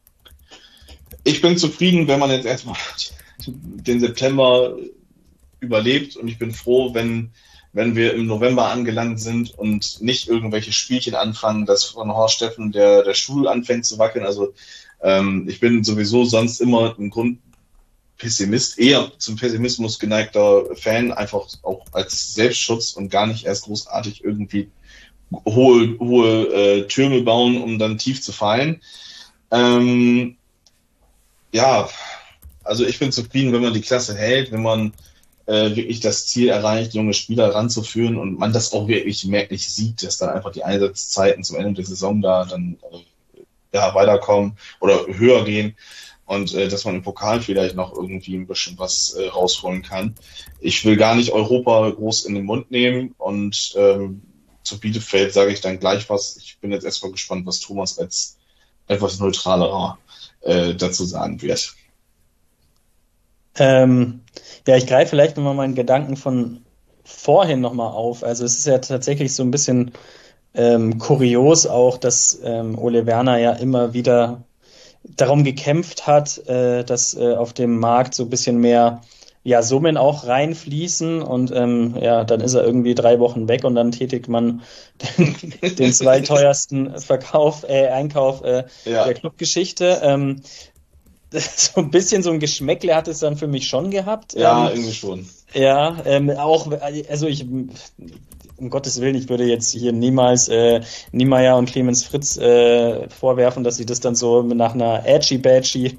[SPEAKER 2] ich bin zufrieden, wenn man jetzt erstmal den September überlebt, und ich bin froh, wenn, wenn wir im November angelangt sind und nicht irgendwelche Spielchen anfangen, dass von Horst Steffen der, der Stuhl anfängt zu wackeln. Also ähm, ich bin sowieso sonst immer im Grund Pessimist, eher zum Pessimismus geneigter Fan, einfach auch als Selbstschutz und gar nicht erst großartig irgendwie hohe, hohe äh, Türme bauen, um dann tief zu fallen. Ähm, ja, also ich bin zufrieden, wenn man die Klasse hält, wenn man äh, wirklich das Ziel erreicht, junge Spieler ranzuführen und man das auch wirklich merklich sieht, dass dann einfach die Einsatzzeiten zum Ende der Saison da dann äh, ja, weiterkommen oder höher gehen. Und äh, dass man im Pokal vielleicht noch irgendwie ein bisschen was äh, rausholen kann. Ich will gar nicht Europa groß in den Mund nehmen, und ähm, zu Bielefeld sage ich dann gleich was. Ich bin jetzt erstmal gespannt, was Thomas als etwas neutralerer äh, dazu sagen wird.
[SPEAKER 3] Ähm, ja, ich greife vielleicht nochmal meinen Gedanken von vorhin nochmal auf. Also es ist ja tatsächlich so ein bisschen ähm, kurios auch, dass ähm, Ole Werner ja immer wieder darum gekämpft hat, äh, dass äh, auf dem Markt so ein bisschen mehr ja, Summen auch reinfließen, und ähm, ja, dann ist er irgendwie drei Wochen weg und dann tätigt man den, den zweiteuersten Verkauf, äh, Einkauf äh,
[SPEAKER 2] Ja.
[SPEAKER 3] der Clubgeschichte. Ähm, so ein bisschen so ein Geschmäckle hat es dann für mich schon gehabt.
[SPEAKER 2] Ja,
[SPEAKER 3] ähm,
[SPEAKER 2] irgendwie schon.
[SPEAKER 3] Ja, ähm, auch, also ich, um Gottes Willen, ich würde jetzt hier niemals äh, Niemeyer und Clemens Fritz äh, vorwerfen, dass sie das dann so nach einer edgy-badgy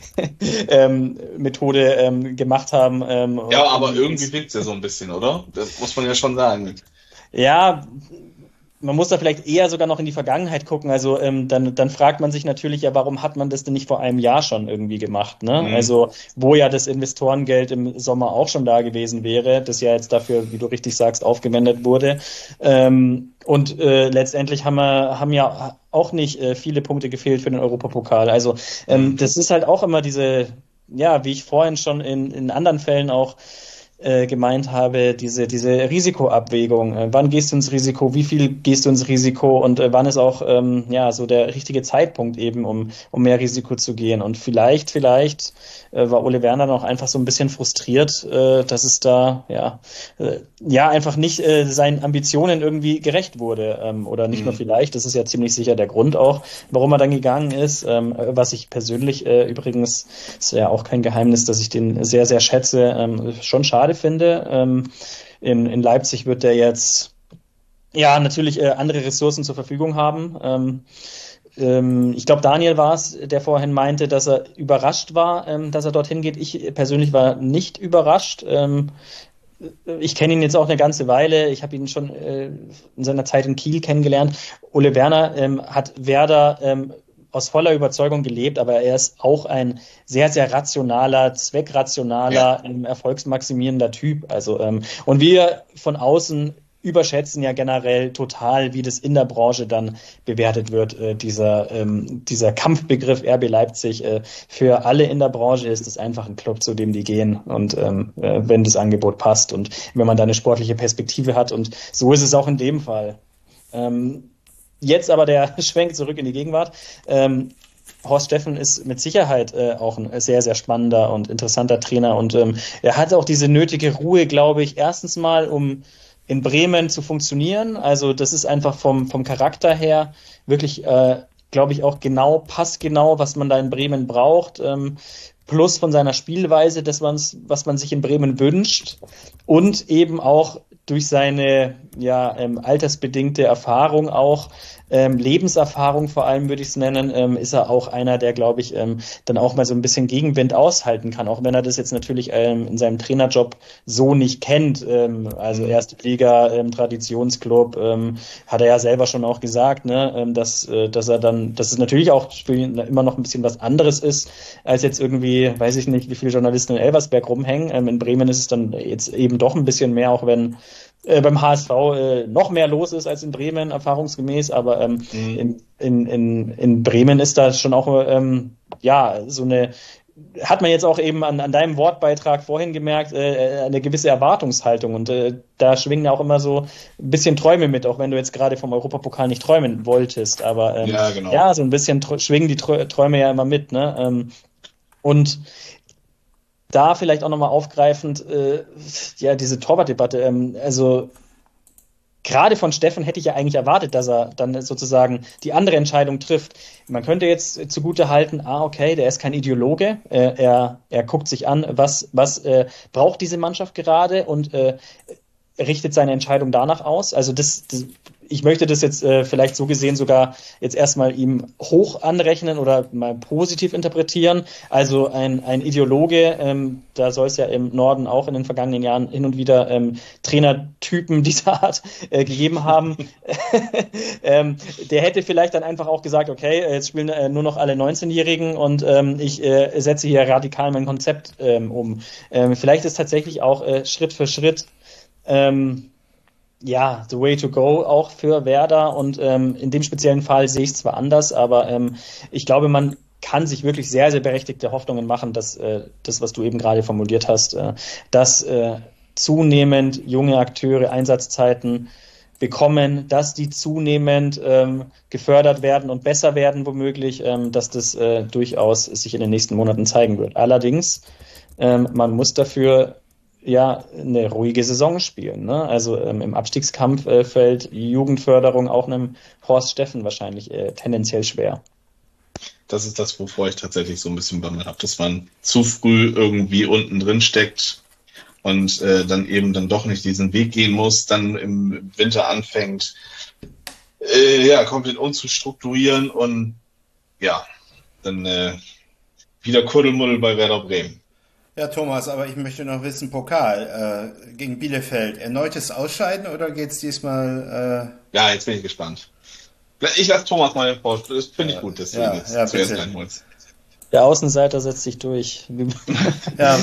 [SPEAKER 3] ähm, Methode ähm, gemacht haben. Ähm,
[SPEAKER 2] Ja, aber
[SPEAKER 3] und,
[SPEAKER 2] irgendwie wirkt es ja so ein bisschen, oder? Das muss man ja schon sagen.
[SPEAKER 3] Ja, man muss da vielleicht eher sogar noch in die Vergangenheit gucken. Also ähm, dann, dann fragt man sich natürlich, ja, warum hat man das denn nicht vor einem Jahr schon irgendwie gemacht? Ne?
[SPEAKER 2] Mhm.
[SPEAKER 3] Also wo ja das Investorengeld im Sommer auch schon da gewesen wäre, das ja jetzt dafür, wie du richtig sagst, aufgewendet wurde. Ähm, und äh, letztendlich haben wir haben ja auch nicht äh, viele Punkte gefehlt für den Europapokal. Also ähm,
[SPEAKER 2] Mhm.
[SPEAKER 3] das ist halt auch immer diese, ja, wie ich vorhin schon in, in anderen Fällen auch äh, gemeint habe, diese diese Risikoabwägung. Äh, wann gehst du ins Risiko? Wie viel gehst du ins Risiko? Und äh, wann ist auch ähm, ja so der richtige Zeitpunkt eben, um um mehr Risiko zu gehen? Und vielleicht vielleicht äh, war Ole Werner noch einfach so ein bisschen frustriert, äh, dass es da ja äh, ja einfach nicht äh, seinen Ambitionen irgendwie gerecht wurde, ähm, oder nicht
[SPEAKER 2] Mhm.
[SPEAKER 3] nur vielleicht. Das ist ja ziemlich sicher der Grund auch, warum er dann gegangen ist. Ähm, was ich persönlich äh, übrigens, ist ja auch kein Geheimnis, dass ich den sehr sehr schätze, ähm, schon schade finde. Ähm, in, in Leipzig wird der jetzt ja natürlich äh, andere Ressourcen zur Verfügung haben. Ähm, ähm, ich glaube, Daniel war es, der vorhin meinte, dass er überrascht war, ähm, dass er dorthin geht. Ich persönlich war nicht überrascht. Ähm, ich kenne ihn jetzt auch eine ganze Weile. Ich habe ihn schon äh, in seiner Zeit in Kiel kennengelernt. Ole Werner ähm, hat Werder ähm, aus voller Überzeugung gelebt, aber er ist auch ein sehr, sehr rationaler, zweckrationaler, ähm, erfolgsmaximierender Typ. Also ähm, und wir von außen überschätzen ja generell total, wie das in der Branche dann bewertet wird, äh, dieser ähm, dieser Kampfbegriff R B Leipzig. Äh, für alle in der Branche ist es einfach ein Club, zu dem die gehen, und ähm, äh, wenn das Angebot passt und wenn man da eine sportliche Perspektive hat, und so ist es auch in dem Fall. Ähm, Jetzt aber der Schwenk zurück in die Gegenwart. Ähm, Horst Steffen ist mit Sicherheit äh, auch ein sehr, sehr spannender und interessanter Trainer und ähm, er hat auch diese nötige Ruhe, glaube ich, erstens mal, um in Bremen zu funktionieren. Also das ist einfach vom, vom Charakter her wirklich, äh, glaube ich, auch genau, passgenau, was man da in Bremen braucht. Ähm, plus von seiner Spielweise, das was man sich in Bremen wünscht und eben auch durch seine ja ähm, altersbedingte Erfahrung auch, ähm, Lebenserfahrung vor allem würde ich es nennen, ähm, ist er auch einer, der, glaube ich, ähm, dann auch mal so ein bisschen Gegenwind aushalten kann, auch wenn er das jetzt natürlich ähm, in seinem Trainerjob so nicht kennt. Ähm, also erste Liga, ähm, Traditionsclub, ähm, hat er ja selber schon auch gesagt, ne, ähm, dass, äh, dass er dann, dass es natürlich auch für ihn immer noch ein bisschen was anderes ist, als jetzt irgendwie, weiß ich nicht, wie viele Journalisten in Elversberg rumhängen. Ähm, in Bremen ist es dann jetzt eben doch ein bisschen mehr, auch wenn äh, beim H S V äh, noch mehr los ist als in Bremen, erfahrungsgemäß, aber ähm, mhm. in, in, in, in Bremen ist da schon auch ähm, ja so eine, hat man jetzt auch eben an, an deinem Wortbeitrag vorhin gemerkt, äh, eine gewisse Erwartungshaltung und äh, da schwingen ja auch immer so ein bisschen Träume mit, auch wenn du jetzt gerade vom Europapokal nicht träumen wolltest, aber ähm, ja, genau. ja, so ein bisschen tr- schwingen die Träume ja immer mit, ne? Ähm, und da vielleicht auch nochmal aufgreifend, äh, ja, diese Torwartdebatte, ähm, also gerade von Steffen hätte ich ja eigentlich erwartet, dass er dann sozusagen die andere Entscheidung trifft. Man könnte jetzt zugute halten, ah, okay, der ist kein Ideologe, äh, er, er guckt sich an, was, was äh, braucht diese Mannschaft gerade und äh, richtet seine Entscheidung danach aus. Also das, das ich möchte das jetzt äh, vielleicht so gesehen sogar jetzt erstmal ihm hoch anrechnen oder mal positiv interpretieren. Also ein, ein Ideologe, ähm, da soll es ja im Norden auch in den vergangenen Jahren hin und wieder ähm, Trainertypen dieser Art äh, gegeben haben. ähm, der hätte vielleicht dann einfach auch gesagt, okay, jetzt spielen äh, nur noch alle neunzehnjährigen und ähm, ich äh, setze hier radikal mein Konzept ähm, um. Ähm, vielleicht ist tatsächlich auch äh, Schritt für Schritt ähm, ja, the way to go auch für Werder und ähm, in dem speziellen Fall sehe ich es zwar anders, aber ähm, ich glaube, man kann sich wirklich sehr, sehr berechtigte Hoffnungen machen, dass äh, das, was du eben gerade formuliert hast, äh, dass äh, zunehmend junge Akteure Einsatzzeiten bekommen, dass die zunehmend ähm, gefördert werden und besser werden womöglich, ähm, dass das äh, durchaus sich in den nächsten Monaten zeigen wird. Allerdings, ähm, man muss dafür ja eine ruhige Saison spielen. Ne? Also ähm, im Abstiegskampf äh, fällt Jugendförderung auch einem Horst Steffen wahrscheinlich äh, tendenziell schwer.
[SPEAKER 2] Das ist das, wovor ich tatsächlich so ein bisschen Bammel habe, dass man zu früh irgendwie unten drin steckt und äh, dann eben dann doch nicht diesen Weg gehen muss, dann im Winter anfängt, äh, ja, komplett umzustrukturieren und ja, dann äh, wieder Kuddelmuddel bei Werder Bremen.
[SPEAKER 4] Ja, Thomas, aber ich möchte noch wissen, Pokal äh, gegen Bielefeld, erneutes Ausscheiden oder geht's diesmal? Äh...
[SPEAKER 2] Ja, jetzt bin ich gespannt. Ich lasse Thomas mal vorstellen, das finde ich gut, dass
[SPEAKER 4] ja,
[SPEAKER 2] du jetzt
[SPEAKER 4] ja,
[SPEAKER 2] zuerst reinholst.
[SPEAKER 3] Der Außenseiter setzt sich durch.
[SPEAKER 4] ja.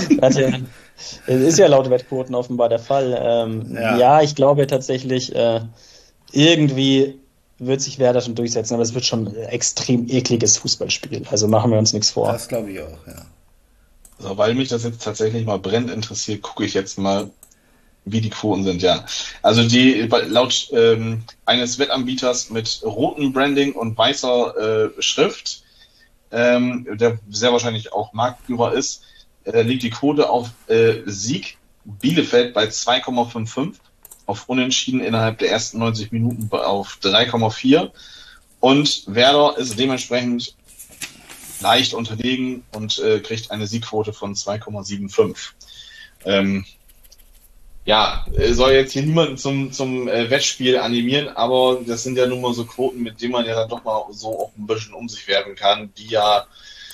[SPEAKER 3] Es ist ja laut Wettquoten offenbar der Fall. Ähm, ja. ja, ich glaube tatsächlich, äh, irgendwie wird sich Werder schon durchsetzen, aber es wird schon ein extrem ekliges Fußballspiel. Also machen wir uns nichts vor.
[SPEAKER 4] Das glaube ich auch, ja.
[SPEAKER 2] So, weil mich das jetzt tatsächlich mal brennend interessiert, gucke ich jetzt mal, wie die Quoten sind, ja. Also die laut ähm, eines Wettanbieters mit rotem Branding und weißer äh, Schrift, ähm, der sehr wahrscheinlich auch Marktführer ist, äh, liegt die Quote auf äh, Sieg Bielefeld bei zwei Komma fünfundfünfzig, auf Unentschieden innerhalb der ersten neunzig Minuten auf drei Komma vier und Werder ist dementsprechend leicht unterlegen und äh, kriegt eine Siegquote von zwei Komma fünfundsiebzig. Ähm, ja, soll jetzt hier niemanden zum, zum äh, Wettspiel animieren, aber das sind ja nun mal so Quoten, mit denen man ja dann doch mal so auch ein bisschen um sich werfen kann, die ja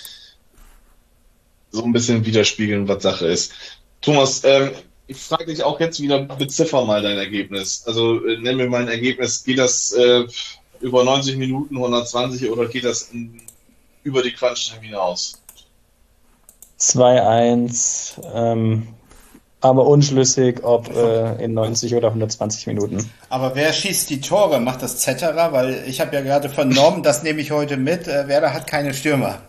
[SPEAKER 2] so ein bisschen widerspiegeln, was Sache ist. Thomas, ähm, ich frage dich auch jetzt wieder, beziffer mal dein Ergebnis. Also äh, nenn mir mal ein Ergebnis, geht das äh, über neunzig Minuten, hundertzwanzig oder geht das in über die Quatschstrecke hinaus?
[SPEAKER 3] zwei eins, ähm, aber unschlüssig, ob äh, in neunzig oder hundertzwanzig Minuten.
[SPEAKER 4] Aber wer schießt die Tore? Macht das Zetterer? Weil ich habe ja gerade vernommen, das nehme ich heute mit, äh, Werder hat keine Stürmer.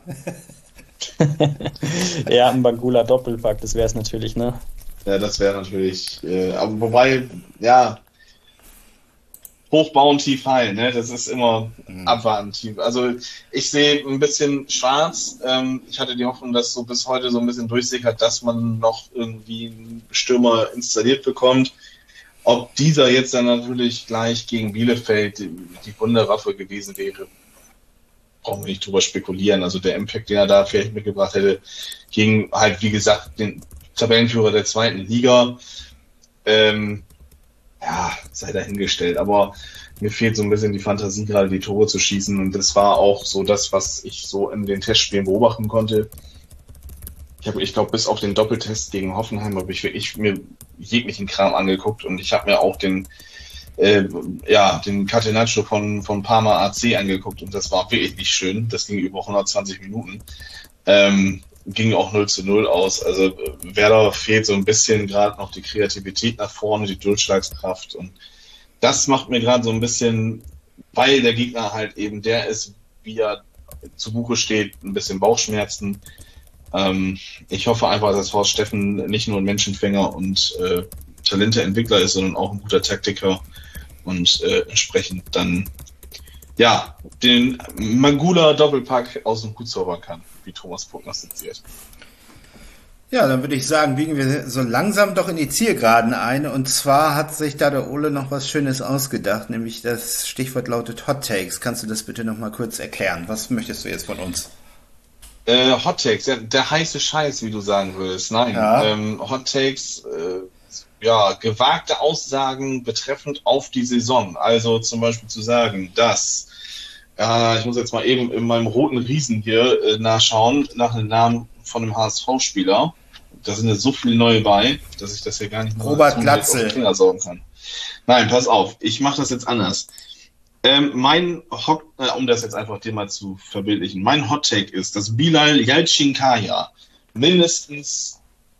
[SPEAKER 3] Ja, ein Bangula Doppelpack, das wäre es natürlich, ne?
[SPEAKER 2] Ja, das wäre natürlich, äh, aber wobei, ja, hochbauen, tief fallen, ne? Das ist immer mhm. abwarten. Tief. Also ich sehe ein bisschen schwarz. Ähm, ich hatte die Hoffnung, dass so bis heute so ein bisschen durchsickert, dass man noch irgendwie einen Stürmer installiert bekommt. Ob dieser jetzt dann natürlich gleich gegen Bielefeld die, die Wunderwaffe gewesen wäre, brauchen wir nicht drüber spekulieren. Also der Impact, den er da vielleicht mitgebracht hätte, gegen halt, wie gesagt, den Tabellenführer der zweiten Liga, ähm, ja, sei dahingestellt. Aber mir fehlt so ein bisschen die Fantasie, gerade die Tore zu schießen. Und das war auch so das, was ich so in den Testspielen beobachten konnte. Ich habe, ich glaube, bis auf den Doppeltest gegen Hoffenheim habe ich wirklich mir jeglichen Kram angeguckt und ich habe mir auch den äh, ja, den Catenaccio von, von Parma A C angeguckt und das war wirklich nicht schön. Das ging über hundertzwanzig Minuten. Ähm, ging auch null zu null aus. Also Werder fehlt so ein bisschen gerade noch die Kreativität nach vorne, die Durchschlagskraft und das macht mir gerade so ein bisschen, weil der Gegner halt eben der ist, wie er zu Buche steht, ein bisschen Bauchschmerzen. Ähm, ich hoffe einfach, dass Horst Steffen nicht nur ein Menschenfänger und äh, Talenteentwickler ist, sondern auch ein guter Taktiker und äh, entsprechend dann ja den Magula Doppelpack aus dem Hut zaubern kann, wie Thomas prognostiziert.
[SPEAKER 4] Ja, dann würde ich sagen, biegen wir so langsam doch in die Zielgeraden ein. Und zwar hat sich da der Ole noch was Schönes ausgedacht, nämlich das Stichwort lautet Hot Takes. Kannst du das bitte noch mal kurz erklären? Was möchtest du jetzt von uns?
[SPEAKER 2] Äh, Hot Takes, der, der heiße Scheiß, wie du sagen würdest. Nein, ja. ähm, Hot Takes, äh, ja, gewagte Aussagen betreffend auf die Saison. Also zum Beispiel zu sagen, dass, äh, ich muss jetzt mal eben in meinem roten Riesen hier äh, nachschauen, nach dem Namen von einem H S V-Spieler. Da sind jetzt so viele neue bei, dass ich das hier gar nicht mehr
[SPEAKER 4] Robert Glatzel.
[SPEAKER 2] auf den Finger saugen kann. Nein, pass auf, ich mache das jetzt anders. Ähm, mein Hot, äh, um das jetzt einfach dir mal zu verbildlichen, mein Hot Take ist, dass Bilal Yalcinkaya mindestens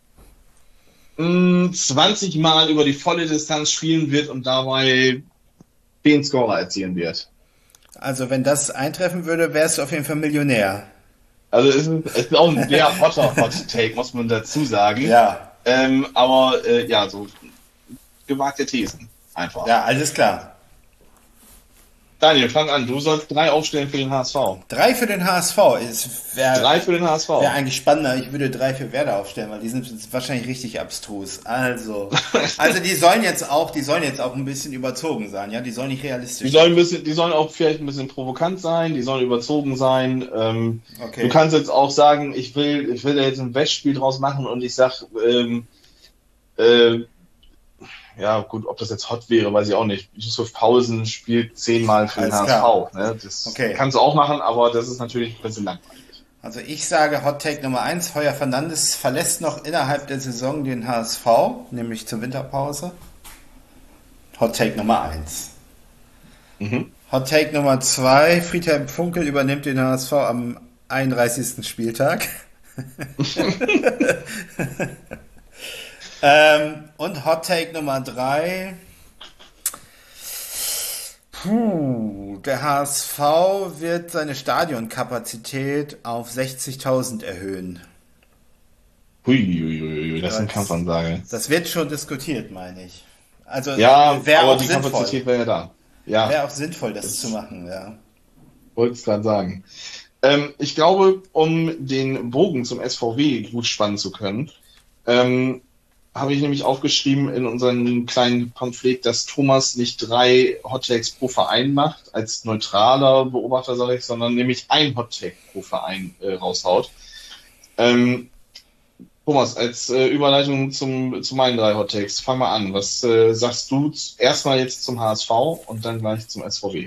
[SPEAKER 2] mh, zwanzig Mal über die volle Distanz spielen wird und dabei zehn Scorer erzielen wird.
[SPEAKER 4] Also wenn das eintreffen würde, wärst du auf jeden Fall Millionär.
[SPEAKER 2] Also es ist, es ist auch ein sehr hotter Hot Take, muss man dazu sagen.
[SPEAKER 4] Ja.
[SPEAKER 2] Ähm, aber äh, ja, so gewagte Thesen einfach.
[SPEAKER 4] Ja, alles klar.
[SPEAKER 2] Daniel, fang an. Du sollst drei aufstellen für den H S V.
[SPEAKER 4] Drei für den H S V? Ist, wär,
[SPEAKER 2] drei für den H S V.
[SPEAKER 4] Wäre eigentlich spannender. Ich würde drei für Werder aufstellen, weil die sind wahrscheinlich richtig abstrus. Also, also die sollen jetzt auch, die sollen jetzt auch ein bisschen überzogen sein, ja? Die sollen nicht realistisch
[SPEAKER 2] die sollen ein bisschen, die sollen auch vielleicht ein bisschen provokant sein, die sollen überzogen sein. Ähm, okay. Du kannst jetzt auch sagen, ich will, ich will da jetzt ein Westspiel draus machen und ich sag, ähm, äh, ja, gut, ob das jetzt hot wäre, weiß ich auch nicht. Yusuf Pausen spielt zehnmal für den H S V. Ne? Das okay. kannst du auch machen, aber das ist natürlich ein bisschen langweilig.
[SPEAKER 4] Also ich sage Hot Take Nummer eins, Heuer Fernandes verlässt noch innerhalb der Saison den H S V, nämlich zur Winterpause. Hot Take Nummer eins. Mhm. Hot Take Nummer zwei, Friedhelm Funkel übernimmt den H S V am einunddreißigsten Spieltag. Ähm, und Hot Take Nummer drei. Puh, der H S V wird seine Stadionkapazität auf sechzigtausend erhöhen.
[SPEAKER 2] Huiuiui, das ist eine Kampfansage.
[SPEAKER 4] Das wird schon diskutiert, meine ich. Also
[SPEAKER 2] ja,
[SPEAKER 4] wäre
[SPEAKER 2] aber
[SPEAKER 4] auch
[SPEAKER 2] die
[SPEAKER 4] sinnvoll.
[SPEAKER 2] Kapazität wäre ja da. Ja.
[SPEAKER 4] Wäre auch sinnvoll, das, das zu machen, ja.
[SPEAKER 2] Wollte es gerade sagen. Ähm, ich glaube, um den Bogen zum S V W gut spannen zu können, ähm, habe ich nämlich aufgeschrieben in unserem kleinen Pamphlet, dass Thomas nicht drei Hot-Takes pro Verein macht, als neutraler Beobachter, sage ich, sondern nämlich ein Hot-Take pro Verein äh, raushaut. Ähm, Thomas, als äh, Überleitung zum, zu meinen drei Hot-Takes, fang mal an. Was äh, sagst du erstmal jetzt zum H S V und dann gleich zum S V W?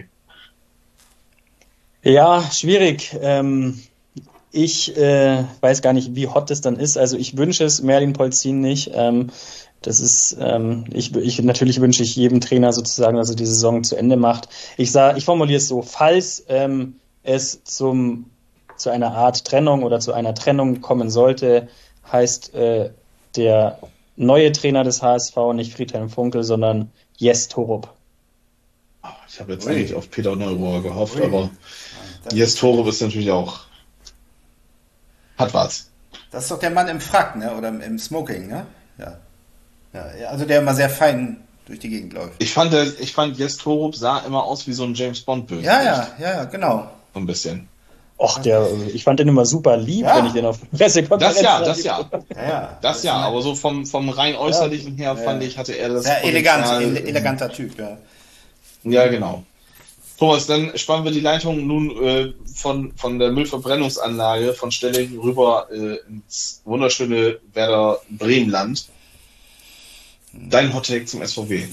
[SPEAKER 3] Ja, schwierig. Ähm Ich äh, weiß gar nicht, wie hot das dann ist. Also ich wünsche es Merlin Polzin nicht. Ähm, das ist, ähm, ich, ich natürlich wünsche ich jedem Trainer sozusagen, dass er die Saison zu Ende macht. Ich sage, ich formuliere es so: Falls ähm, es zum zu einer Art Trennung oder zu einer Trennung kommen sollte, heißt äh, der neue Trainer des H S V nicht Friedhelm Funkel, sondern Jes Torup.
[SPEAKER 2] Ich habe jetzt Ui. eigentlich auf Peter Neubauer gehofft, Ui. aber Jes Torup ist natürlich auch hat was.
[SPEAKER 4] Das ist doch der Mann im Frack, ne? Oder im, im Smoking, ne? Ja. Ja. Also der immer sehr fein, durch die Gegend läuft.
[SPEAKER 2] Ich fand, der, ich fand Jes Torup sah immer aus wie so ein James Bond-Bösewicht.
[SPEAKER 4] Ja, ja, ja, ja, genau.
[SPEAKER 2] So ein bisschen.
[SPEAKER 3] Och, der, ich fand den immer super lieb,
[SPEAKER 4] Ja.
[SPEAKER 3] wenn ich den auf Pressekonferenzen
[SPEAKER 2] Das ja, das ja.
[SPEAKER 4] Ja, ja.
[SPEAKER 2] Das ja, aber so vom, vom rein äußerlichen her
[SPEAKER 4] Ja.
[SPEAKER 2] fand ich, hatte er das
[SPEAKER 4] Sehr elegant,
[SPEAKER 2] Potenzial,
[SPEAKER 4] ele- eleganter Typ, ja.
[SPEAKER 2] Ja, genau. Thomas, dann spannen wir die Leitung nun äh, von, von der Müllverbrennungsanlage von Stellingen rüber äh, ins wunderschöne Werder Bremenland. Dein Hottake zum S V W.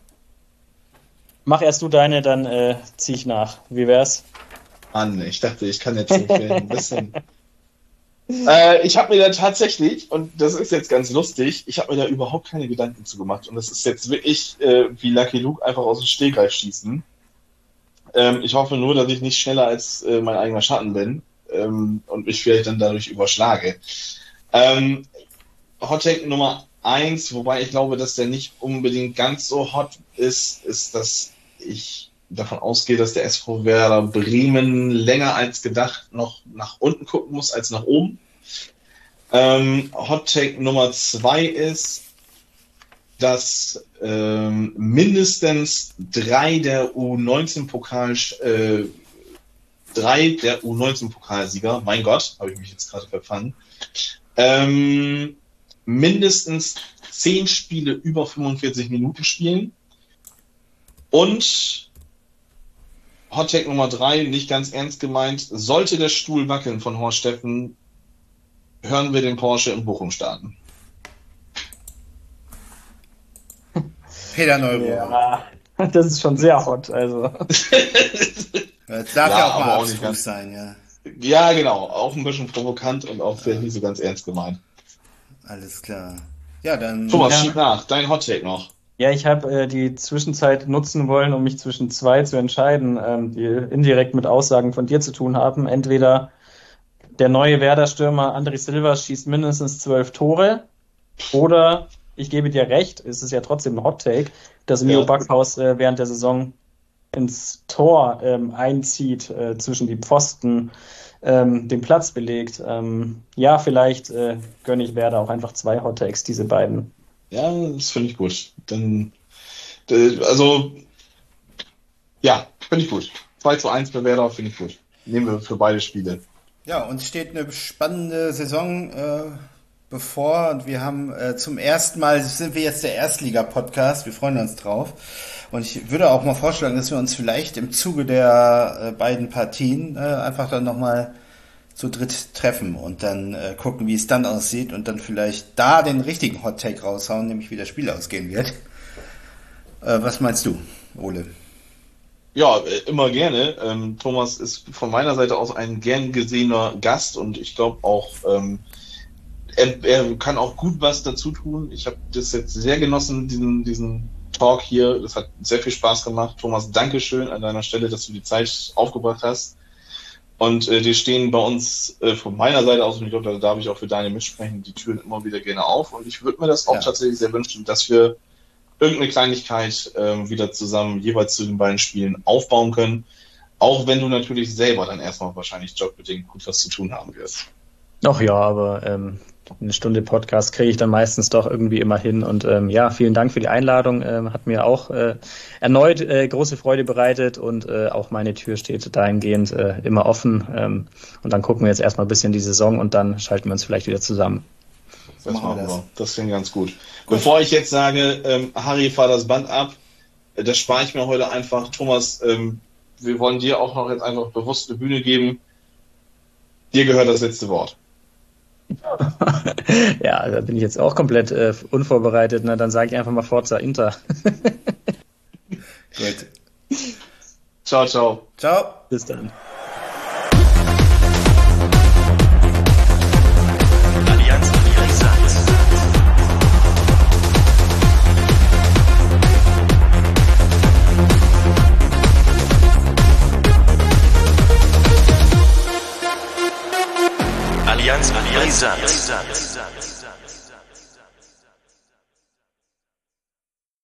[SPEAKER 3] Mach erst du deine, dann äh, zieh ich nach. Wie wär's?
[SPEAKER 2] Mann, ich dachte, ich kann jetzt so ein bisschen. äh, ich habe mir da tatsächlich, und das ist jetzt ganz lustig, ich habe mir da überhaupt keine Gedanken zu gemacht. Und das ist jetzt wirklich äh, wie Lucky Luke einfach aus dem Stehgreif schießen. Ähm, ich hoffe nur, dass ich nicht schneller als äh, mein eigener Schatten bin ähm, und mich vielleicht dann dadurch überschlage. Ähm, Hottake Nummer eins, wobei ich glaube, dass der nicht unbedingt ganz so hot ist, ist, dass ich davon ausgehe, dass der S V Werder Bremen länger als gedacht noch nach unten gucken muss als nach oben. Ähm, Hottake Nummer zwei ist, dass ähm, mindestens drei der U neunzehn Pokal äh, drei der U neunzehn Pokalsieger, mein Gott, habe ich mich jetzt gerade verfangen, ähm, mindestens zehn Spiele über fünfundvierzig Minuten spielen und Hottake Nummer drei, nicht ganz ernst gemeint, sollte der Stuhl wackeln von Horst Steffen, hören wir den Porsche in Bochum starten.
[SPEAKER 4] Peter Neururer.
[SPEAKER 3] Ja, das ist schon sehr hot. Also.
[SPEAKER 4] Das darf
[SPEAKER 2] Ja,
[SPEAKER 4] ja, auch
[SPEAKER 2] aber
[SPEAKER 4] mal
[SPEAKER 2] auch nicht
[SPEAKER 4] abstrus
[SPEAKER 2] ganz-
[SPEAKER 4] sein, ja.
[SPEAKER 2] Ja, genau, auch ein bisschen provokant und auch vielleicht nicht so ganz ernst gemeint.
[SPEAKER 4] Alles klar. Ja, dann.
[SPEAKER 2] Thomas,
[SPEAKER 3] Ja.
[SPEAKER 2] schieb nach, dein Hottake noch.
[SPEAKER 3] Ja, ich habe äh, die Zwischenzeit nutzen wollen, um mich zwischen zwei zu entscheiden, ähm, die indirekt mit Aussagen von dir zu tun haben. Entweder der neue Werder-Stürmer André Silva schießt mindestens zwölf Tore oder ich gebe dir recht, es ist ja trotzdem ein Hot-Take, dass Mio
[SPEAKER 2] Ja.
[SPEAKER 3] Backhaus äh, während der Saison ins Tor ähm, einzieht, äh, zwischen die Pfosten, ähm, den Platz belegt. Ähm, ja, vielleicht äh, gönne ich Werder auch einfach zwei Hot-Takes, diese beiden.
[SPEAKER 2] Ja, das finde ich gut. Dann, äh, also, ja, finde ich gut. zwei zu eins für Werder finde ich gut. Nehmen wir für beide Spiele.
[SPEAKER 4] Ja, uns steht eine spannende Saison äh, bevor und wir haben äh, zum ersten Mal, sind wir jetzt der Erstliga-Podcast, wir freuen uns drauf. Und ich würde auch mal vorschlagen, dass wir uns vielleicht im Zuge der äh, beiden Partien äh, einfach dann nochmal zu dritt treffen und dann äh, gucken, wie es dann aussieht und dann vielleicht da den richtigen Hot-Take raushauen, nämlich wie das Spiel ausgehen wird. Äh, was meinst du, Ole?
[SPEAKER 2] Ja, äh, immer gerne. Ähm, Thomas ist von meiner Seite aus ein gern gesehener Gast und ich glaube auch, ähm, er, er kann auch gut was dazu tun. Ich habe das jetzt sehr genossen, diesen, diesen Talk hier. Das hat sehr viel Spaß gemacht. Thomas, Dankeschön an deiner Stelle, dass du die Zeit aufgebracht hast. Und äh, die stehen bei uns äh, von meiner Seite aus, und ich glaube, da darf ich auch für deine mitsprechen, die Türen immer wieder gerne auf. Und ich würde mir das auch
[SPEAKER 4] Ja.
[SPEAKER 2] tatsächlich sehr wünschen, dass wir irgendeine Kleinigkeit ähm, wieder zusammen jeweils zu den beiden Spielen aufbauen können. Auch wenn du natürlich selber dann erstmal wahrscheinlich jobbedingt gut was zu tun haben wirst.
[SPEAKER 3] Ach ja, aber ähm, eine Stunde Podcast kriege ich dann meistens doch irgendwie immer hin. Und ähm, ja, vielen Dank für die Einladung. Ähm, hat mir auch äh, erneut äh, große Freude bereitet und äh, auch meine Tür steht dahingehend äh, immer offen. Ähm, und dann gucken wir jetzt erstmal ein bisschen die Saison und dann schalten wir uns vielleicht wieder zusammen.
[SPEAKER 4] So
[SPEAKER 2] Das
[SPEAKER 4] machen wir
[SPEAKER 2] machen
[SPEAKER 4] das.
[SPEAKER 2] wir. Das klingt ganz gut. Bevor ich jetzt sage, ähm, Harry, fahr das Band ab, äh, das spare ich mir heute einfach. Thomas, ähm, wir wollen dir auch noch jetzt einfach bewusst eine Bühne geben. Dir gehört das letzte Wort.
[SPEAKER 3] Ja, da bin ich jetzt auch komplett äh, unvorbereitet. Na, dann sage ich einfach mal Forza Inter.
[SPEAKER 4] Gut.
[SPEAKER 2] Ciao, ciao.
[SPEAKER 4] Ciao.
[SPEAKER 3] Bis dann.
[SPEAKER 1] Allianz Brisant. Allianz Brisant.